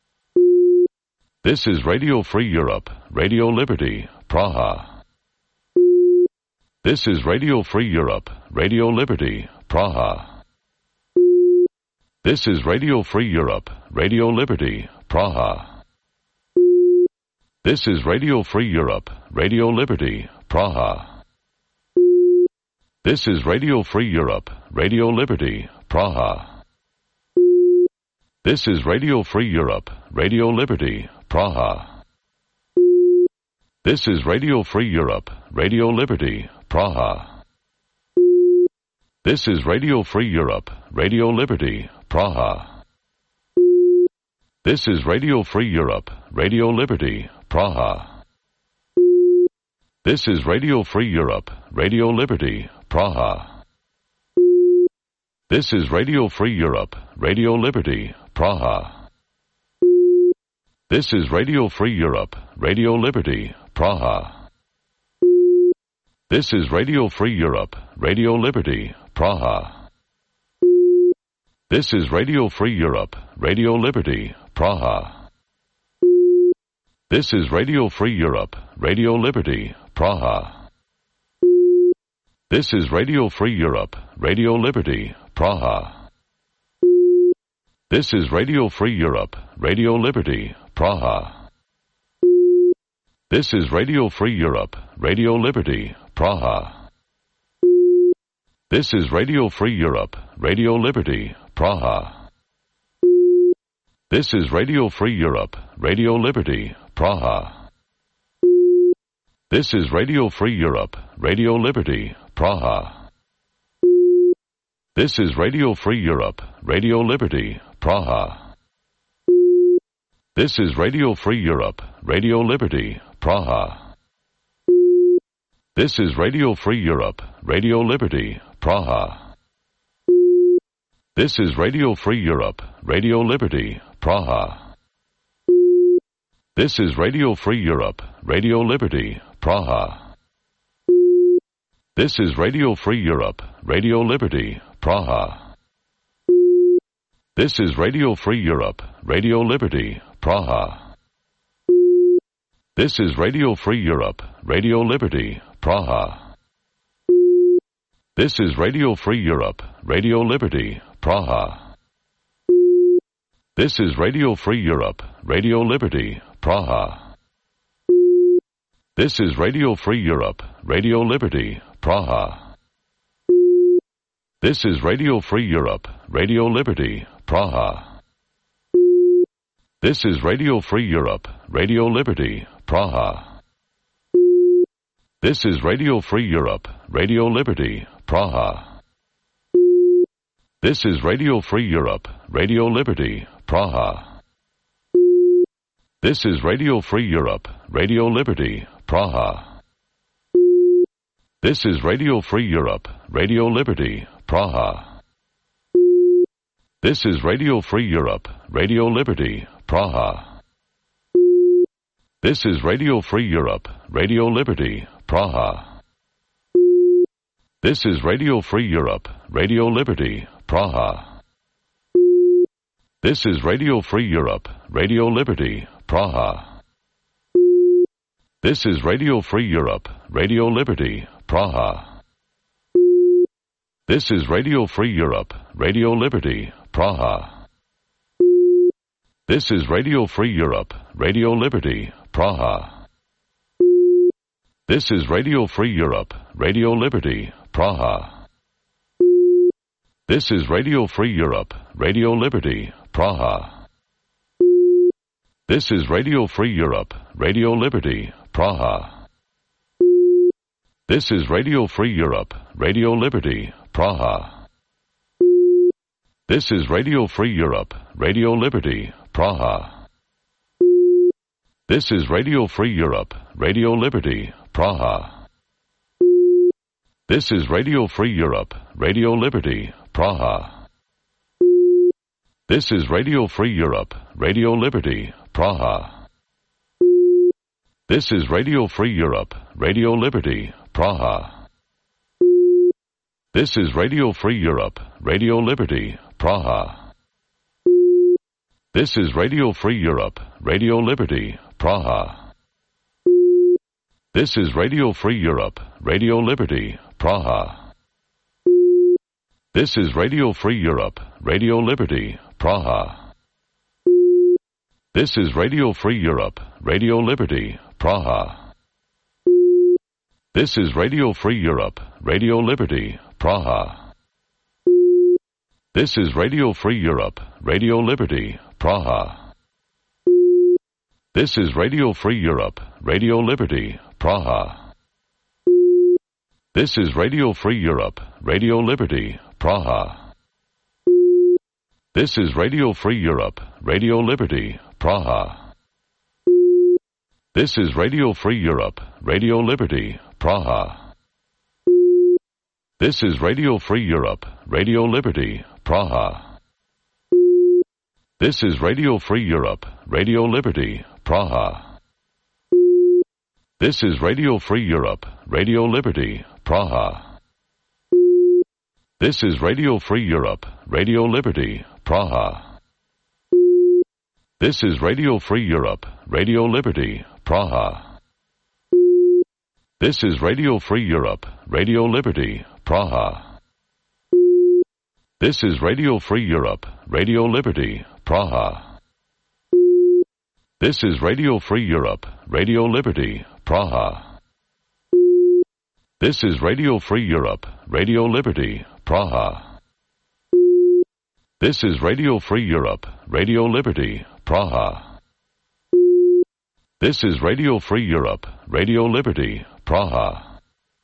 This is Radio Free Europe, Radio Liberty, Praha. This is Radio Free Europe, Radio Liberty, Praha. This is Radio Free Europe, Radio Liberty, Praha. This is Radio Free Europe, Radio Liberty, Praha. This is Radio Free Europe, Radio Liberty, Praha. This is Radio Free Europe, Radio Liberty, Praha. This is Radio Free Europe, Radio Liberty, Praha. This is Radio Free Europe, Radio Liberty, Praha. This is Radio Free Europe, Radio Liberty, Praha. This is Radio Free Europe, Radio Liberty, Praha. This is Radio Free Europe, Radio Liberty, Praha. This is Radio Free Europe, Radio Liberty, Praha. This is Radio Free Europe, Radio Liberty, Praha. This is Radio Free Europe, Radio Liberty, Praha. This is Radio Free Europe, Radio Liberty, Praha. This is Radio Free Europe, Radio Liberty, Praha. This is Radio Free Europe, Radio Liberty, Praha. This is Radio Free Europe, Radio Liberty, Praha. This is Radio Free Europe, Radio Liberty, Praha. This is Radio Free Europe, Radio Liberty, Praha. This is Radio Free Europe, Radio Liberty, Praha. This is Radio Free Europe, Radio Liberty, Praha. This is Radio Free Europe, Radio Liberty, Praha. This is Radio Free Europe, Radio Liberty, Praha. This is Radio Free Europe, Radio Liberty, Praha. This is Radio Free Europe, Radio Liberty, Praha. This is Radio Free Europe, Radio Liberty, Praha. This is Radio Free Europe, Radio Liberty, Praha. This is Radio Free Europe, Radio Liberty, Praha. This is Radio Free Europe, Radio Liberty, Praha. This is Radio Free Europe, Radio Liberty, Praha. This is Radio Free Europe, Radio Liberty, Praha. This is Radio Free Europe, Radio Liberty, Praha. This is Radio Free Europe, Radio Liberty, Praha. This is Radio Free Europe, Radio Liberty, Praha. This is Radio Free Europe, Radio Liberty, Praha. This is Radio Free Europe, Radio Liberty, Praha. This is Radio Free Europe, Radio Liberty, Praha. This is Radio Free Europe, Radio Liberty, Praha. This is Radio Free Europe, Radio Liberty, Praha. This is Radio Free Europe, Radio Liberty, Praha. This is Radio Free Europe, Radio Liberty, Praha. This is Radio Free Europe, Radio Liberty, Praha. This is Radio Free Europe, Radio Liberty, Praha. This is Radio Free Europe, Radio Liberty, Praha. This is Radio Free Europe, Radio Liberty, Praha. This is Radio Free Europe, Radio Liberty, Praha. This is Radio Free Europe, Radio Liberty, Praha. This is Radio Free Europe, Radio Liberty, Praha. This is Radio Free Europe, Radio Liberty, Praha. This is Radio Free Europe, Radio Liberty, Praha. This is Radio Free Europe, Radio Liberty, Praha. This is Radio Free Europe, Radio Liberty, Praha. This is Radio Free Europe, Radio Liberty, Praha. This is Radio Free Europe, Radio Liberty, Praha. This is Radio Free Europe, Radio Liberty, Praha. This is Radio Free Europe, Radio Liberty, Praha. This is Radio Free Europe, Radio Liberty, Praha. This is Radio Free Europe, Radio Liberty, Praha. This is Radio Free Europe, Radio Liberty, Praha. This is Radio Free Europe, Radio Liberty, Praha. This is Radio Free Europe, Radio Liberty, Praha. This is Radio Free Europe, Radio Liberty, Praha. This is Radio Free Europe, Radio Liberty, Praha. This is Radio Free Europe, Radio Liberty, Praha. This is Radio Free Europe, Radio Liberty, Praha. This is Radio Free Europe, Radio Liberty, Praha. This is Radio Free Europe, Radio Liberty, Praha. This is Radio Free Europe, Radio Liberty, Praha. This is Radio Free Europe, Radio Liberty, Praha. This is Radio Free Europe, Radio Liberty, Praha. This is Radio Free Europe, Radio Liberty, Praha. This is Radio Free Europe, Radio Liberty, Praha. This is Radio Free Europe, Radio Liberty, Praha. This is Radio Free Europe, Radio Liberty, Praha. This is Radio Free Europe, Radio Liberty, Praha.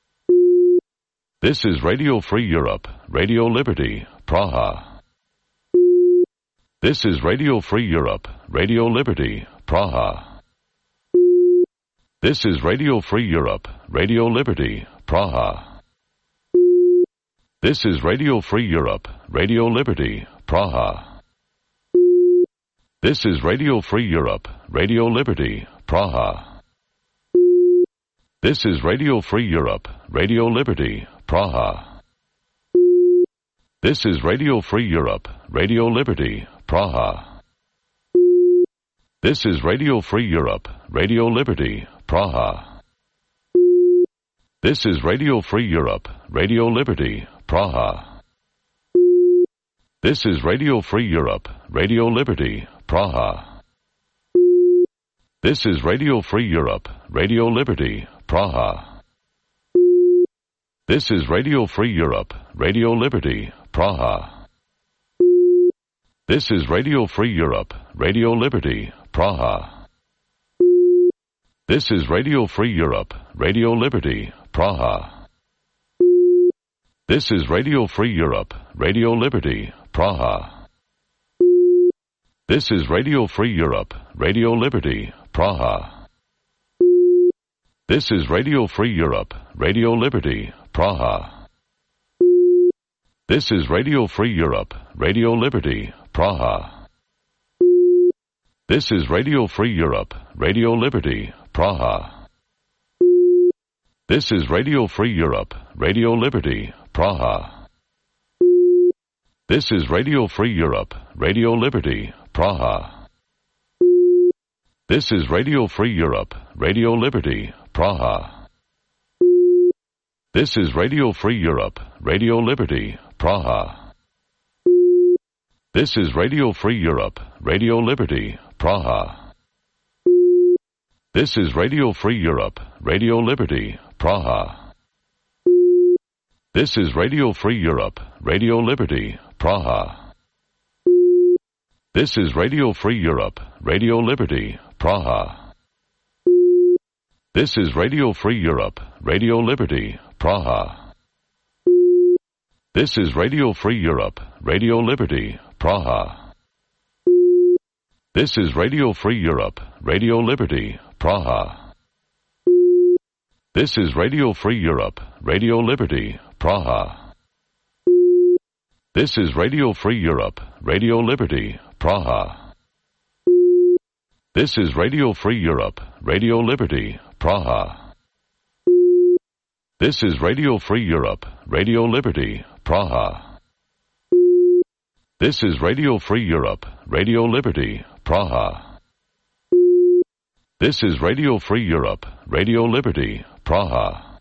This is Radio Free Europe, Radio Liberty, Praha. This is Radio Free Europe, Radio Liberty, Praha. This is Radio Free Europe, Radio Liberty, Praha. This is Radio Free Europe, Radio Liberty, Praha. This is Radio Free Europe, Radio Liberty, Praha. This is Radio Free Europe, Radio Liberty, Praha. This is Radio Free Europe, Radio Liberty, Praha. This is Radio Free Europe, Radio Liberty, Praha. This is Radio Free Europe, Radio Liberty, Praha. This is Radio Free Europe, Radio Liberty, Praha. This is Radio Free Europe, Radio Liberty, Praha. This is Radio Free Europe, Radio Liberty, Praha. This is Radio Free Europe, Radio Liberty, Praha. This is Radio Free Europe, Radio Liberty, Praha. This is Radio Free Europe, Radio Liberty, Praha. This is Radio Free Europe, Radio Liberty, Praha. This is Radio Free Europe, Radio Liberty, Praha. This is Radio Free Europe, Radio Liberty, Praha. This is Radio Free Europe, Radio Liberty, Praha. This is Radio Free Europe, Radio Liberty, Praha. This is Radio Free Europe, Radio Liberty, Praha. This is Radio Free Europe, Radio Liberty, Praha. This is Radio Free Europe, Radio Liberty, Praha. This is Radio Free Europe, Radio Liberty, Praha. This is Radio Free Europe, Radio Liberty, Praha. This is Radio Free Europe, Radio Liberty, Praha. This is Radio Free Europe, Radio Liberty, Praha. This is Radio Free Europe, Radio Liberty, Praha. This is Radio Free Europe, Radio Liberty, Praha. This is Radio Free Europe, Radio Liberty, Praha. This is Radio Free Europe, Radio Liberty, Praha. This is Radio Free Europe, Radio Liberty, Praha. This is Radio Free Europe, Radio Liberty, Praha. This is Radio Free Europe, Radio Liberty, Praha. This is Radio Free Europe, Radio Liberty, Praha. This is Radio Free Europe, Radio Liberty, Praha.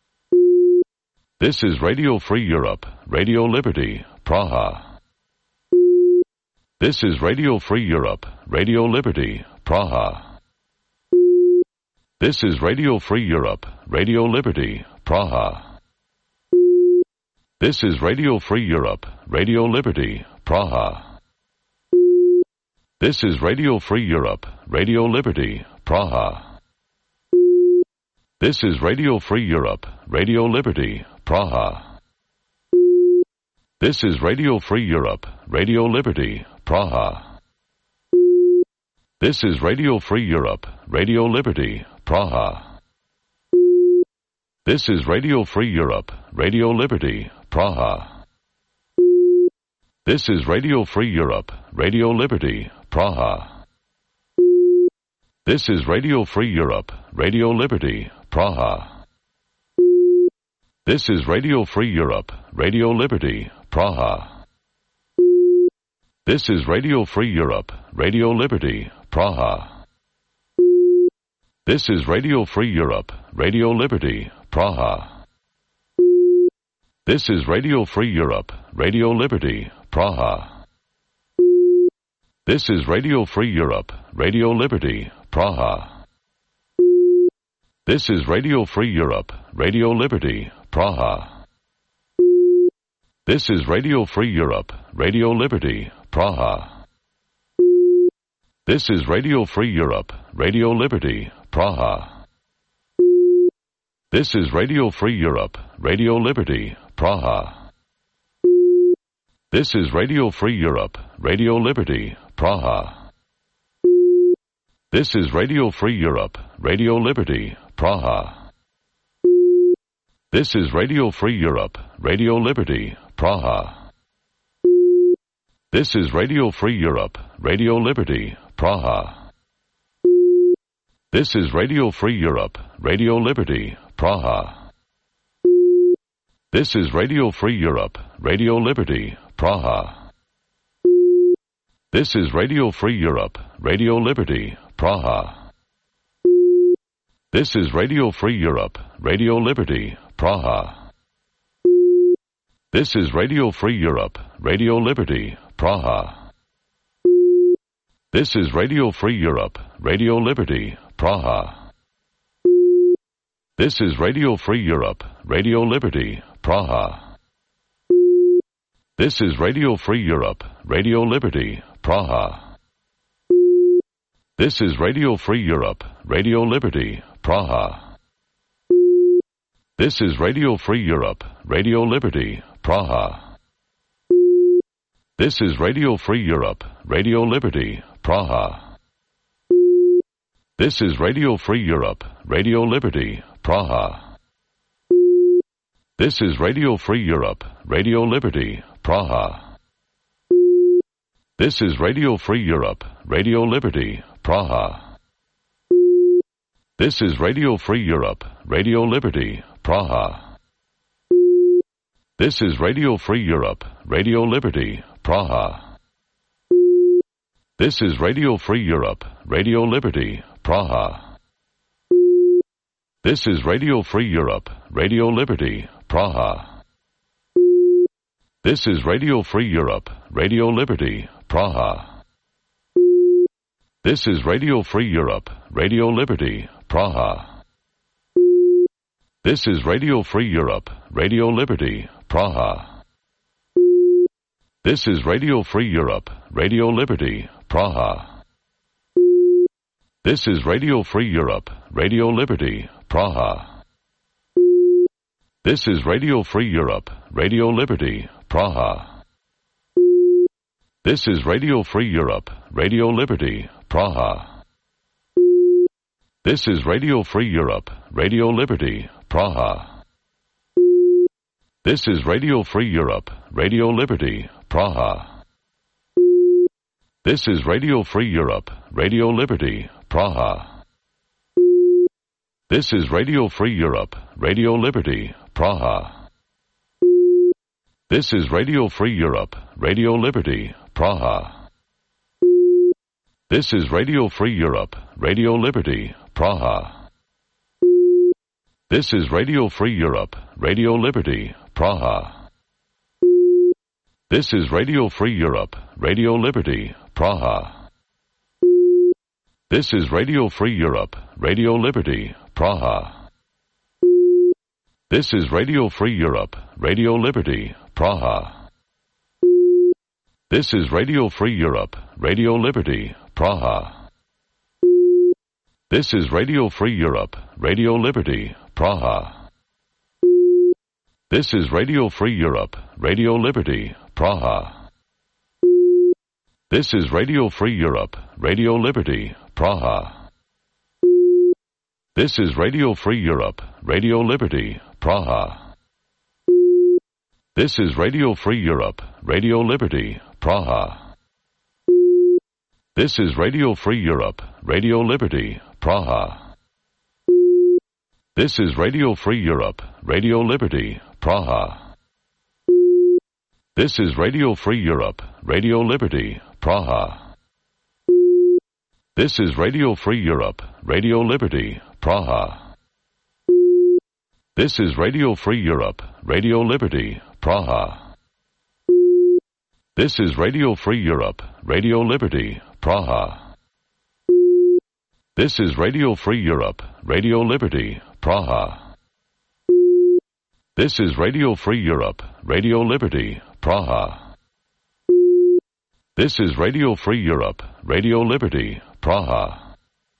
This is Radio Free Europe, Radio Liberty, Praha. This is Radio Free Europe, Radio Liberty, Praha. This is Radio Free Europe, Radio Liberty, Praha. This is Radio Free Europe, Radio Liberty, Praha. This is Radio Free Europe, Radio Liberty, Praha. This is Radio Free Europe, Radio Liberty, Praha. This is Radio Free Europe, Radio Liberty, Praha. This is Radio Free Europe, Radio Liberty, Praha. This is Radio Free Europe, Radio Liberty, Praha. This is Radio Free Europe, Radio Liberty, Praha. This is Radio Free Europe, Radio Liberty, Praha. This is Radio Free Europe, Radio Liberty, Praha. This is Radio Free Europe, Radio Liberty, Praha. This is Radio Free Europe, Radio Liberty, Praha. This is Radio Free Europe, Radio Liberty, Praha. This is Radio Free Europe, Radio Liberty, Praha. This is Radio Free Europe, Radio Liberty, Praha. This is Radio Free Europe, Radio Liberty, Praha. This is Radio Free Europe, Radio Liberty, Praha. This is Radio Free Europe, Radio Liberty, Praha. This is Radio Free Europe, Radio Liberty, Praha. This is Radio Free Europe, Radio Liberty, Praha. This is Radio Free Europe, Radio Liberty, Praha. This is Radio Free Europe, Radio Liberty, Praha. This is Radio Free Europe, Radio Liberty, Praha. This is Radio Free Europe, Radio Liberty, Praha. This is Radio Free Europe, Radio Liberty, Praha. This is Radio Free Europe, Radio Liberty, Praha. This is Radio Free Europe, Radio Liberty, Praha. This is Radio Free Europe, Radio Liberty, Praha. This is Radio Free Europe, Radio Liberty, Praha. This is Radio Free Europe, Radio Liberty, Praha. This is Radio Free Europe, Radio Liberty, Praha. This is Radio Free Europe, Radio Liberty, Praha. This is Radio Free Europe, Radio Liberty, Praha. This is Radio Free Europe, Radio Liberty, Praha. This is Radio Free Europe, Radio Liberty, Praha. This is Radio Free Europe, Radio Liberty, Praha. This is Radio Free Europe, Radio Liberty, Praha. This is Radio Free Europe, Radio Liberty, Praha. This is Radio Free Europe, Radio Liberty, Praha. This is Radio Free Europe, Radio Liberty, Praha. This is Radio Free Europe, Radio Liberty, Praha. This is Radio Free Europe, Radio Liberty, Praha. This is Radio Free Europe, Radio Liberty, Praha. This is Radio Free Europe, Radio Liberty, Praha. This is Radio Free Europe, Radio Liberty, Praha. This is Radio Free Europe, Radio Liberty, Praha. This is Radio Free Europe, Radio Liberty, Praha. This is Radio Free Europe, Radio Liberty, Praha. This is Radio Free Europe, Radio Liberty, Praha. This is Radio Free Europe, Radio Liberty, Praha. This is Radio Free Europe, Radio Liberty, Praha. This is Radio Free Europe, Radio Liberty, Praha. This is Radio Free Europe, Radio Liberty, Praha. This is Radio Free Europe, Radio Liberty, Praha. This is Radio Free Europe, Radio Liberty, Praha. This is Radio Free Europe, Radio Liberty, Praha. This is Radio Free Europe, Radio Liberty, Praha. This is Radio Free Europe, Radio Liberty, Praha. This is Radio Free Europe, Radio Liberty, Praha. This is Radio Free Europe, Radio Liberty, Praha. This is Radio Free Europe, Radio Liberty, Praha. This is Radio Free Europe, Radio Liberty, Praha. This is Radio Free Europe, Radio Liberty, Praha. This is Radio Free Europe, Radio Liberty, Praha. This is Radio Free Europe, Radio Liberty, Praha. This is Radio Free Europe, Radio Liberty, Praha. This is Radio Free Europe, Radio Liberty, Praha. This is Radio Free Europe, Radio Liberty, Praha. This is Radio Free Europe, Radio Liberty, Praha. This is Radio Free Europe, Radio Liberty, Praha. This is Radio Free Europe, Radio Liberty, Praha. This is Radio Free Europe, Radio Liberty, Praha.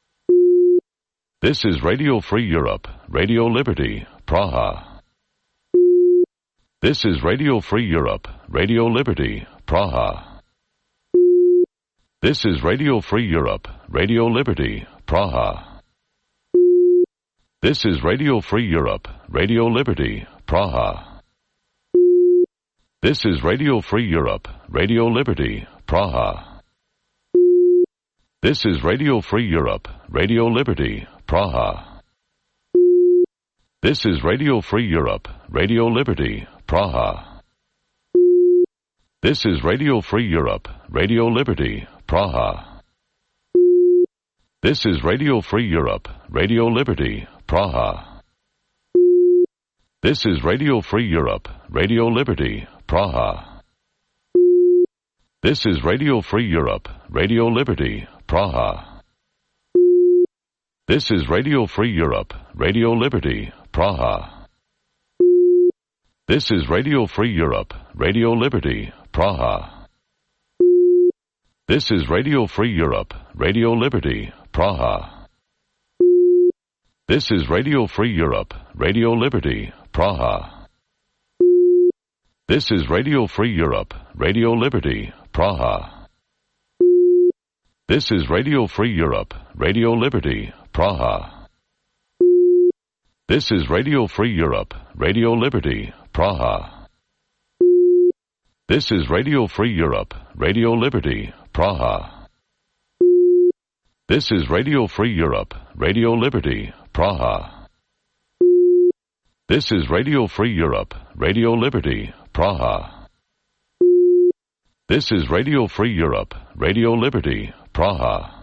This is Radio Free Europe, Radio Liberty, Praha. This is Radio Free Europe, Radio Liberty, Praha. This is Radio Free Europe, Radio Liberty, Praha. This is Radio Free Europe, Radio Liberty, Praha. This is Radio Free Europe, Radio Liberty, Praha. This is Radio Free Europe, Radio Liberty, Praha. This is Radio Free Europe, Radio Liberty, Praha. This is Radio Free Europe, Radio Liberty, Praha. This is Radio Free Europe, Radio Liberty, Praha. This is Radio Free Europe, Radio Liberty, Praha. This is Radio Free Europe, Radio Liberty, Praha. This is Radio Free Europe, Radio Liberty, Praha. This is Radio Free Europe, Radio Liberty, Praha. This is Radio Free Europe, Radio Liberty, Praha. This is Radio Free Europe, Radio Liberty, Praha. This is Radio Free Europe, Radio Liberty, Praha. This is Radio Free Europe, Radio Liberty, Praha. This is Radio Free Europe, Radio Liberty, Praha. This is Radio Free Europe, Radio Liberty, Praha. This is Radio Free Europe, Radio Liberty, Praha. This is Radio Free Europe, Radio Liberty, Praha. This is Radio Free Europe, Radio Liberty, Praha.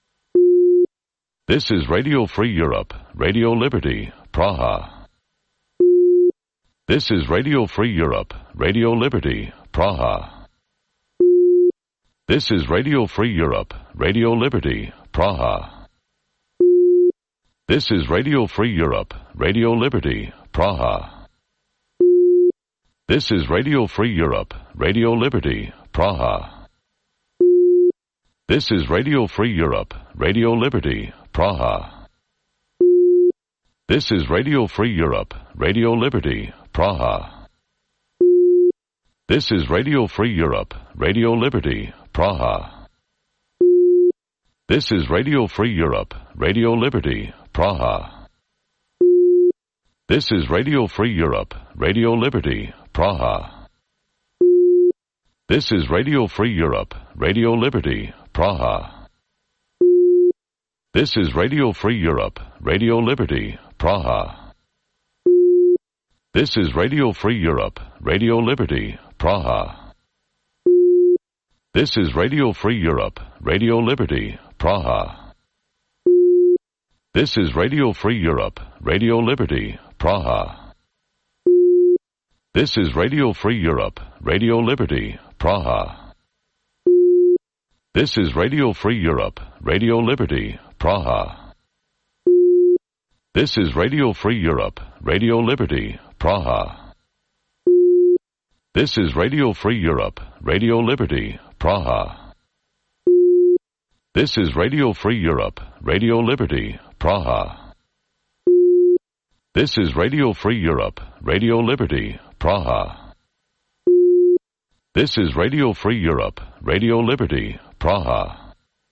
This is Radio Free Europe, Radio Liberty, Praha. This is Radio Free Europe, Radio Liberty, Praha. This is Radio Free Europe, Radio Liberty, Praha. This is Radio Free Europe, Radio Liberty, Praha. This is Radio Free Europe, Radio Liberty, Praha. This is Radio Free Europe, Radio Liberty, Praha. This is Radio Free Europe, Radio Liberty, Praha. This is Radio Free Europe, Radio Liberty, Praha. This is Radio Free Europe, Radio Liberty, Praha. This is Radio Free Europe, Radio Liberty, Praha. This is Radio Free Europe, Radio Liberty, Praha. This is Radio Free Europe, Radio Liberty, Praha. This is Radio Free Europe, Radio Liberty, Praha. This is Radio Free Europe, Radio Liberty, Praha. This is Radio Free Europe, Radio Liberty, Praha. This is Radio Free Europe, Radio Liberty, Praha. This is Radio Free Europe, Radio Liberty, Praha. This is Radio Free Europe, Radio Liberty, Praha. This is Radio Free Europe, Radio Liberty, Praha. This is Radio Free Europe, Radio Liberty, Praha. This is Radio Free Europe, Radio Liberty, Praha. This is Radio Free Europe, Radio Liberty, Praha.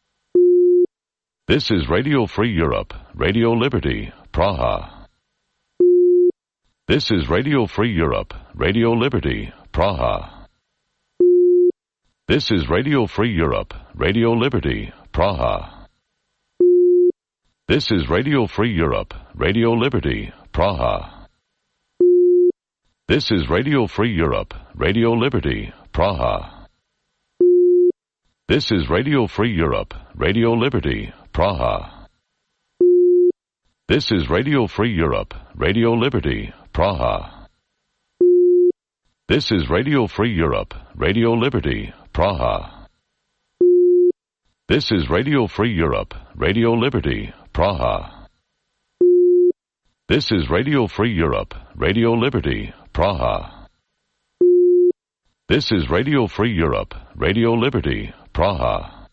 This is Radio Free Europe, Radio Liberty, Praha. This is Radio Free Europe, Radio Liberty, Praha. This is Radio Free Europe, Radio Liberty, Praha. This is Radio Free Europe, Radio Liberty, Praha. This is Radio Free Europe, Radio Liberty, Praha. This is Radio Free Europe, Radio Liberty, Praha. This is Radio Free Europe, Radio Liberty, Praha. This is Radio Free Europe, Radio Liberty, Praha. This is Radio Free Europe, Radio Liberty, Praha. This is Radio Free Europe, Radio Liberty, Praha. This is Radio Free Europe, Radio Liberty, Praha.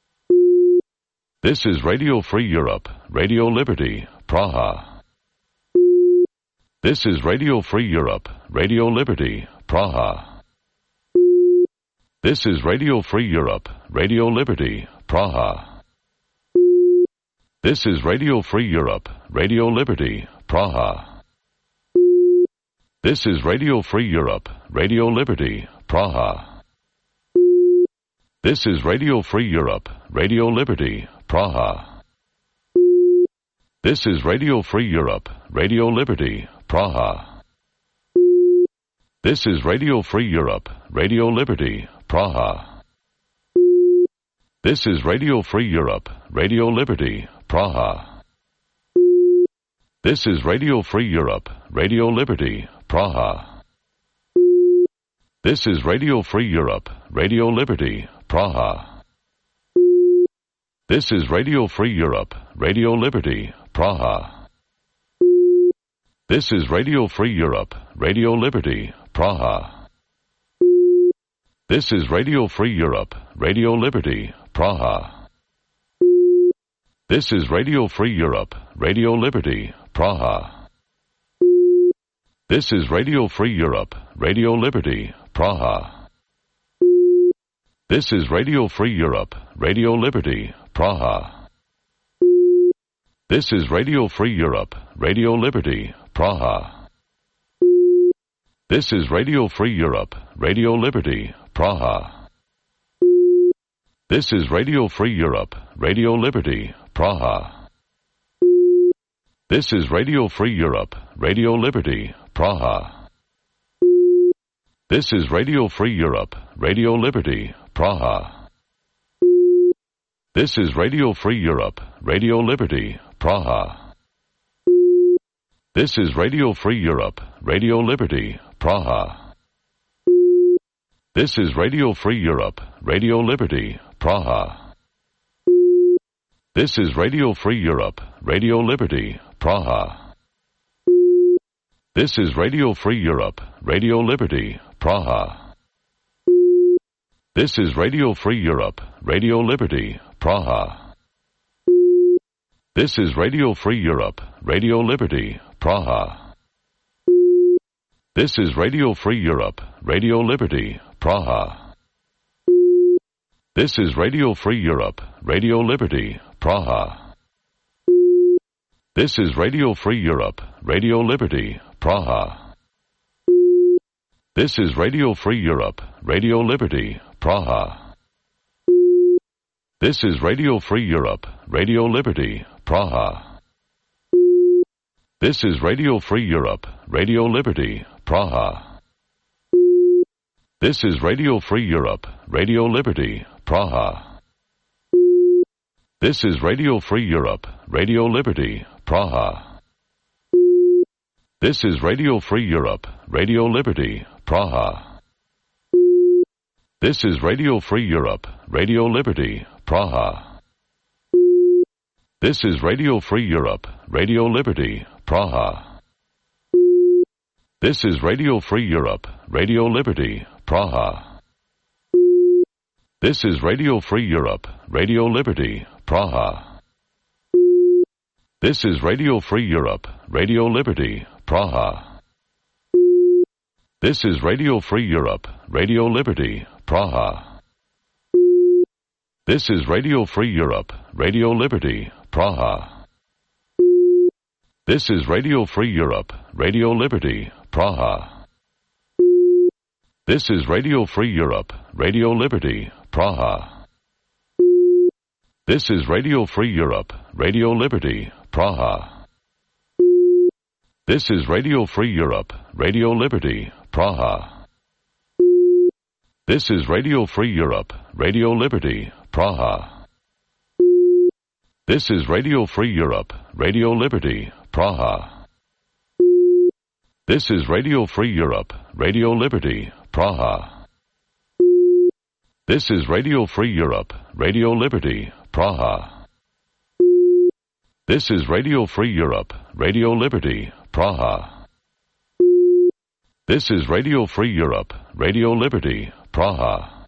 This is Radio Free Europe, Radio Liberty, Praha. This is Radio Free Europe, Radio Liberty, Praha. This is Radio Free Europe, Radio Liberty, Praha. This is Radio Free Europe, Radio Liberty, Praha. This is Radio Free Europe, Radio Liberty, Praha. This is Radio Free Europe, Radio Liberty, Praha. This is Radio Free Europe, Radio Liberty, Praha. This is Radio Free Europe, Radio Liberty, Praha. This is Radio Free Europe, Radio Liberty, Praha. This is Radio Free Europe, Radio Liberty, Praha. This is Radio Free Europe, Radio Liberty, Praha. This is Radio Free Europe, Radio Liberty, Praha. This is Radio Free Europe, Radio Liberty, Praha. This is Radio Free Europe, Radio Liberty, Praha. This is Radio Free Europe, Radio Liberty, Praha. This is Radio Free Europe, Radio Liberty, Praha. This is Radio Free Europe, Radio Liberty, Praha. This is Radio Free Europe, Radio Liberty, Praha. This is Radio Free Europe, Radio Liberty, Praha. This is Radio Free Europe, Radio Liberty, Praha. This is Radio Free Europe, Radio Liberty, Praha. This is Radio Free Europe, Radio Liberty, Praha. This is Radio Free Europe, Radio Liberty, Praha. This is Radio Free Europe, Radio Liberty, Praha. This is Radio Free Europe, Radio Liberty, Praha. This is Radio Free Europe, Radio Liberty, Praha. This is Radio Free Europe, Radio Liberty, Praha. This is Radio Free Europe, Radio Liberty, Praha. This is Radio Free Europe, Radio Liberty, Praha. This is Radio Free Europe, Radio Liberty, Praha. This is Radio Free Europe, Radio Liberty, Praha. This is Radio Free Europe, Radio Liberty, Praha. This is Radio Free Europe, Radio Liberty, Praha. This is Radio Free Europe, Radio Liberty, Praha. This is Radio Free Europe, Radio Liberty, Praha. This is Radio Free Europe, Radio Liberty, Praha. This is Radio Free Europe, Radio Liberty, Praha. This is Radio Free Europe, Radio Liberty, Praha. This is Radio Free Europe, Radio Liberty, Praha. This is Radio Free Europe, Radio Liberty, Praha. This is Radio Free Europe, Radio Liberty, Praha. This is Radio Free Europe, Radio Liberty, Praha. This is Radio Free Europe, Radio Liberty, Praha. This is Radio Free Europe, Radio Liberty, Praha. This is Radio Free Europe, Radio Liberty, Praha. This is Radio Free Europe, Radio Liberty, Praha. This is Radio Free Europe, Radio Liberty, Praha. This is Radio Free Europe, Radio Liberty, Praha. This is Radio Free Europe, Radio Liberty, Praha. This is Radio Free Europe, Radio Liberty, Praha. This is Radio Free Europe, Radio Liberty, Praha. This is Radio Free Europe, Radio Liberty, Praha. This is Radio Free Europe, Radio Liberty, Praha. This is Radio Free Europe, Radio Liberty, Praha. This is Radio Free Europe, Radio Liberty, Praha.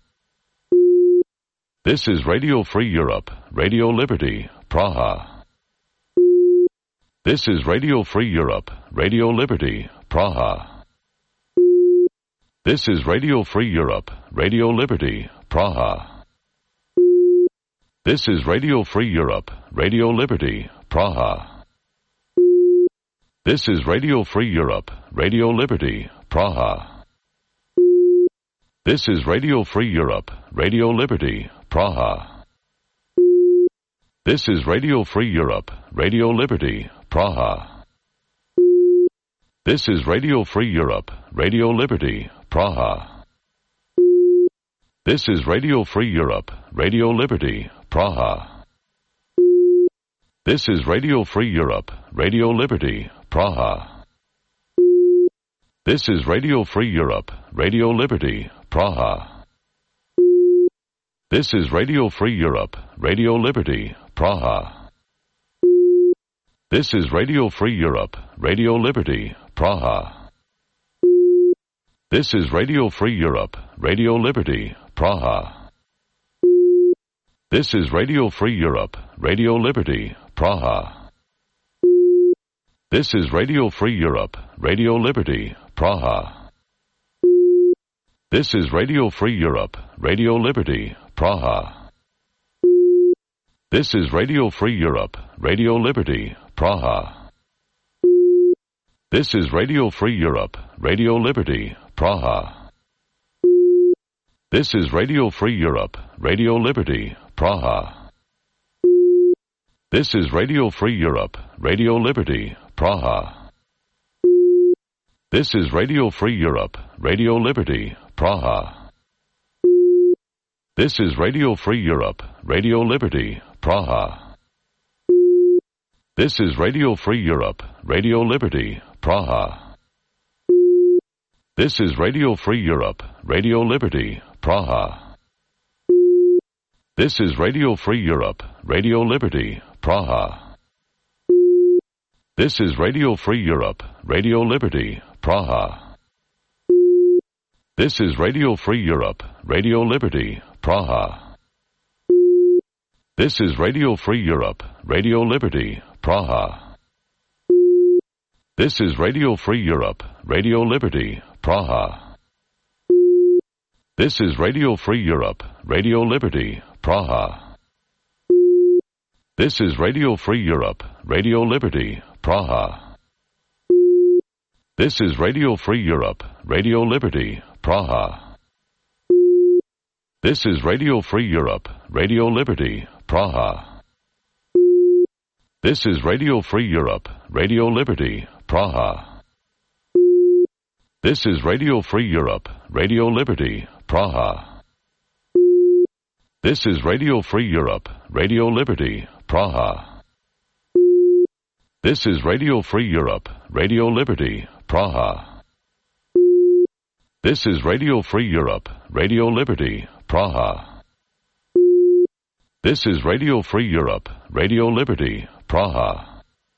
This is Radio Free Europe, Radio Liberty, Praha. This is Radio Free Europe, Radio Liberty, Praha. This is Radio Free Europe, Radio Liberty, Praha. This is Radio Free Europe, Radio Liberty, Praha. This is Radio Free Europe, Radio Liberty, Praha. This is Radio Free Europe, Radio Liberty, Praha. This is Radio Free Europe, Radio Liberty, Praha. This is Radio Free Europe, Radio Liberty, Praha. This is Radio Free Europe, Radio Liberty, Praha. This is Radio Free Europe, Radio Liberty, Praha. This is Radio Free Europe, Radio Liberty, Praha. This is Radio Free Europe, Radio Liberty, Praha. This is Radio Free Europe, Radio Liberty, Praha. This is Radio Free Europe, Radio Liberty, Praha. This is Radio Free Europe, Radio Liberty, Praha. This is Radio Free Europe, Radio Liberty, Praha. This is Radio Free Europe, Radio Liberty, Praha. This is Radio Free Europe, Radio Liberty, Praha. This is Radio Free Europe, Radio Liberty, Praha. This is Radio Free Europe, Radio Liberty, Praha. This is Radio Free Europe, Radio Liberty, Praha. This is Radio Free Europe, Radio Liberty, Praha. This is Radio Free Europe, Radio Liberty, Praha. This is Radio Free Europe, Radio Liberty, Praha. This is Radio Free Europe, Radio Liberty, Praha. This is Radio Free Europe, Radio Liberty, Praha. This is Radio Free Europe, Radio Liberty, Praha. This is Radio Free Europe, Radio Liberty, Praha. This is Radio Free Europe, Radio Liberty, Praha. This is Radio Free Europe, Radio Liberty, Praha. This is Radio Free Europe, Radio Liberty, Praha. This is Radio Free Europe, Radio Liberty, Praha. This is Radio Free Europe, Radio Liberty, Praha. This is Radio Free Europe, Radio Liberty, Praha. This is Radio Free Europe, Radio Liberty, Praha. This is Radio Free Europe, Radio Liberty, Praha. This is Radio Free Europe, Radio Liberty, Praha. This is Radio Free Europe, Radio Liberty, Praha. This is Radio Free Europe, Radio Liberty, Praha. This is Radio Free Europe, Radio Liberty, Praha.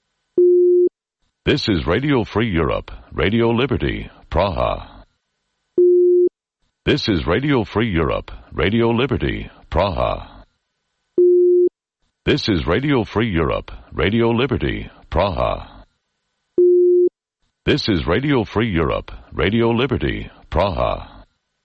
This is Radio Free Europe, Radio Liberty, Praha. This is Radio Free Europe, Radio Liberty, Praha. This is Radio Free Europe, Radio Liberty, Praha. This is Radio Free Europe, Radio Liberty, Praha.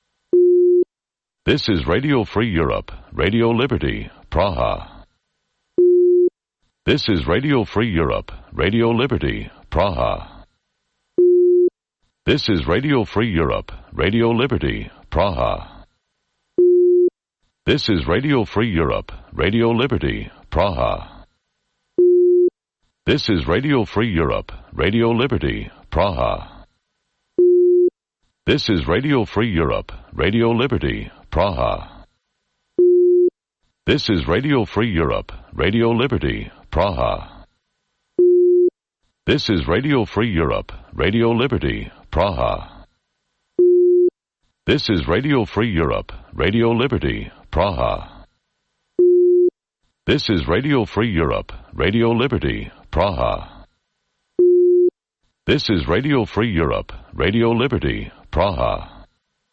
This is Radio Free Europe, Radio Liberty, Praha. This is Radio Free Europe, Radio Liberty, Praha. This is Radio Free Europe, Radio Liberty, Praha. This is Radio Free Europe, Radio Liberty, Praha. This is Radio Free Europe, Radio Liberty, Praha. This is Radio Free Europe, Radio Liberty, Praha. This is Radio Free Europe, Radio Liberty, Praha. This is Radio Free Europe, Radio Liberty, Praha. This is Radio Free Europe, Radio Liberty, Praha. This is Radio Free Europe, Radio Liberty, Praha. This is Radio Free Europe, Radio Liberty, Praha.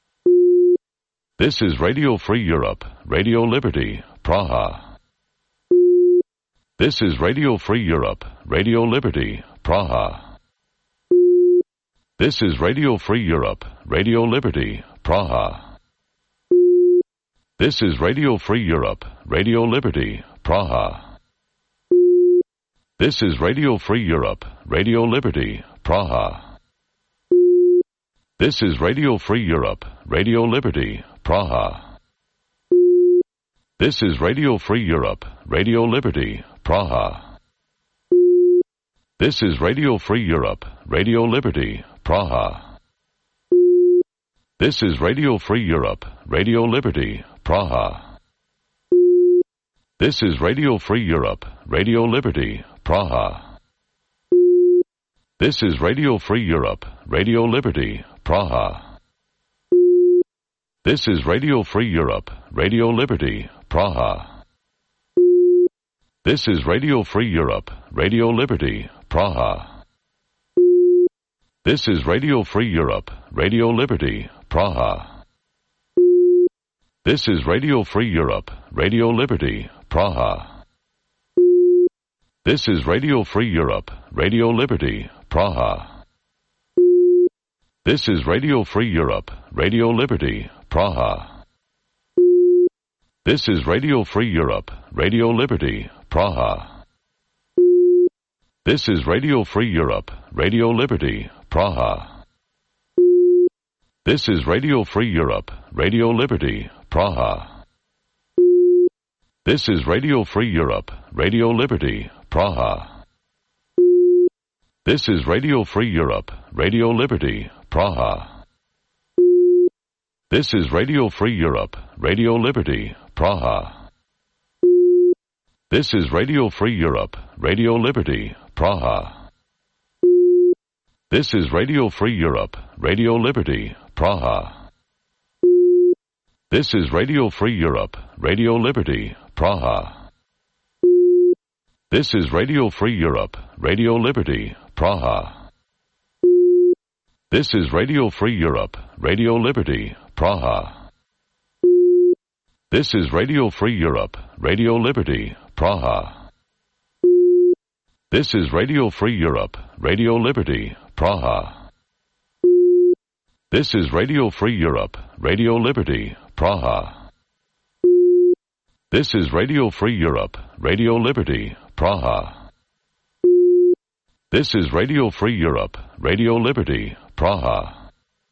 This is Radio Free Europe, Radio Liberty, Praha. This is Radio Free Europe, Radio Liberty, Praha. This is Radio Free Europe, Radio Liberty, Praha. This is Radio Free Europe, Radio Liberty, Praha. This is Radio Free Europe, Radio Liberty, Praha. This is Radio Free Europe, Radio Liberty, Praha. This is Radio Free Europe, Radio Liberty, Praha. This is Radio Free Europe, Radio Liberty, Praha. This is Radio Free Europe, Radio Liberty, Praha. This is Radio Free Europe, Radio Liberty, Praha. This is Radio Free Europe, Radio Liberty, Praha. This is Radio Free Europe, Radio Liberty, Praha. This is Radio Free Europe, Radio Liberty, Praha. This is Radio Free Europe, Radio Liberty, Praha. This is Radio Free Europe, Radio Liberty, Praha. This is Radio Free Europe, Radio Liberty, Praha. This is Radio Free Europe, Radio Liberty, Praha. This is Radio Free Europe, Radio Liberty, Praha. This is Radio Free Europe, Radio Liberty, Praha. This is Radio Free Europe, Radio Liberty, Praha. This is Radio Free Europe, Radio Liberty, Praha. This is Radio Free Europe, Radio Liberty, Praha. This is Radio Free Europe, Radio Liberty, Praha. This is Radio Free Europe, Radio Liberty, Praha. This is Radio Free Europe, Radio Liberty, Praha. This is Radio Free Europe, Radio Liberty, Praha. This is Radio Free Europe, Radio Liberty, Praha. This is Radio Free Europe, Radio Liberty, Praha. This is Radio Free Europe, Radio Liberty, Praha. This is Radio Free Europe, Radio Liberty, Praha. This is Radio Free Europe, Radio Liberty, Praha. This is Radio Free Europe, Radio Liberty, Praha. This is Radio Free Europe, Radio Liberty, Praha.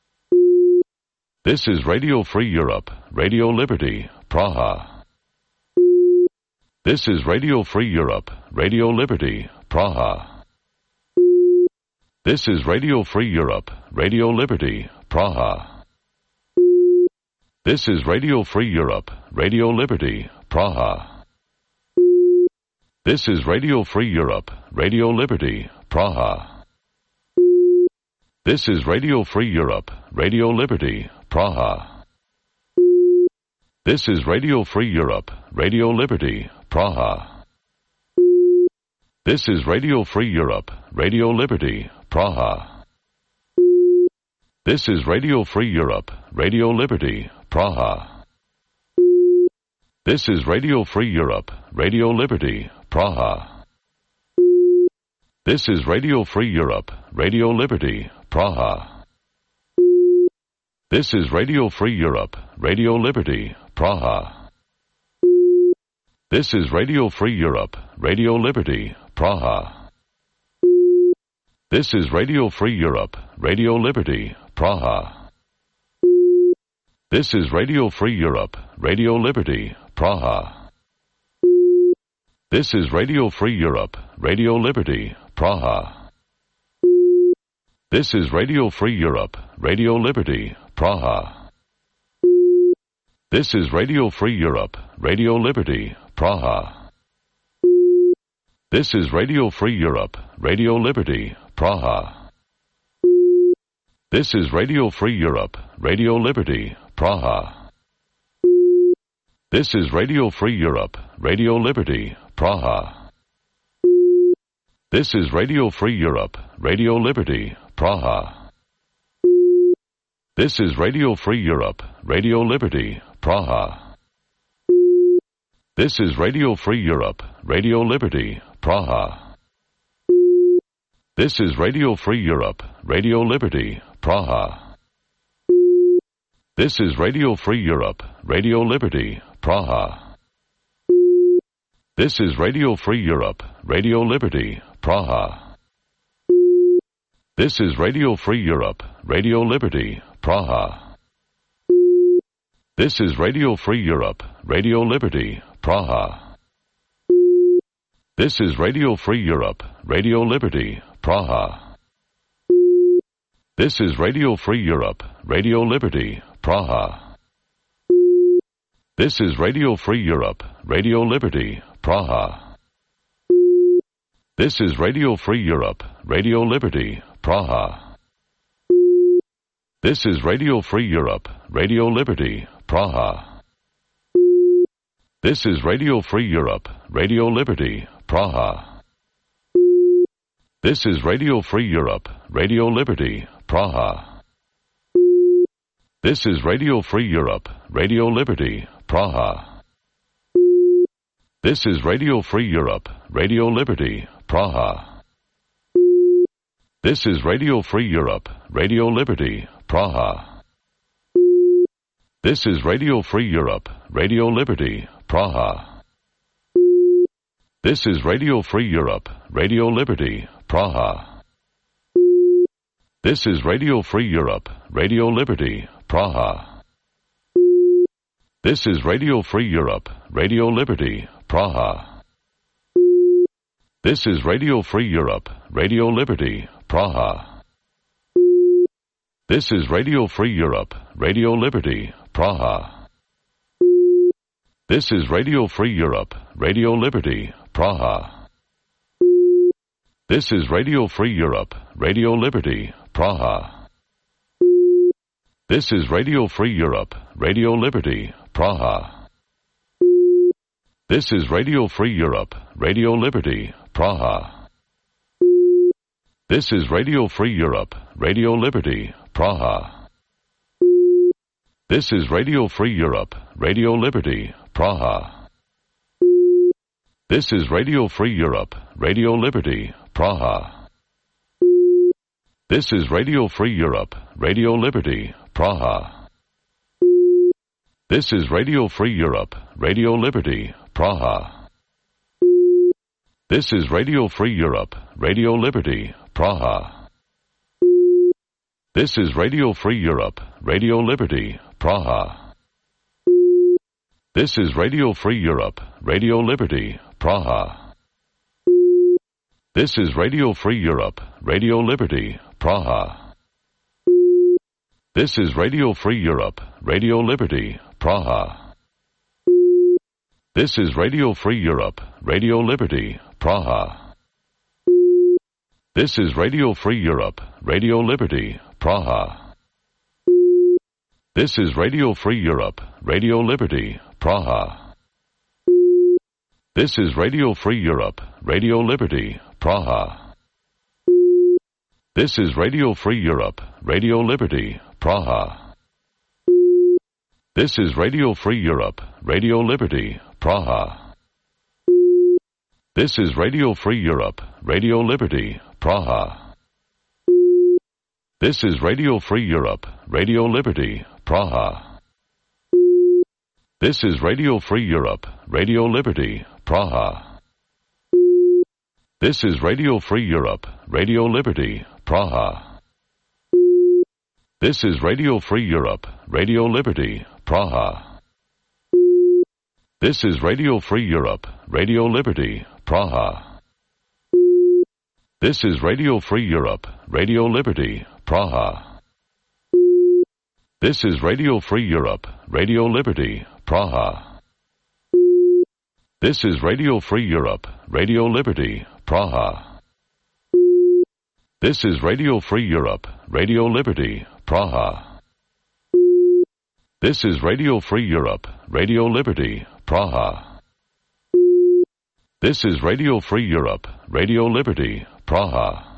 This is Radio Free Europe, Radio Liberty, Praha. This is Radio Free Europe, Radio Liberty, Praha. This is Radio Free Europe, Radio Liberty, Praha. This is Radio Free Europe, Radio Liberty, Praha. This is Radio Free Europe, Radio Liberty, Praha. This is Radio Free Europe, Radio Liberty, Praha. This is Radio Free Europe, Radio Liberty, Praha. This is Radio Free Europe, Radio Liberty, Praha. This is Radio Free Europe, Radio Liberty, Praha. This is Radio Free Europe, Radio Liberty, Praha. This is Radio Free Europe, Radio Liberty, Praha. This is Radio Free Europe, Radio Liberty, Praha. This is Radio Free Europe, Radio Liberty, Praha. This is Radio Free Europe, Radio Liberty, Praha. This is Radio Free Europe, Radio Liberty, Praha. This is Radio Free Europe, Radio Liberty, Praha. This is Radio Free Europe, Radio Liberty, Praha. This is Radio Free Europe, Radio Liberty, Praha. This is Radio Free Europe, Radio Liberty, Praha. This is Radio Free Europe, Radio Liberty, Praha. This is Radio Free Europe, Radio Liberty, Praha. This is Radio Free Europe, Radio Liberty, Praha. This is Radio Free Europe, Radio Liberty, Praha. This is Radio Free Europe, Radio Liberty, Praha. This is Radio Free Europe, Radio Liberty, Praha. This is Radio Free Europe, Radio Liberty, Praha. This is Radio Free Europe, Radio Liberty, Praha. This is Radio Free Europe, Radio Liberty, Praha. This is Radio Free Europe, Radio Liberty, Praha. This is Radio Free Europe, Radio Liberty, Praha. This is Radio Free Europe, Radio Liberty, Praha. This is Radio Free Europe, Radio Liberty, Praha. This is Radio Free Europe, Radio Liberty, Praha. This is Radio Free Europe, Radio Liberty, Praha. This is Radio Free Europe, Radio Liberty, Praha. This is Radio Free Europe, Radio Liberty, Praha. This is Radio Free Europe, Radio Liberty, Praha. This is Radio Free Europe, Radio Liberty, Praha. This is Radio Free Europe, Radio Liberty, Praha. This is Radio Free Europe, Radio Liberty, Praha. This is Radio Free Europe, Radio Liberty, Praha. This is Radio Free Europe, Radio Liberty, Praha. This is Radio Free Europe, Radio Liberty, Praha. This is Radio Free Europe, Radio Liberty, Praha. This is Radio Free Europe, Radio Liberty, Praha. This is Radio Free Europe, Radio Liberty, Praha. This is Radio Free Europe, Radio Liberty, Praha. This is Radio Free Europe, Radio Liberty, Praha. This is Radio Free Europe, Radio Liberty, Praha. This is Radio Free Europe, Radio Liberty, Praha. This is Radio Free Europe, Radio Liberty, Praha. This is Radio Free Europe, Radio Liberty, Praha. This is Radio Free Europe, Radio Liberty, Praha. This is Radio Free Europe, Radio Liberty, Praha. This is Radio Free Europe, Radio Liberty, Praha. This is Radio Free Europe, Radio Liberty, Praha. This is Radio Free Europe, Radio Liberty, Praha. This is Radio Free Europe, Radio Liberty, Praha. This is Radio Free Europe, Radio Liberty, Praha. This is Radio Free Europe, Radio Liberty, Praha. This is Radio Free Europe, Radio Liberty, Praha. This is Radio Free Europe, Radio Liberty, Praha. This is Radio Free Europe, Radio Liberty, Praha. This is Radio Free Europe, Radio Liberty, Praha. This is Radio Free Europe, Radio Liberty, Praha. This is Radio Free Europe, Radio Liberty, Praha. This is Radio Free Europe, Radio Liberty, Praha. This is Radio Free Europe, Radio Liberty, Praha. This is Radio Free Europe, Radio Liberty, Praha. This is Radio Free Europe, Radio Liberty, Praha. This is Radio Free Europe, Radio Liberty, Praha. This is Radio Free Europe, Radio Liberty, Praha. This is Radio Free Europe, Radio Liberty, Praha. This is Radio Free Europe, Radio Liberty, Praha. This is Radio Free Europe, Radio Liberty, Praha. This is Radio Free Europe, Radio Liberty, Praha. This is Radio Free Europe, Radio Liberty, Praha.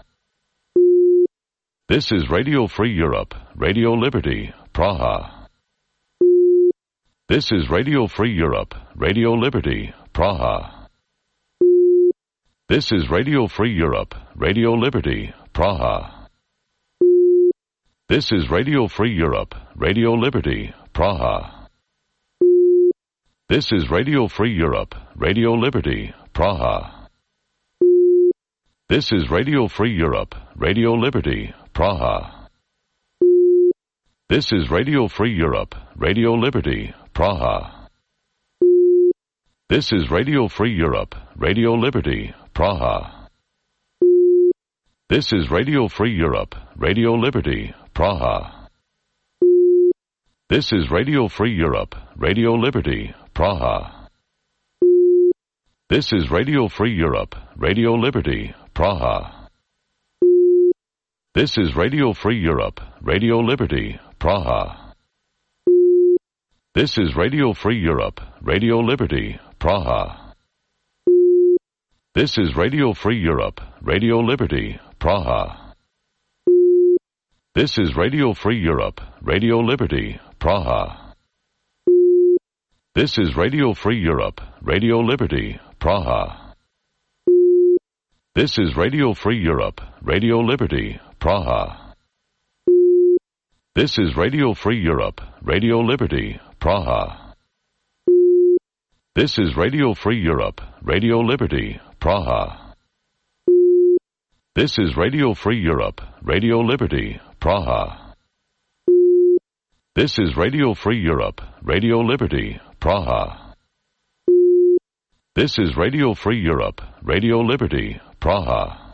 This is Radio Free Europe, Radio Liberty, Praha. This is Radio Free Europe, Radio Liberty, Praha. This is Radio Free Europe, Radio Liberty, Praha. This is Radio Free Europe, Radio Liberty, Praha. This is Radio Free Europe, Radio Liberty, Praha. This is Radio Free Europe, Radio Liberty, Praha. This is Radio Free Europe, Radio Liberty, Praha. This is Radio Free Europe, Radio Liberty, Praha. This is Radio Free Europe, Radio Liberty, Praha. This is Radio Free Europe, Radio Liberty, Praha. This is Radio Free Europe, Radio Liberty, Praha. This is Radio Free Europe, Radio Liberty, Praha. This is Radio Free Europe, Radio Liberty, Praha. This is Radio Free Europe, Radio Liberty, Praha. This is Radio Free Europe, Radio Liberty, Praha. This is Radio Free Europe, Radio Liberty, Praha. This is Radio Free Europe, Radio Liberty, Praha. This is Radio Free Europe, Radio Liberty, Praha. This is Radio Free Europe, Radio Liberty, Praha. This is Radio Free Europe, Radio Liberty, Praha. This is Radio Free Europe, Radio Liberty, Praha. This is Radio Free Europe, Radio Liberty, Praha.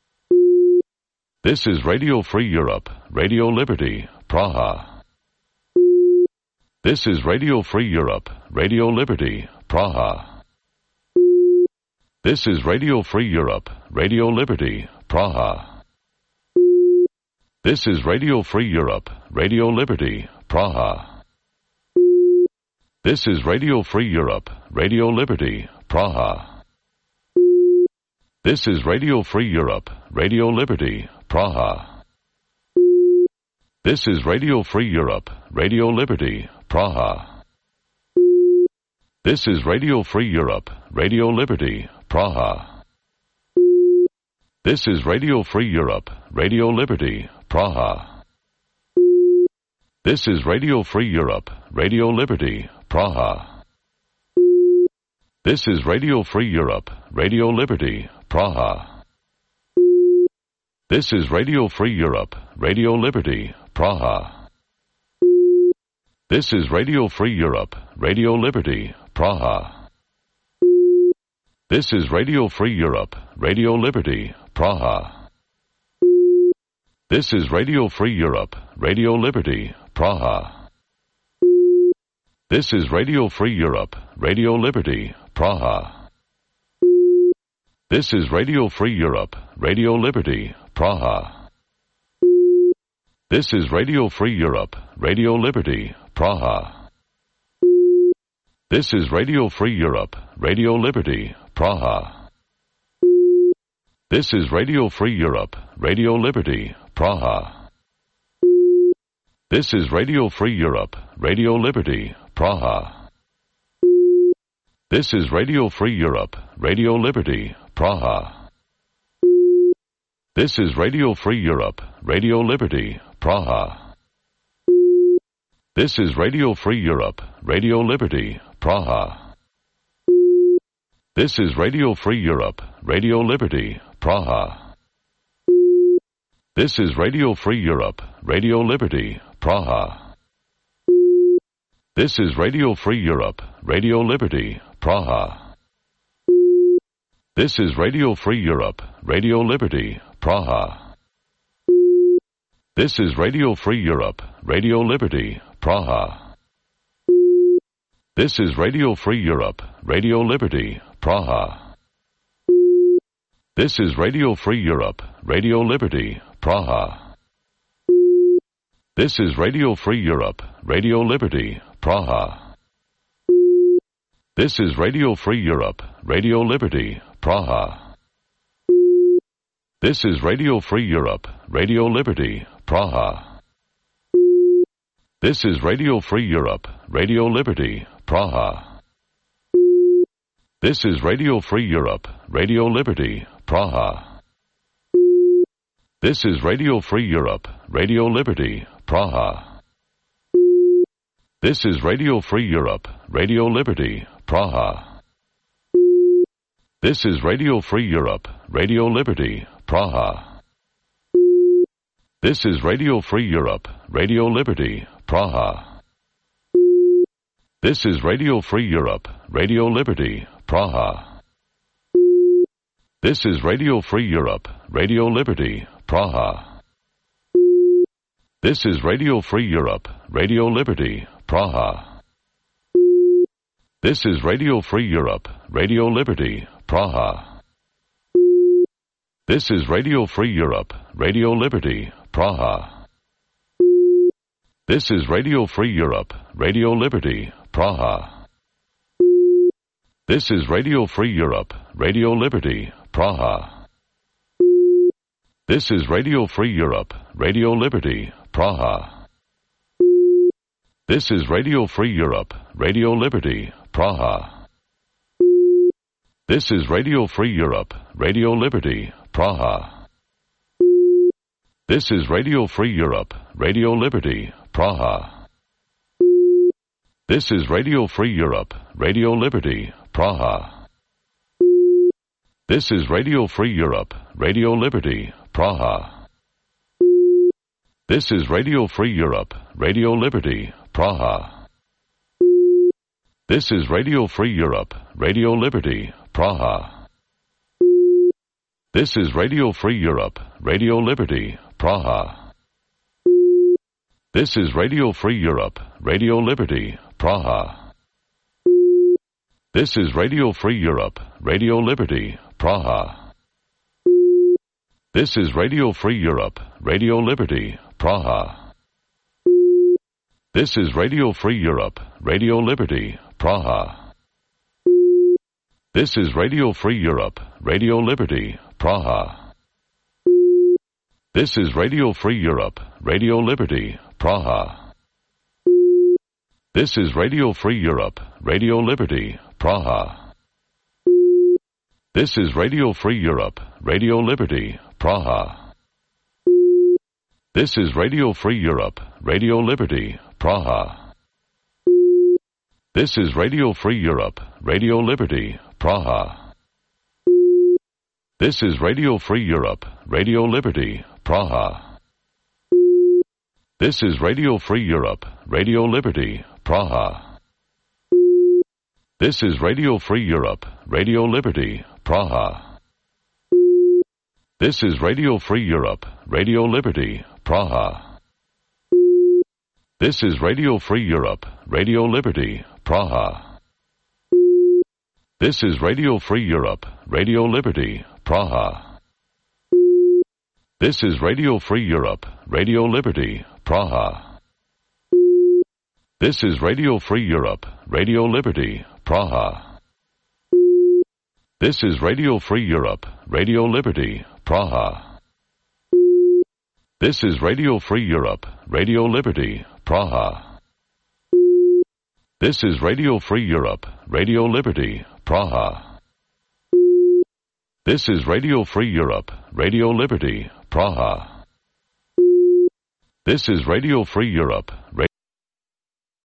This is Radio Free Europe, Radio Liberty, Praha. This is Radio Free Europe, Radio Liberty, Praha. This is Radio Free Europe, Radio Liberty, Praha. This is Radio Free Europe, Radio Liberty, Praha. This is Radio Free Europe, Radio Liberty, Praha. This is Radio Free Europe, Radio Liberty, Praha. This is Radio Free Europe, Radio Liberty, Praha. This is Radio Free Europe, Radio Liberty, Praha. This is Radio Free Europe, Radio Liberty, Praha. This is Radio Free Europe, Radio Liberty, Praha. This is Radio Free Europe, Radio Liberty, Praha. This is Radio Free Europe, Radio Liberty, Praha. This is Radio Free Europe, Radio Liberty, Praha. This is Radio Free Europe, Radio Liberty, Praha. This is Radio Free Europe, Radio Liberty, Praha. This is Radio Free Europe, Radio Liberty, Praha. This is Radio Free Europe, Radio Liberty, Praha. This is Radio Free Europe, Radio Liberty, Praha. This is Radio Free Europe, Radio Liberty, Praha. This is Radio Free Europe, Radio Liberty, Praha. This is Radio Free Europe, Radio Liberty, Praha. This is Radio Free Europe, Radio Liberty, Praha. This is Radio Free Europe, Radio Liberty, Praha. This is Radio Free Europe, Radio Liberty, Praha. This is Radio Free Europe, Radio Liberty, Praha. This is Radio Free Europe, Radio Liberty, Praha. This is Radio Free Europe, Radio Liberty, Praha. This is Radio Free Europe, Radio Liberty, Praha. This is Radio Free Europe, Radio Liberty, Praha. This is Radio Free Europe, Radio Liberty, Praha. This is Radio Free Europe, Radio Liberty, Praha. This is Radio Free Europe, Radio Liberty, Praha. This is Radio Free Europe, Radio Liberty, Praha. This is Radio Free Europe, Radio Liberty, Praha. This is Radio Free Europe, Radio Liberty, Praha. This is Radio Free Europe, Radio Liberty, Praha. This is Radio Free Europe, Radio Liberty, Praha. This is Radio Free Europe, Radio Liberty, Praha. This is Radio Free Europe, Radio Liberty, Praha. This is Radio Free Europe, Radio Liberty, Praha. This is Radio Free Europe, Radio Liberty, Praha. This is Radio Free Europe, Radio Liberty, Praha. This is Radio Free Europe, Radio Liberty, Praha. This is Radio Free Europe, Radio Liberty, Praha. This is Radio Free Europe, Radio Liberty, Praha. This is Radio Free Europe, Radio Liberty, Praha. This is Radio Free Europe, Radio Liberty, Praha. This is Radio Free Europe, Radio Liberty, Praha. This is Radio Free Europe, Radio Liberty, Praha. This is Radio Free Europe, Radio Liberty, Praha. This is Radio Free Europe, Radio Liberty, Praha. This is Radio Free Europe, Radio Liberty, Praha. This is Radio Free Europe, Radio Liberty, Praha. This is Radio Free Europe, Radio Liberty, Praha. This is Radio Free Europe, Radio Liberty, Praha. This is Radio Free Europe, Radio Liberty, Praha. This is Radio Free Europe, Radio Liberty, Praha. This is Radio Free Europe, Radio Liberty, Praha. This is Radio Free Europe, Radio Liberty, Praha. This is Radio Free Europe, Radio Liberty, Praha. This is Radio Free Europe, Radio Liberty, Praha. This is Radio Free Europe, Radio Liberty, Praha. This is Radio Free Europe, Radio Liberty, Praha. This is Radio Free Europe, Radio Liberty, Praha. This is Radio Free Europe, Radio Liberty, Praha. This is Radio Free Europe, Radio Liberty, Praha. This is Radio Free Europe, Radio Liberty, Praha. This is Radio Free Europe, Radio Liberty, Praha. This is Radio Free Europe, Radio Liberty, Praha. This is Radio Free Europe, Radio Liberty, Praha. This is Radio Free Europe, Radio Liberty, Praha. This is Radio Free Europe, Radio Liberty, Praha. This is Radio Free Europe, Radio Liberty, Praha. This is Radio Free Europe, Radio Liberty, Praha. This is Radio Free Europe, Radio Liberty, Praha. This is Radio Free Europe, Radio Liberty, Praha. This is Radio Free Europe, Radio Liberty, Praha. This is Radio Free Europe, Radio Liberty, Praha. This is Radio Free Europe, Radio